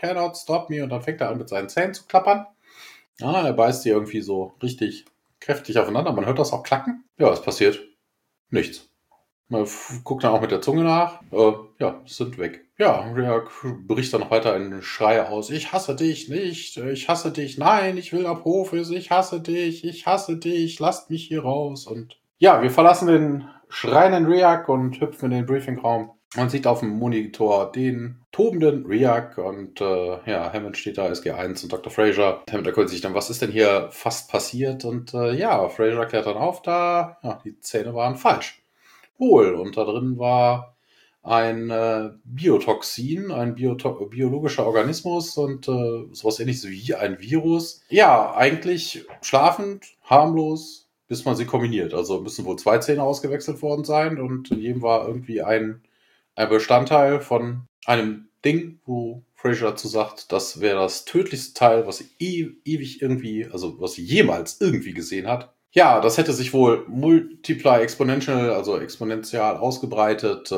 me und dann fängt er an mit seinen Zähnen zu klappern. Ja, er beißt sie irgendwie so richtig kräftig aufeinander, man hört das auch klacken. Ja, es passiert nichts. Man guckt dann auch mit der Zunge nach. Ja, sind weg. Ja, Riak bricht dann noch weiter in Schrei aus. Ich hasse dich nicht. Ich hasse dich. Nein, ich will Apophis. Ich hasse dich. Ich hasse dich. Lasst mich hier raus. Und ja, wir verlassen den schreienden Riak und hüpfen in den Briefingraum. Man sieht auf dem Monitor den tobenden Riak und Hammond steht da, SG1 und Dr. Fraser. Hammond erkundigt sich dann, was ist denn hier fast passiert? Und Fraser klärt dann auf, die Zähne waren falsch. Wohl, und da drin war ein Biotoxin, ein biologischer Organismus und sowas ähnliches wie ein Virus. Ja, eigentlich schlafend, harmlos, bis man sie kombiniert. Also müssen wohl 2 Zähne ausgewechselt worden sein und in jedem war irgendwie ein Bestandteil von einem Ding, wo Fraser dazu sagt, das wäre das tödlichste Teil, was sie ewig irgendwie, also was sie jemals irgendwie gesehen hat. Ja, das hätte sich wohl multiply exponential, also exponentiell ausgebreitet.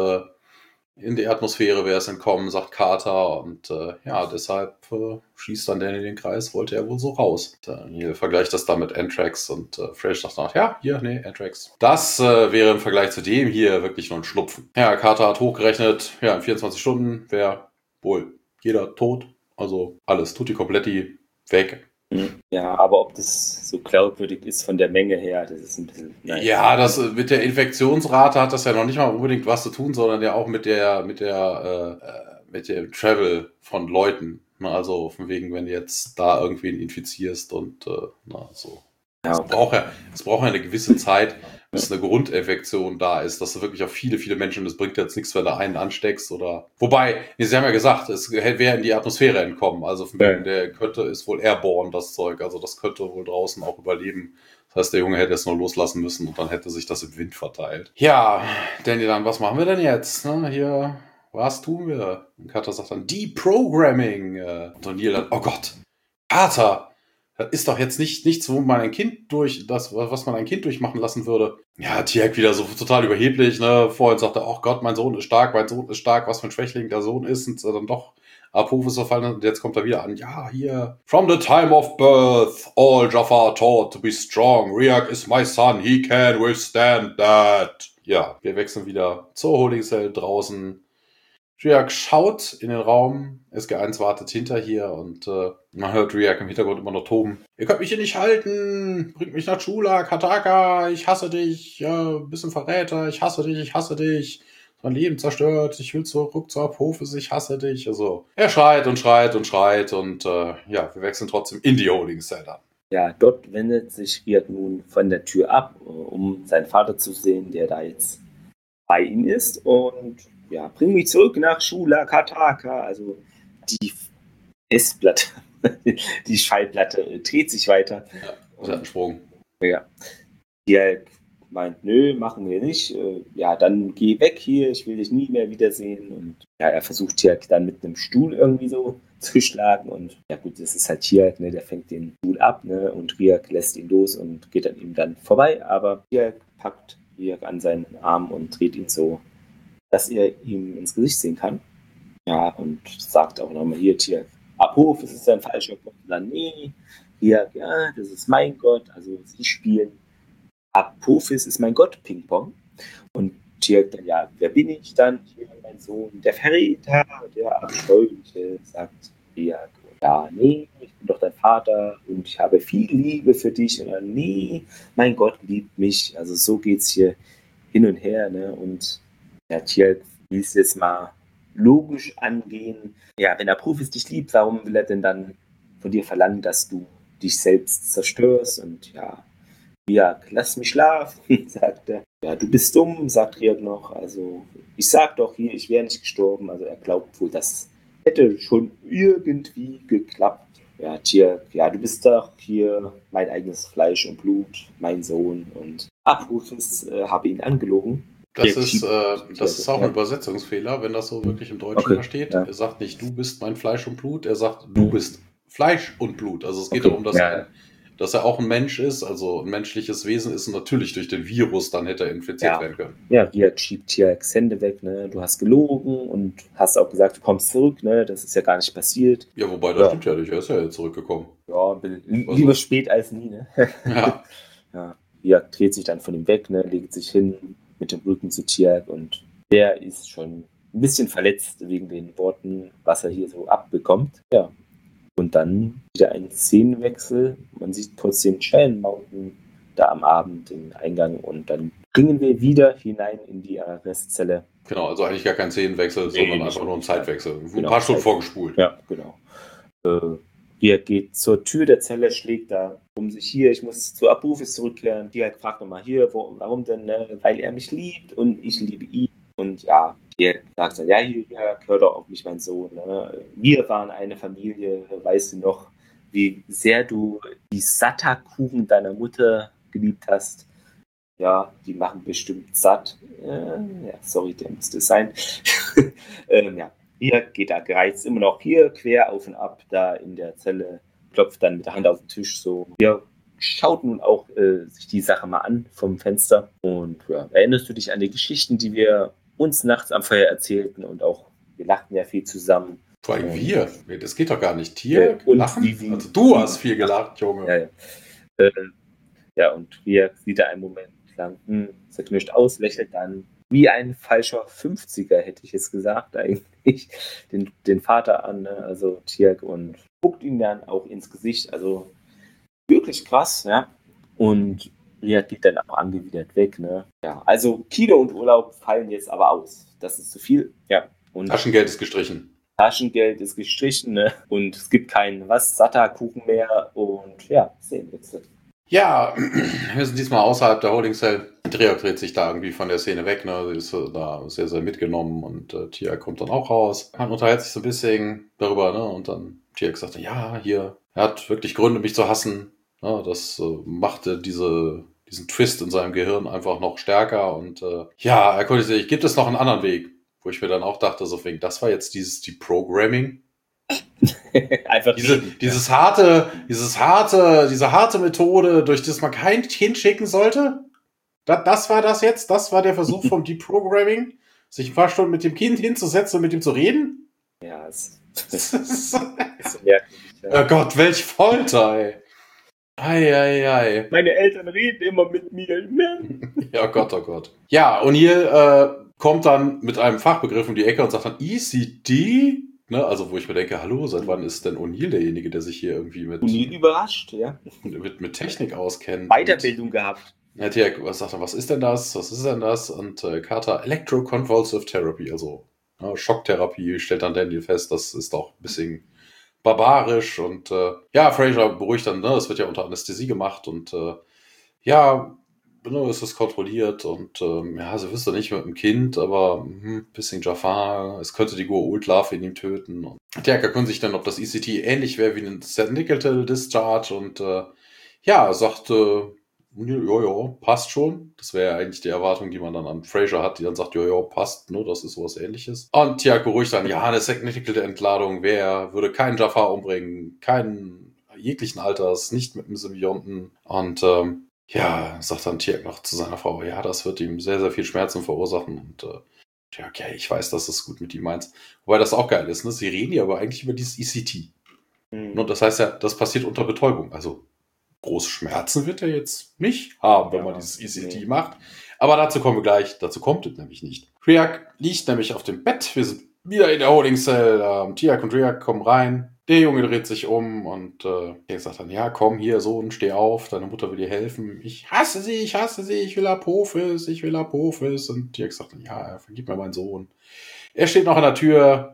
In die Atmosphäre wäre es entkommen, sagt Carter. Und deshalb schießt dann Danny den Kreis, wollte er wohl so raus. Hier vergleicht das dann mit Anthrax und Fraser sagt dann, Anthrax. Das wäre im Vergleich zu dem hier wirklich nur ein Schlupfen. Ja, Carter hat hochgerechnet, in 24 Stunden wäre wohl jeder tot. Also alles, tutti kompletti, weg. Ja, aber ob das so glaubwürdig ist von der Menge her, das ist ein bisschen... Nein. Ja, das mit der Infektionsrate hat das ja noch nicht mal unbedingt was zu tun, sondern ja auch mit dem Travel von Leuten. Also von wegen, wenn du jetzt da irgendwen infizierst und so. Ja, okay. Es braucht ja eine gewisse Zeit, bis eine Grundinfektion da ist, dass du wirklich auf viele, viele Menschen, das bringt jetzt nichts, wenn du einen ansteckst oder... Wobei, sie haben ja gesagt, es wäre in die Atmosphäre entkommen, also von wegen, der ist wohl airborne, das Zeug, also das könnte wohl draußen auch überleben. Das heißt, der Junge hätte es nur loslassen müssen und dann hätte sich das im Wind verteilt. Ja, Danny dann, was machen wir denn jetzt? Hier, was tun wir? Und Carter sagt dann, Deprogramming. Und O'Neill dann, oh Gott, Carter! Das ist doch jetzt nichts, wo man was man ein Kind durchmachen lassen würde. Ja, Tirk wieder so total überheblich, ne? Vorhin sagte er, oh Gott, mein Sohn ist stark, was für ein Schwächling der Sohn ist, und dann doch Apophis verfallen, und jetzt kommt er wieder an, ja, hier. From the time of birth, all Jaffa taught to be strong. Riak is my son, he can withstand that. Ja, wir wechseln wieder zur Holding Cell draußen. Riak schaut in den Raum, SG1 wartet hinter hier und man hört Riak im Hintergrund immer noch toben. Ihr könnt mich hier nicht halten, bringt mich nach Chula, Kataka, ich hasse dich, bist ein Verräter, ich hasse dich, mein Leben zerstört, ich will zurück zur Apophis, ich hasse dich. Also er schreit und wir wechseln trotzdem in die Holding Cell dann. Ja, dort wendet sich Riak nun von der Tür ab, um seinen Vater zu sehen, der da jetzt bei ihm ist, und ja, bring mich zurück nach Chula Kataka. Also die Festplatte, die Schallplatte dreht sich weiter. Ja, das hat einen Sprung. Ja. Tirk meint, nö, machen wir nicht. Ja, dann geh weg hier, ich will dich nie mehr wiedersehen. Und ja, er versucht Tirk dann mit einem Stuhl irgendwie so zu schlagen. Und ja gut, das ist halt Tirk, ne, der fängt den Stuhl ab, ne, und Riak lässt ihn los und geht an ihm dann vorbei. Aber Tirk packt Riak an seinen Arm und dreht ihn so, dass er ihm ins Gesicht sehen kann. Ja, und sagt auch nochmal, hier, Tirk, Apophis ist ein falscher Gott. Dann, nee, Riak, ja, das ist mein Gott. Also sie spielen Apophis ist mein Gott, Ping-Pong. Und Tirk dann, ja, wer bin ich dann? Hier, mein Sohn, der Verräter, der Abscheuliche, sagt Riak. Ja, nee, ich bin doch dein Vater und ich habe viel Liebe für dich. Und dann, nee, mein Gott liebt mich. Also so geht's hier hin und her, ne? Und ja, Tirk will es jetzt mal logisch angehen. Ja, wenn Apophis dich liebt, warum will er denn dann von dir verlangen, dass du dich selbst zerstörst? Und ja, Riak, lass mich schlafen, sagt er. Ja, du bist dumm, sagt Riak noch. Also, ich sag doch hier, ich wäre nicht gestorben. Also, er glaubt wohl, das hätte schon irgendwie geklappt. Ja, Tier, ja, du bist doch hier mein eigenes Fleisch und Blut, mein Sohn. Und Abrufus habe ihn angelogen. Das ist auch ein Übersetzungsfehler, wenn das so wirklich im Deutschen da steht. Ja. Er sagt nicht, du bist mein Fleisch und Blut, er sagt, du bist Fleisch und Blut. Also es geht darum, dass er auch ein Mensch ist, also ein menschliches Wesen ist und natürlich durch den Virus dann hätte er infiziert werden können. Ja, Riak schiebt Tiaks Hände weg, ne? Du hast gelogen und hast auch gesagt, du kommst zurück, ne? Das ist ja gar nicht passiert. Ja, wobei, das stimmt ja nicht, er ist ja zurückgekommen. Ja, lieber spät als nie, ne? Ja. Ja, Riak dreht sich dann von ihm weg, ne? Legt sich hin mit dem Rücken zu Tiak und der ist schon ein bisschen verletzt wegen den Worten, was er hier so abbekommt. Ja. Und dann wieder ein Szenenwechsel. Man sieht kurz den Cheyenne Mountain da am Abend im Eingang und dann bringen wir wieder hinein in die Arrestzelle. Genau, also eigentlich gar kein Szenenwechsel, sondern einfach nur ein Zeitwechsel. Ein paar Stunden vorgespult. Ja, genau. Riak geht zur Tür der Zelle, schlägt da um sich hier, ich muss zu Abrufus zurückkehren. Riak fragt nochmal hier, warum denn? Ne? Weil er mich liebt und ich liebe ihn. Und ja, Riak sagt dann, ja, hör doch auf mich, mein Sohn. Ne? Wir waren eine Familie, weißt du noch, wie sehr du die Satta-Kuchen deiner Mutter geliebt hast. Ja, die machen bestimmt satt. Ja, sorry, der musste sein. Ja, Riak geht da gereizt immer noch hier quer auf und ab da in der Zelle, klopft dann mit der Hand auf den Tisch so. Ja, schaut nun auch sich die Sache mal an vom Fenster. Und ja, erinnerst du dich an die Geschichten, die wir uns nachts am Feuer erzählten und auch, wir lachten ja viel zusammen. Vor allem wir? Das geht doch gar nicht. Tier lachen? Also du hast viel gelacht, Junge. Ja, und Riak sieht da einen Moment lang zerknirscht aus, lächelt dann wie ein falscher 50er, hätte ich jetzt gesagt, eigentlich, den Vater an, ne? Also Tiak, und guckt ihm dann auch ins Gesicht, also wirklich krass, ja. Und Riak geht dann auch angewidert weg, ne. Ja, also Kino und Urlaub fallen jetzt aber aus. Das ist zu viel, ja. Und Taschengeld ist gestrichen. Taschengeld ist gestrichen, ne. Und es gibt keinen Satta-Kuchen mehr und ja, Szenenwechsel. Ja, wir sind diesmal außerhalb der Holding Cell. Riak dreht sich da irgendwie von der Szene weg, ne? Sie ist da sehr, sehr mitgenommen und Tiak kommt dann auch raus. Man unterhält sich so ein bisschen darüber, ne? Und dann Tiak sagt, ja, hier, er hat wirklich Gründe, mich zu hassen. Ne? Das machte diesen Twist in seinem Gehirn einfach noch stärker und ja, er konnte sich, gibt es noch einen anderen Weg? Wo ich mir dann auch dachte, so wegen, das war jetzt diese Deprogramming. Einfach diese harte Methode, durch das man kein Kind schicken sollte. Das war das jetzt? Das war der Versuch vom Deprogramming? Sich ein paar Stunden mit dem Kind hinzusetzen und mit ihm zu reden? Ja, es ist merkwürdig. Ja. Oh Gott, welch Folter, ey. Ei. Meine Eltern reden immer mit mir. Ja, Gott, oh Gott. Ja, O'Neill kommt dann mit einem Fachbegriff um die Ecke und sagt dann ECD. Ne, also wo ich mir denke, hallo, seit wann ist denn O'Neill derjenige, der sich hier irgendwie O'Neill überrascht, ja. Mit Technik auskennt. Weiterbildung gehabt. Ja, Tiak, sagt er, was ist denn das? Und Carter, Electroconvulsive Therapy, also Schocktherapie, stellt dann Daniel fest, das ist doch ein bisschen barbarisch und ja, Fraser beruhigt dann, ne, das wird ja unter Anästhesie gemacht und ja, es ist kontrolliert und ja, sie wüsste nicht mit dem Kind, aber bisschen Jafar, es könnte die Goa'uld-Larve in ihm töten. Und Tiak erkundigt sich dann, ob das ECT ähnlich wäre wie ein Nickel Discharge und ja, sagt ja, passt schon. Das wäre ja eigentlich die Erwartung, die man dann an Fraser hat, die dann sagt, ja, passt, ne, das ist sowas Ähnliches. Und Tiak beruhigt dann, ja, eine Nickel-Entladung würde keinen Jafar umbringen, keinen jeglichen Alters, nicht mit einem Symbionten und ja, sagt dann Tiak noch zu seiner Frau, ja, das wird ihm sehr, sehr viel Schmerzen verursachen und ja, okay, ich weiß, dass es gut mit ihm meint. Wobei das auch geil ist, ne? Sie reden ja aber eigentlich über dieses ECT. Und das heißt ja, das passiert unter Betäubung. Also große Schmerzen wird er jetzt nicht haben, wenn man dieses ECT macht. Aber dazu kommen wir gleich. Dazu kommt es nämlich nicht. Riak liegt nämlich auf dem Bett. Wir sind wieder in der Holding Cell. Tiak und Riak kommen rein. Der Junge dreht sich um und er sagt dann, ja, komm hier, Sohn, steh auf, deine Mutter will dir helfen. Ich hasse sie, ich will Apophis. Und Tiak sagt dann, ja, vergib mir meinen Sohn. Er steht noch an der Tür,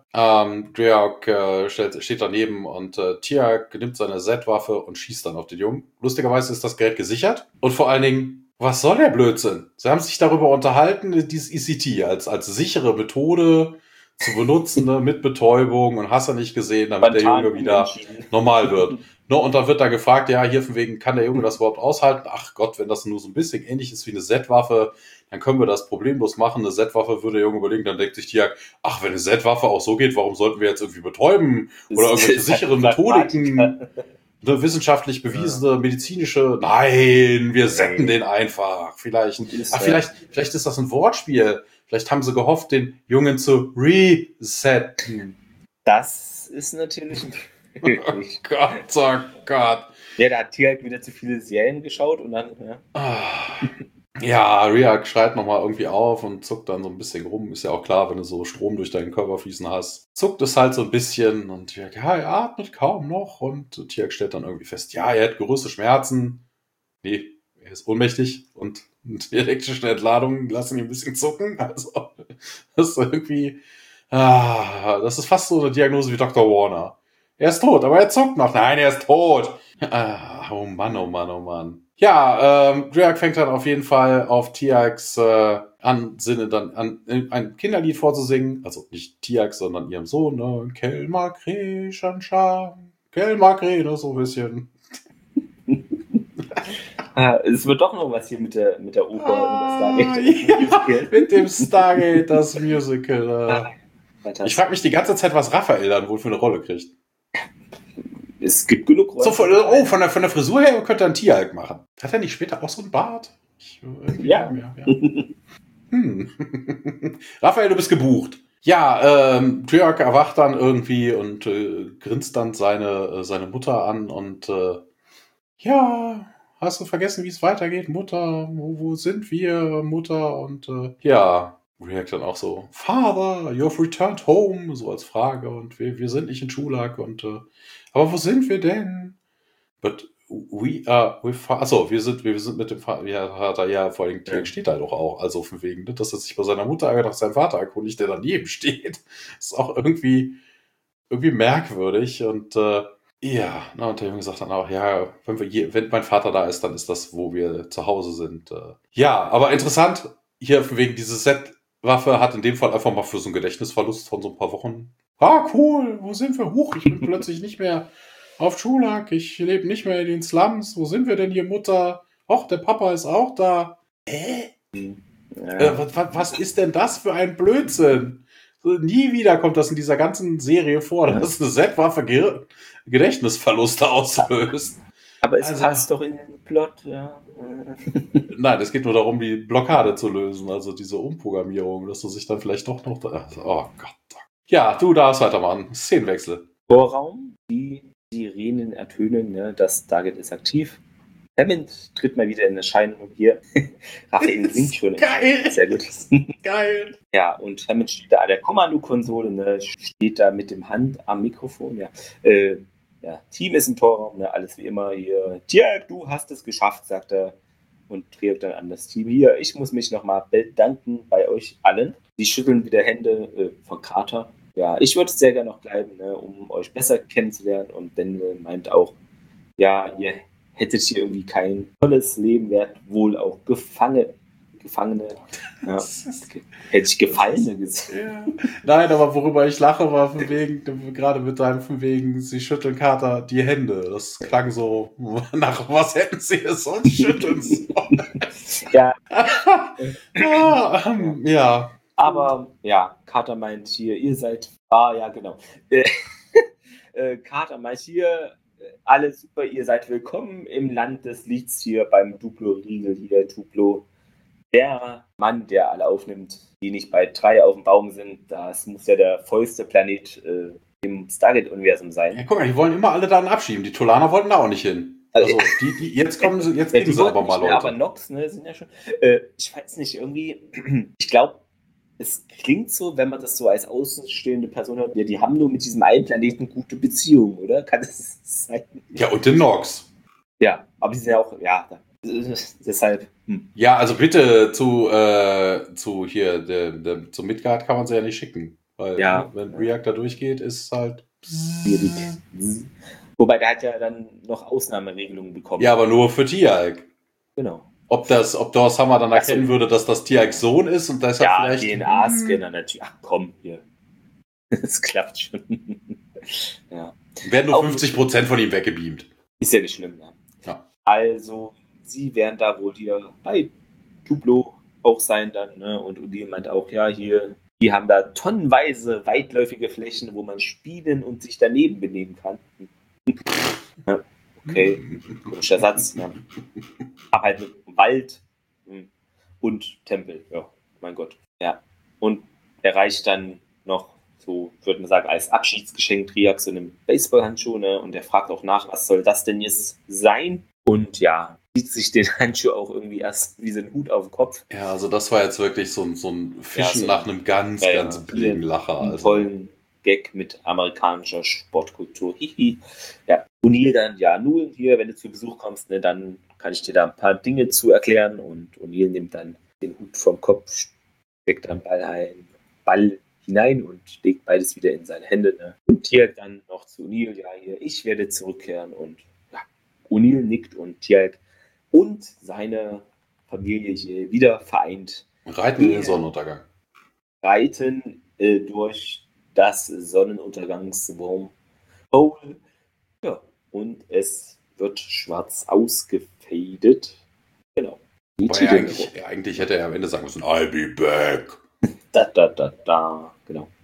Riak steht daneben und Tiak nimmt seine Z-Waffe und schießt dann auf den Jungen. Lustigerweise ist das Gerät gesichert und vor allen Dingen Was soll der Blödsinn? Sie haben sich darüber unterhalten, dieses ECT als sichere Methode zu benutzen, ne, mit Betäubung und hast du nicht gesehen, damit der Junge wieder normal wird. No, und dann wird da gefragt, ja, hier von wegen, kann der Junge das überhaupt aushalten? Ach Gott, wenn das nur so ein bisschen ähnlich ist wie eine Z-Waffe, dann können wir das problemlos machen. Eine Z-Waffe würde der Junge überlegen, dann denkt sich Tiag, ach, wenn eine Z-Waffe auch so geht, warum sollten wir jetzt irgendwie betäuben? Oder irgendwelche sicheren Methodiken? Eine wissenschaftlich bewiesene, medizinische, nein, wir setzen den einfach. Vielleicht ist das ein Wortspiel. Vielleicht haben sie gehofft, den Jungen zu resetten. Das ist natürlich möglich. Oh Gott. Ja, da hat Tiag wieder zu viele Serien geschaut und dann, Ja, Riak schreit nochmal irgendwie auf und zuckt dann so ein bisschen rum. Ist ja auch klar, wenn du so Strom durch deinen Körper fließen hast. Zuckt es halt so ein bisschen und Tiag, ja, er atmet kaum noch. Und Tiag stellt dann irgendwie fest, ja, er hat größte Schmerzen. Nee, er ist ohnmächtig und die elektrische Entladungen lassen ihn ein bisschen zucken. Also, das ist irgendwie, das ist fast so eine Diagnose wie Dr. Warner. Er ist tot, aber er zuckt noch. Nein, er ist tot. Oh Mann, oh Mann, oh Mann. Ja, Riak fängt dann auf jeden Fall auf Tiags Ansinnen dann an, ein Kinderlied vorzusingen. Also nicht Tiag, sondern ihrem Sohn, ne? Kelmakre, Shanshan, Kelmakre, so ein bisschen. Es wird doch noch was hier mit der Oper und das Stargate. Mit dem Stargate, das Musical. Ich frage mich die ganze Zeit, was Raphael dann wohl für eine Rolle kriegt. Es gibt genug Rollen. So, von der Frisur her könnte er einen Tiag machen. Hat er nicht später auch so einen Bart? Ja. Raphael, du bist gebucht. Ja, Tiag erwacht dann irgendwie und grinst dann seine Mutter an und ja, hast du vergessen, wie es weitergeht, Mutter? Wo sind wir, Mutter? Und ja, Riak dann auch so, Father, you've returned home, so als Frage und wir sind nicht in Schulak und aber wo sind wir denn? But we are with achso, wir sind mit dem Vater, ja, vor allem Tiag steht da doch auch, also von wegen, dass er sich bei seiner Mutter nach seinem Vater erkundigt, der daneben steht. Ist auch irgendwie merkwürdig und ja, und der Junge sagt dann auch, ja, wenn mein Vater da ist, dann ist das, wo wir zu Hause sind. Ja, aber interessant, hier von wegen diese Z-Waffe hat in dem Fall einfach mal für so einen Gedächtnisverlust von so ein paar Wochen. Cool, wo sind wir? Huch, ich bin plötzlich nicht mehr auf Schulak, ich lebe nicht mehr in den Slums. Wo sind wir denn hier, Mutter? Och, der Papa ist auch da. Was ist denn das für ein Blödsinn? Nie wieder kommt das in dieser ganzen Serie vor, dass eine Z-Waffe Gedächtnisverluste auslöst. Aber es passt doch in den Plot, ja. Nein, es geht nur darum, die Blockade zu lösen, also diese Umprogrammierung, dass du sich dann vielleicht doch noch... Oh Gott. Ja, du darfst weitermachen. Szenenwechsel. Vorraum, die Sirenen ertönen, ne? Das Stargate ist aktiv. Hammond tritt mal wieder in Erscheinung hier. Raphael singt schon. Geil! Sehr gut. Geil! Ja, und Hammond steht da an der Kommandokonsole, ne? Steht da mit dem Hand am Mikrofon, ja. Ja, Team ist im Torraum, ne? Alles wie immer hier. Tiag, du hast es geschafft, sagt er. Und trägt dann an das Team hier. Ich muss mich nochmal bedanken bei euch allen. Die schütteln wieder Hände von Carter. Ja, ich würde sehr gerne noch bleiben, ne, um euch besser kennenzulernen. Und Daniel meint auch, ja, ihr hättet hier irgendwie kein tolles Leben, wärt wohl auch Gefangene. Ja, hätte ich Gefallene gesehen. Ja. Nein, aber worüber ich lache, war von wegen, gerade mit deinem von wegen, sie schütteln Carter die Hände. Das klang so, nach was hätten sie es sonst schütteln sollen? Ja. Ja. Aber ja, Carter meint hier, ihr seid. Ja, genau. Carter meint hier, alles super, ihr seid willkommen im Land des Lichts hier beim Duplo-Riegel hier, Duplo. Der Mann, der alle aufnimmt, die nicht bei 3 auf dem Baum sind, das muss ja der vollste Planet im Stargate-Universum sein. Ja, guck mal, die wollen immer alle dann abschieben. Die Tolaner wollten da auch nicht hin. Also, jetzt kommen sie, jetzt gehen sie aber mal, Leute. Aber Nox, ne, sind ja schon. Ich weiß nicht, irgendwie, ich glaube, es klingt so, wenn man das so als außenstehende Person hört, ja, die haben nur mit diesem einen Planeten gute Beziehungen, oder? Kann das sein? Ja, und den Nox. Ja, aber die sind ja auch, ja, deshalb. Ja, also bitte zu Midgard kann man sie ja nicht schicken. Weil, ja, wenn Riak da durchgeht, ist halt. Wobei der hat ja dann noch Ausnahmeregelungen bekommen. Ja, aber nur für Tiag. Genau. Ob Thor's Hammer dann erkennen würde, dass das Tiags Sohn ist und deshalb ja, vielleicht... DNA-Scanner natürlich. Ach komm, hier. Das klappt schon. Ja. Werden nur 50% von ihm weggebeamt. Ist ja nicht schlimm, ja. Also, sie werden da wohl hier bei Tuplo auch sein dann, ne? Und O'Neill meint auch, ja, hier, die haben da tonnenweise weitläufige Flächen, wo man spielen und sich daneben benehmen kann. Ja, okay, komischer Satz. Ja. Aber halt mit Wald und Tempel, ja, mein Gott. Ja, und er reicht dann noch, so würde man sagen, als Abschiedsgeschenk Triax so einem Baseballhandschuh, ne? Und er fragt auch nach, was soll das denn jetzt sein? Und ja, zieht sich den Handschuh auch irgendwie erst wie so ein Hut auf den Kopf. Ja, also das war jetzt wirklich so ein Fischen so nach einem ganz billigen Lacher. Einen tollen Gag mit amerikanischer Sportkultur. Hihi. Ja, O'Neill dann, ja, nun hier, wenn du zu Besuch kommst, ne, dann kann ich dir da ein paar Dinge zu erklären. Und O'Neill nimmt dann den Hut vom Kopf, steckt dann Ball hinein und legt beides wieder in seine Hände. Ne? Und hier dann noch zu O'Neill, ja, hier, ich werde zurückkehren. Und ja, O'Neill nickt und Tialk und seine Familie hier wieder vereint. Reiten in den Sonnenuntergang. Reiten durch das Sonnenuntergangswormhole. Ja, und es wird schwarz ausgefadet. Genau. Eigentlich hätte er am Ende sagen müssen, I'll be back. Genau.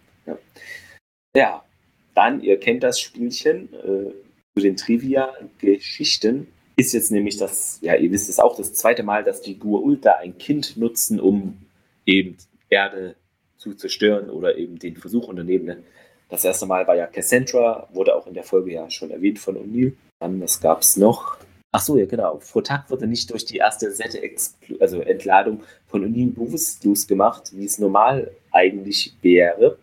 Ja, dann, ihr kennt das Spielchen zu den Trivia-Geschichten. Ist jetzt nämlich das, ja, ihr wisst es auch, das zweite Mal, dass die Goa'uld ein Kind nutzen, um eben Erde zu zerstören oder eben den Versuch unternehmen. Das erste Mal war ja Cassandra, wurde auch in der Folge ja schon erwähnt von O'Neill. Dann, was gab es noch? Ach so, ja genau. Frotak wurde nicht durch die erste Entladung von O'Neill bewusstlos gemacht, wie es normal eigentlich wäre.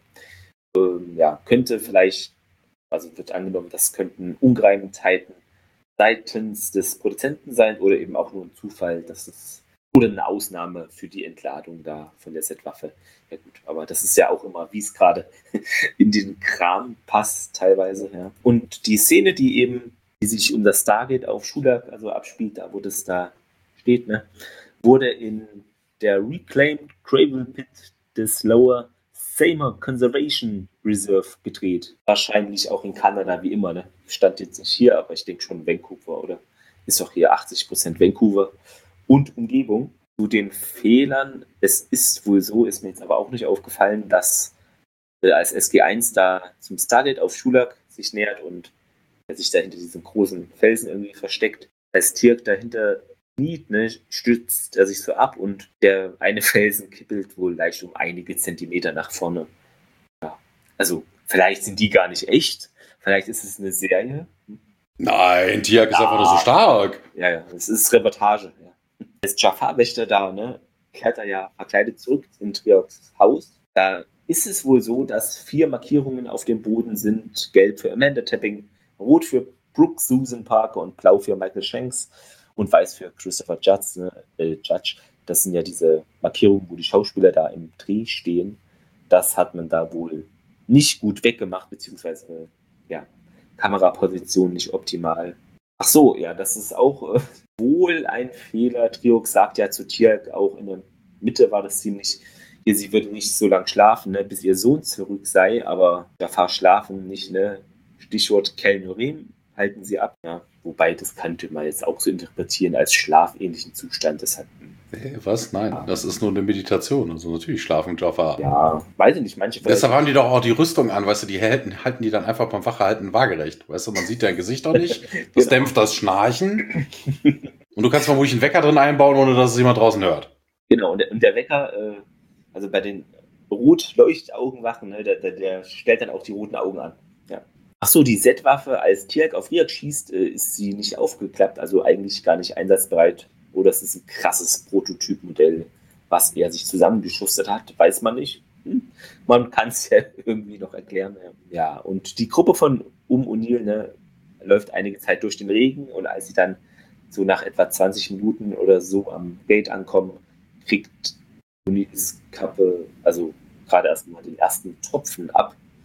Ja, könnte vielleicht, also wird angenommen, das könnten Ungereimtheiten seitens des Produzenten sein oder eben auch nur ein Zufall, dass es oder eine Ausnahme für die Entladung da von der Z-Waffe. Ja gut, aber das ist ja auch immer, wie es gerade in den Kram passt teilweise. Ja. Und die Szene, die sich um das Stargate auf Schulak also abspielt, da wo das da steht, ne, wurde in der Reclaimed Gravel Pit des Lower Seymour Conservation Reserve gedreht. Wahrscheinlich auch in Kanada, wie immer. Ne? Stand jetzt nicht hier, aber ich denke schon Vancouver, oder? Ist doch hier 80% Vancouver und Umgebung. Zu den Fehlern, es ist wohl so, ist mir jetzt aber auch nicht aufgefallen, dass als SG-1 da zum Stargate auf Schulak sich nähert und sich da hinter diesem großen Felsen irgendwie versteckt, als Tirk dahinter kniet, ne, stützt er sich so ab und der eine Felsen kippelt wohl leicht um einige Zentimeter nach vorne. Ja. Also vielleicht sind die gar nicht echt, vielleicht ist es eine Serie. Nein, Tiak ist einfach nur so stark. Ja, es ist Reportage. Ja. Als Jafar-Wächter da, ne, kehrt er ja verkleidet zurück in Triox Haus. Da ist es wohl so, dass 4 Markierungen auf dem Boden sind. Gelb für Amanda Tapping, rot für Brooke Susan Parker und blau für Michael Shanks und weiß für Christopher Judge. Das sind ja diese Markierungen, wo die Schauspieler da im Dreh stehen. Das hat man da wohl nicht gut weggemacht, beziehungsweise ja, Kameraposition nicht optimal. Ach so, ja, das ist auch wohl ein Fehler. Triox sagt ja zu Tialk auch in der Mitte war das ziemlich, sie würde nicht so lange schlafen, ne, bis ihr Sohn zurück sei, aber Jafar schlafen nicht, ne? Stichwort Kelnurim, halten sie ab. Ja, wobei, das könnte man jetzt auch so interpretieren als schlafähnlichen Zustand. Das hat, was? Nein, das ist nur eine Meditation. Also natürlich schlafen Jafar. Ja, weiß ich nicht, manche. Deshalb haben die doch auch die Rüstung an, weißt du, die halten die dann einfach beim Wachehalten waagerecht. Weißt du, man sieht dein Gesicht auch nicht. Das genau. Dämpft das Schnarchen. Und du kannst vermutlich einen Wecker drin einbauen, ohne dass es jemand draußen hört. Genau, und der Wecker, also bei den Rot-Leuchtaugenwachen, ne, der stellt dann auch die roten Augen an. Ja. Ach so, die Z-Waffe, als Tialk auf Riak schießt, ist sie nicht aufgeklappt, also eigentlich gar nicht einsatzbereit. Oder es ist ein krasses Prototypmodell, was er sich zusammengeschustert hat, weiß man nicht. Man kann es ja irgendwie noch erklären. Ja, und die Gruppe von O'Neill, ne, läuft einige Zeit durch den Regen und als sie dann so nach etwa 20 Minuten oder so am Gate ankommen, kriegt O'Neills Kappe, also gerade erst mal den ersten Tropfen ab.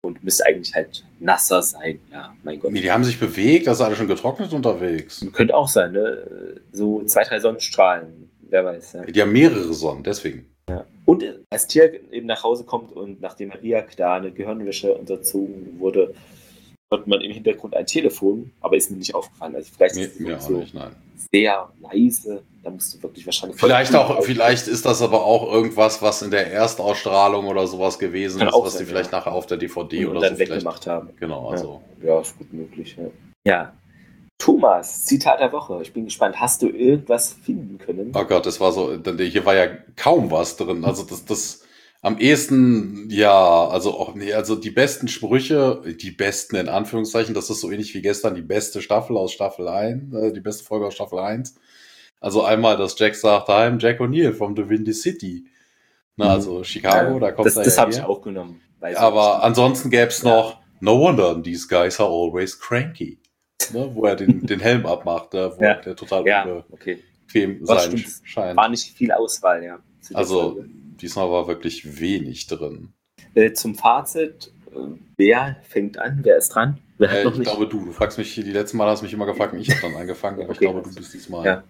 und müsste eigentlich halt nasser sein. Ja, mein Gott. Die haben sich bewegt, das ist alles schon getrocknet unterwegs. Könnte auch sein, ne? So 2, 3 Sonnenstrahlen, wer weiß. Ja. Die haben mehrere Sonnen, deswegen. Ja. Und als Tier eben nach Hause kommt und nachdem Riak da eine Gehirnwäsche unterzogen wurde, hört man im Hintergrund ein Telefon, aber ist mir nicht aufgefallen. Also vielleicht ist Mir es auch so nicht, nein. sehr leise. Da musst du wirklich wahrscheinlich... Vielleicht ist das aber auch irgendwas, was in der Erstausstrahlung oder sowas gewesen Kann ist, auch was sein, die vielleicht nachher auf der DVD und oder dann so weggemacht haben. Genau, also. Ja, ist gut möglich. Ja. Thomas, Zitat der Woche. Ich bin gespannt. Hast du irgendwas finden können? Oh Gott, das war so, hier war ja kaum was drin. Also das am ehesten, ja, also auch, nee, also die besten Sprüche, die besten in Anführungszeichen, das ist so ähnlich wie gestern die beste Staffel aus Staffel 1, die beste Folge aus Staffel 1. Also einmal, dass Jack sagt, I'm Jack O'Neill from the Windy City. Na, also Chicago, da kommt er ja Das habe her. ich auch genommen. Aber ansonsten gäbe es noch, no wonder these guys are always cranky. Ne, wo er den Helm abmacht, wo der total unbequem sein scheint. War nicht viel Auswahl, ja. Also, diesmal war wirklich wenig drin. Zum Fazit, wer fängt an? Wer ist dran? Wer hat noch nicht? Ich glaube, du fragst mich, die letzten Mal hast mich immer gefragt und ich habe dann angefangen, aber ich glaube, du bist diesmal.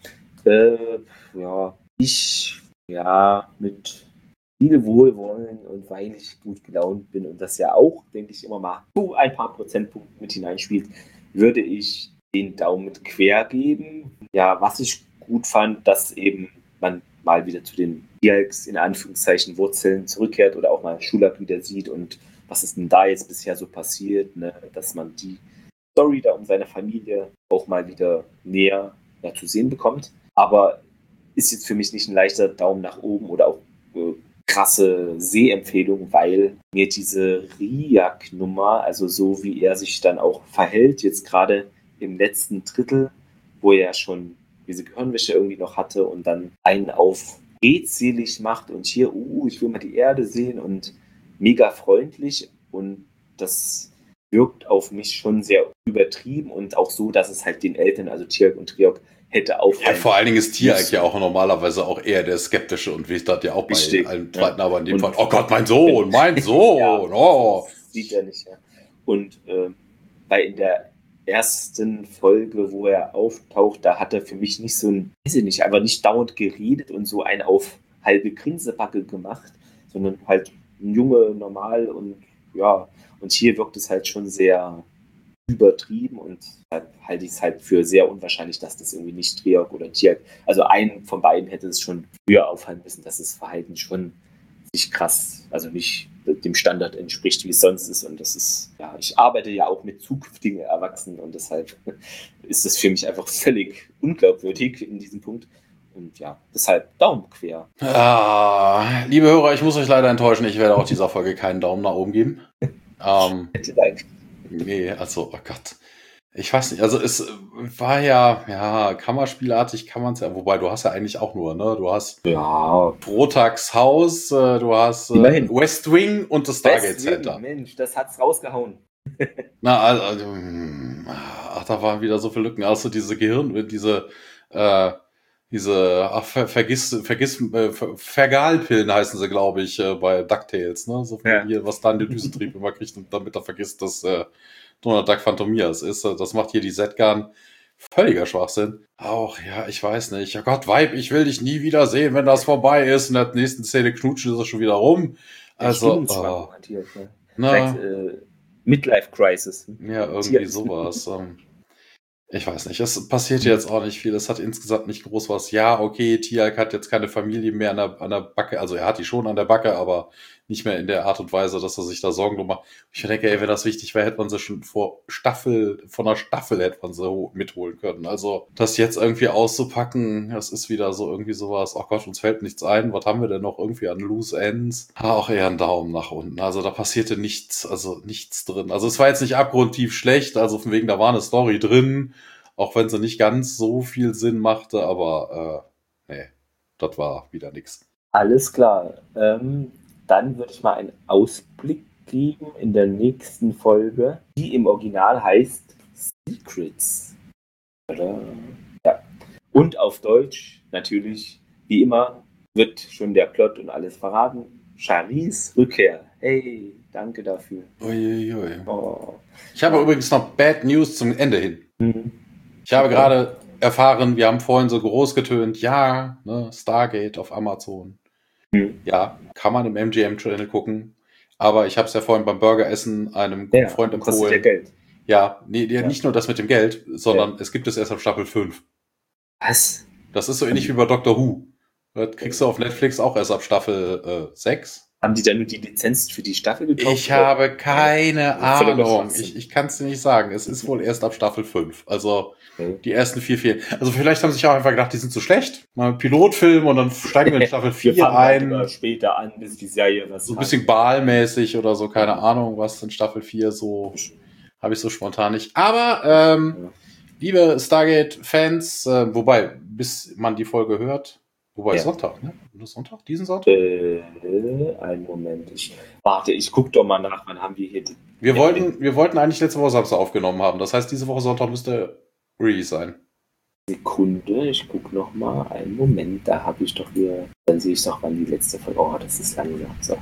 Mit viel Wohlwollen und weil ich gut gelaunt bin und das ja auch, denke ich, immer mal so ein paar Prozentpunkte mit hineinspielt, würde ich den Daumen quer geben. Ja, was ich gut fand, dass eben man mal wieder zu den Dialks in Anführungszeichen Wurzeln zurückkehrt oder auch mal Schulak wieder sieht und was ist denn da jetzt bisher so passiert, ne? Dass man die Story da um seine Familie auch mal wieder näher zu sehen bekommt. Aber ist jetzt für mich nicht ein leichter Daumen nach oben oder auch krasse Sehempfehlung, weil mir diese Riak-Nummer, also so wie er sich dann auch verhält, jetzt gerade im letzten Drittel, wo er schon diese Gehirnwäsche irgendwie noch hatte und dann einen auf redselig macht und hier, ich will mal die Erde sehen und mega freundlich und das wirkt auf mich schon sehr übertrieben und auch so, dass es halt den Eltern, also Tialk und Triok, hätte auffallen. Ja, vor allen Dingen ist Tialk ja auch normalerweise auch eher der Skeptische und Wichtert ja auch bei allen zweiten, aber in dem Fall, oh Gott, mein Sohn, ja, oh. Sieht er nicht, ja. Und weil in der ersten Folge, wo er auftaucht, da hat er für mich nicht so ein, weiß ich nicht, einfach nicht dauernd geredet und so einen auf halbe Grinsebacke gemacht, sondern halt ein Junge, normal und ja, und hier wirkt es halt schon sehr übertrieben und halte ich es halt für sehr unwahrscheinlich, dass das irgendwie nicht Triok oder Tialk, also einen von beiden hätte es schon früher auffallen müssen, dass das Verhalten schon nicht krass, also nicht dem Standard entspricht, wie es sonst ist und das ist, ja, ich arbeite ja auch mit zukünftigen Erwachsenen und deshalb ist das für mich einfach völlig unglaubwürdig in diesem Punkt und ja, deshalb Daumen quer. Liebe Hörer, ich muss euch leider enttäuschen, ich werde auch dieser Folge keinen Daumen nach oben geben. Nee, also, oh Gott. Ich weiß nicht, also es war ja, Kammerspielartig kann man es ja, wobei du hast ja eigentlich auch nur, ne? Du hast Protax Haus, du hast West Wing und das Stargate Center. Mensch, das hat's rausgehauen. Na, also, da waren wieder so viele Lücken. Also diese Vergalpillen heißen sie, glaube ich, bei DuckTales, ne? So viel hier, was da in den Düsentrieb immer kriegt, damit er vergisst, dass Donald Duck Phantomias ist. Das macht hier die Zetgan. Völliger Schwachsinn. Auch, ja, ich weiß nicht. Oh Gott, Weib, ich will dich nie wieder sehen, wenn das vorbei ist. In der nächsten Szene knutschen sie schon wieder rum. Also, Midlife Crisis. Ja, irgendwie sowas. Ich weiß nicht, es passiert jetzt auch nicht viel. Es hat insgesamt nicht groß was. Ja, okay, Tialk hat jetzt keine Familie mehr an der Backe. Also er hat die schon an der Backe, aber nicht mehr in der Art und Weise, dass er sich da Sorgen drum macht. Ich denke, wenn das wichtig wäre, hätte man sie schon von einer Staffel hätte man sie mitholen können. Also das jetzt irgendwie auszupacken, das ist wieder so irgendwie sowas. Oh Gott, uns fällt nichts ein. Was haben wir denn noch irgendwie an Loose Ends? Auch eher einen Daumen nach unten. Also da passierte nichts drin. Also es war jetzt nicht abgrundtief schlecht. Also von wegen, da war eine Story drin. Auch wenn sie nicht ganz so viel Sinn machte, aber nee, das war wieder nix. Alles klar. Dann würde ich mal einen Ausblick geben in der nächsten Folge, die im Original heißt Secrets. Ja. Und auf Deutsch natürlich, wie immer, wird schon der Plot und alles verraten. Charis Rückkehr. Hey, danke dafür. Uiuiui. Oh. Ich habe übrigens noch Bad News zum Ende hin. Ich habe gerade erfahren, wir haben vorhin so groß getönt, ja, ne, Stargate auf Amazon. Ja, kann man im MGM-Channel gucken. Aber ich habe es ja vorhin beim Burgeressen einem guten Freund empfohlen. Kostet ja Geld. Ja, nicht nur das mit dem Geld, sondern es gibt es erst auf Staffel 5. Was? Das ist so ähnlich wie bei Doctor Who. Das kriegst du auf Netflix auch erst ab Staffel 6. Haben die da nur die Lizenz für die Staffel gekauft? Ich habe keine Ahnung. Ich kann es dir nicht sagen. Es ist wohl erst ab Staffel 5. Also die ersten 4 fehlen. Also vielleicht haben sie sich auch einfach gedacht, die sind zu schlecht. Mal einen Pilotfilm und dann steigen wir in Staffel 4 ein. Halt später an, bis die Serie was so ein bisschen Baal-mäßig oder so. Keine Ahnung, was in Staffel 4 so... Habe ich so spontan nicht. Aber, liebe Stargate-Fans, wobei, bis man die Folge hört, Sonntag, ne? Sonntag? Diesen Sonntag? Einen Moment. Ich guck doch mal nach, wann haben wir hier... Wir wollten eigentlich letzte Woche Samstag aufgenommen haben. Das heißt, diese Woche Sonntag müsste Release sein. Sekunde, ich guck noch mal. Einen Moment, da habe ich doch hier... Dann sehe ich doch, wann die letzte Folge... Oh, das ist langsam. So.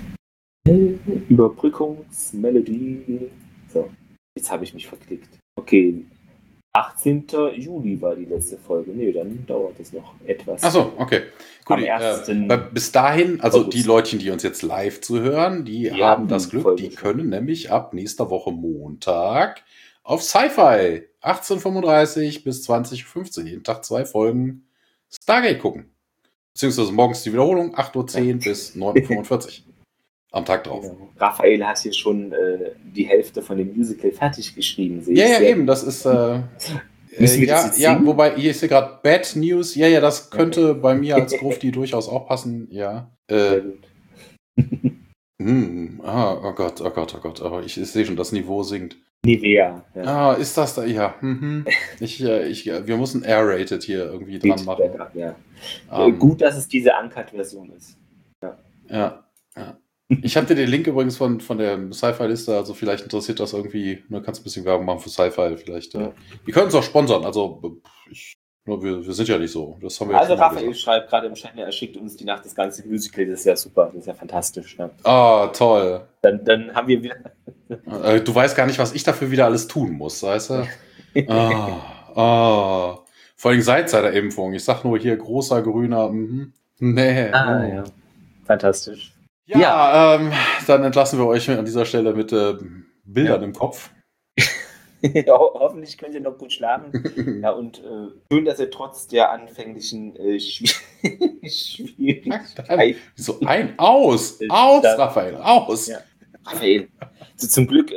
Überbrückungsmelodie. So. Jetzt habe ich mich verklickt. Okay, 18. Juli war die letzte Folge. Nee, dann dauert es noch etwas. Achso, okay. Gut, bis dahin, also August. Die Leutchen, die uns jetzt live zuhören, die haben das Glück, die können nämlich ab nächster Woche Montag auf Sci-Fi 18:35 bis 20:15 jeden Tag 2 Folgen Stargate gucken. Beziehungsweise morgens die Wiederholung 8:10 bis 9:45 am Tag drauf. Genau. Raphael hat hier schon die Hälfte von dem Musical fertig geschrieben. Ja, eben, das ist... wobei, hier ist hier gerade Bad News. Ja, das könnte bei mir als Grufti durchaus auch passen, ja. Oh Gott. Aber ich sehe schon, das Niveau sinkt. Nivea. Ja. Ist das da? Ja. Wir müssen R-rated hier irgendwie dran machen. Ja. Gut, dass es diese Uncut-Version ist. Ja. Ich habe dir den Link übrigens von der Sci-Fi-Liste, also vielleicht interessiert das irgendwie, kannst ein bisschen Werbung machen für Sci-Fi vielleicht. Wir können es auch sponsern, also wir sind ja nicht so. Das haben wir also Raphael schreibt gerade im Chat, er schickt uns die Nacht das ganze Musical, das ist ja super, das ist ja fantastisch. Ne? Ah, toll. Dann haben wir wieder... Du weißt gar nicht, was ich dafür wieder alles tun muss, weißt du? Vor allem seit der Impfung. Ich sag nur hier großer, grüner, Ja, fantastisch. Ja, dann entlassen wir euch an dieser Stelle mit Bildern im Kopf. Hoffentlich könnt ihr noch gut schlafen. Ja, und schön, dass ihr trotz der anfänglichen Schwierigkeiten... So aus, Raphael, aus! Ja. Raphael, zum Glück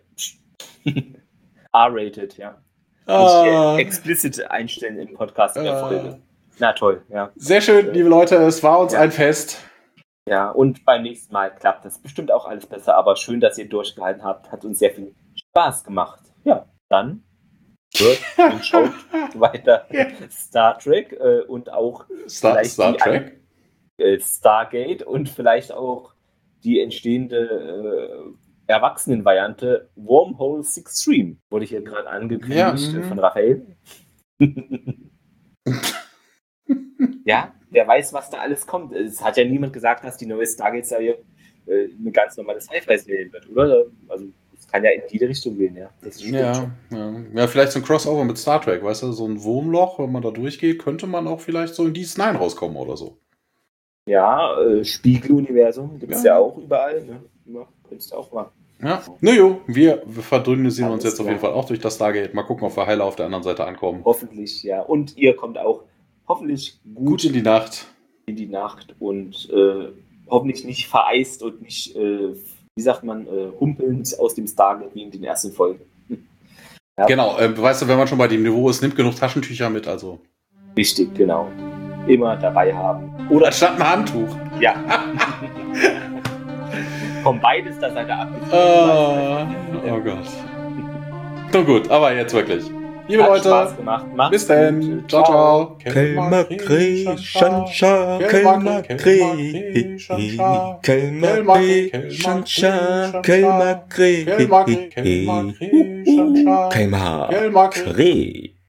R-rated, ja. Nicht explicit einstellen im Podcast in der Folge. Na toll, ja. Sehr schön, liebe Leute, es war uns ein Fest. Ja, und beim nächsten Mal klappt das bestimmt auch alles besser, aber schön, dass ihr durchgehalten habt. Hat uns sehr viel Spaß gemacht. Ja, dann und schaut weiter Star Trek und auch Star Trek? Stargate und vielleicht auch die entstehende Erwachsenen-Variante Wormhole Six Stream. Wurde hier gerade angekündigt von Raphael. Ja, wer weiß, was da alles kommt. Es hat ja niemand gesagt, dass die neue Stargate-Serie eine ganz normale Sci-Fi-Serie wird, oder? Also es kann ja in jede Richtung gehen, ja. Das ja, vielleicht so ein Crossover mit Star Trek, weißt du, so ein Wurmloch, wenn man da durchgeht, könnte man auch vielleicht so in DS9 rauskommen oder so. Ja, Spiegeluniversum gibt es ja auch überall, ne? Ja, könntest du auch mal. Ja, wir verdünnisieren uns jetzt auf jeden Fall auch durch das Stargate. Mal gucken, ob wir heile auf der anderen Seite ankommen. Hoffentlich, ja. Und ihr kommt auch hoffentlich gut in die Nacht. Und hoffentlich nicht vereist und nicht, humpelnd aus dem Stargate wie in den ersten Folgen. Ja. Genau, weißt du, wenn man schon bei dem Niveau ist, nimmt genug Taschentücher mit, also. Richtig, genau. Immer dabei haben. Oder anstatt ein Handtuch. Ja. Kommt beides da seid ihr ab. Oh Gott. Nun gut, aber jetzt wirklich. Liebe Leute, Spaß gemacht. Bis dann. Ciao. Kelmakre, Shansha, Kelmakre, Kelmakre, Shansha, Kelmakre, Kelmakre.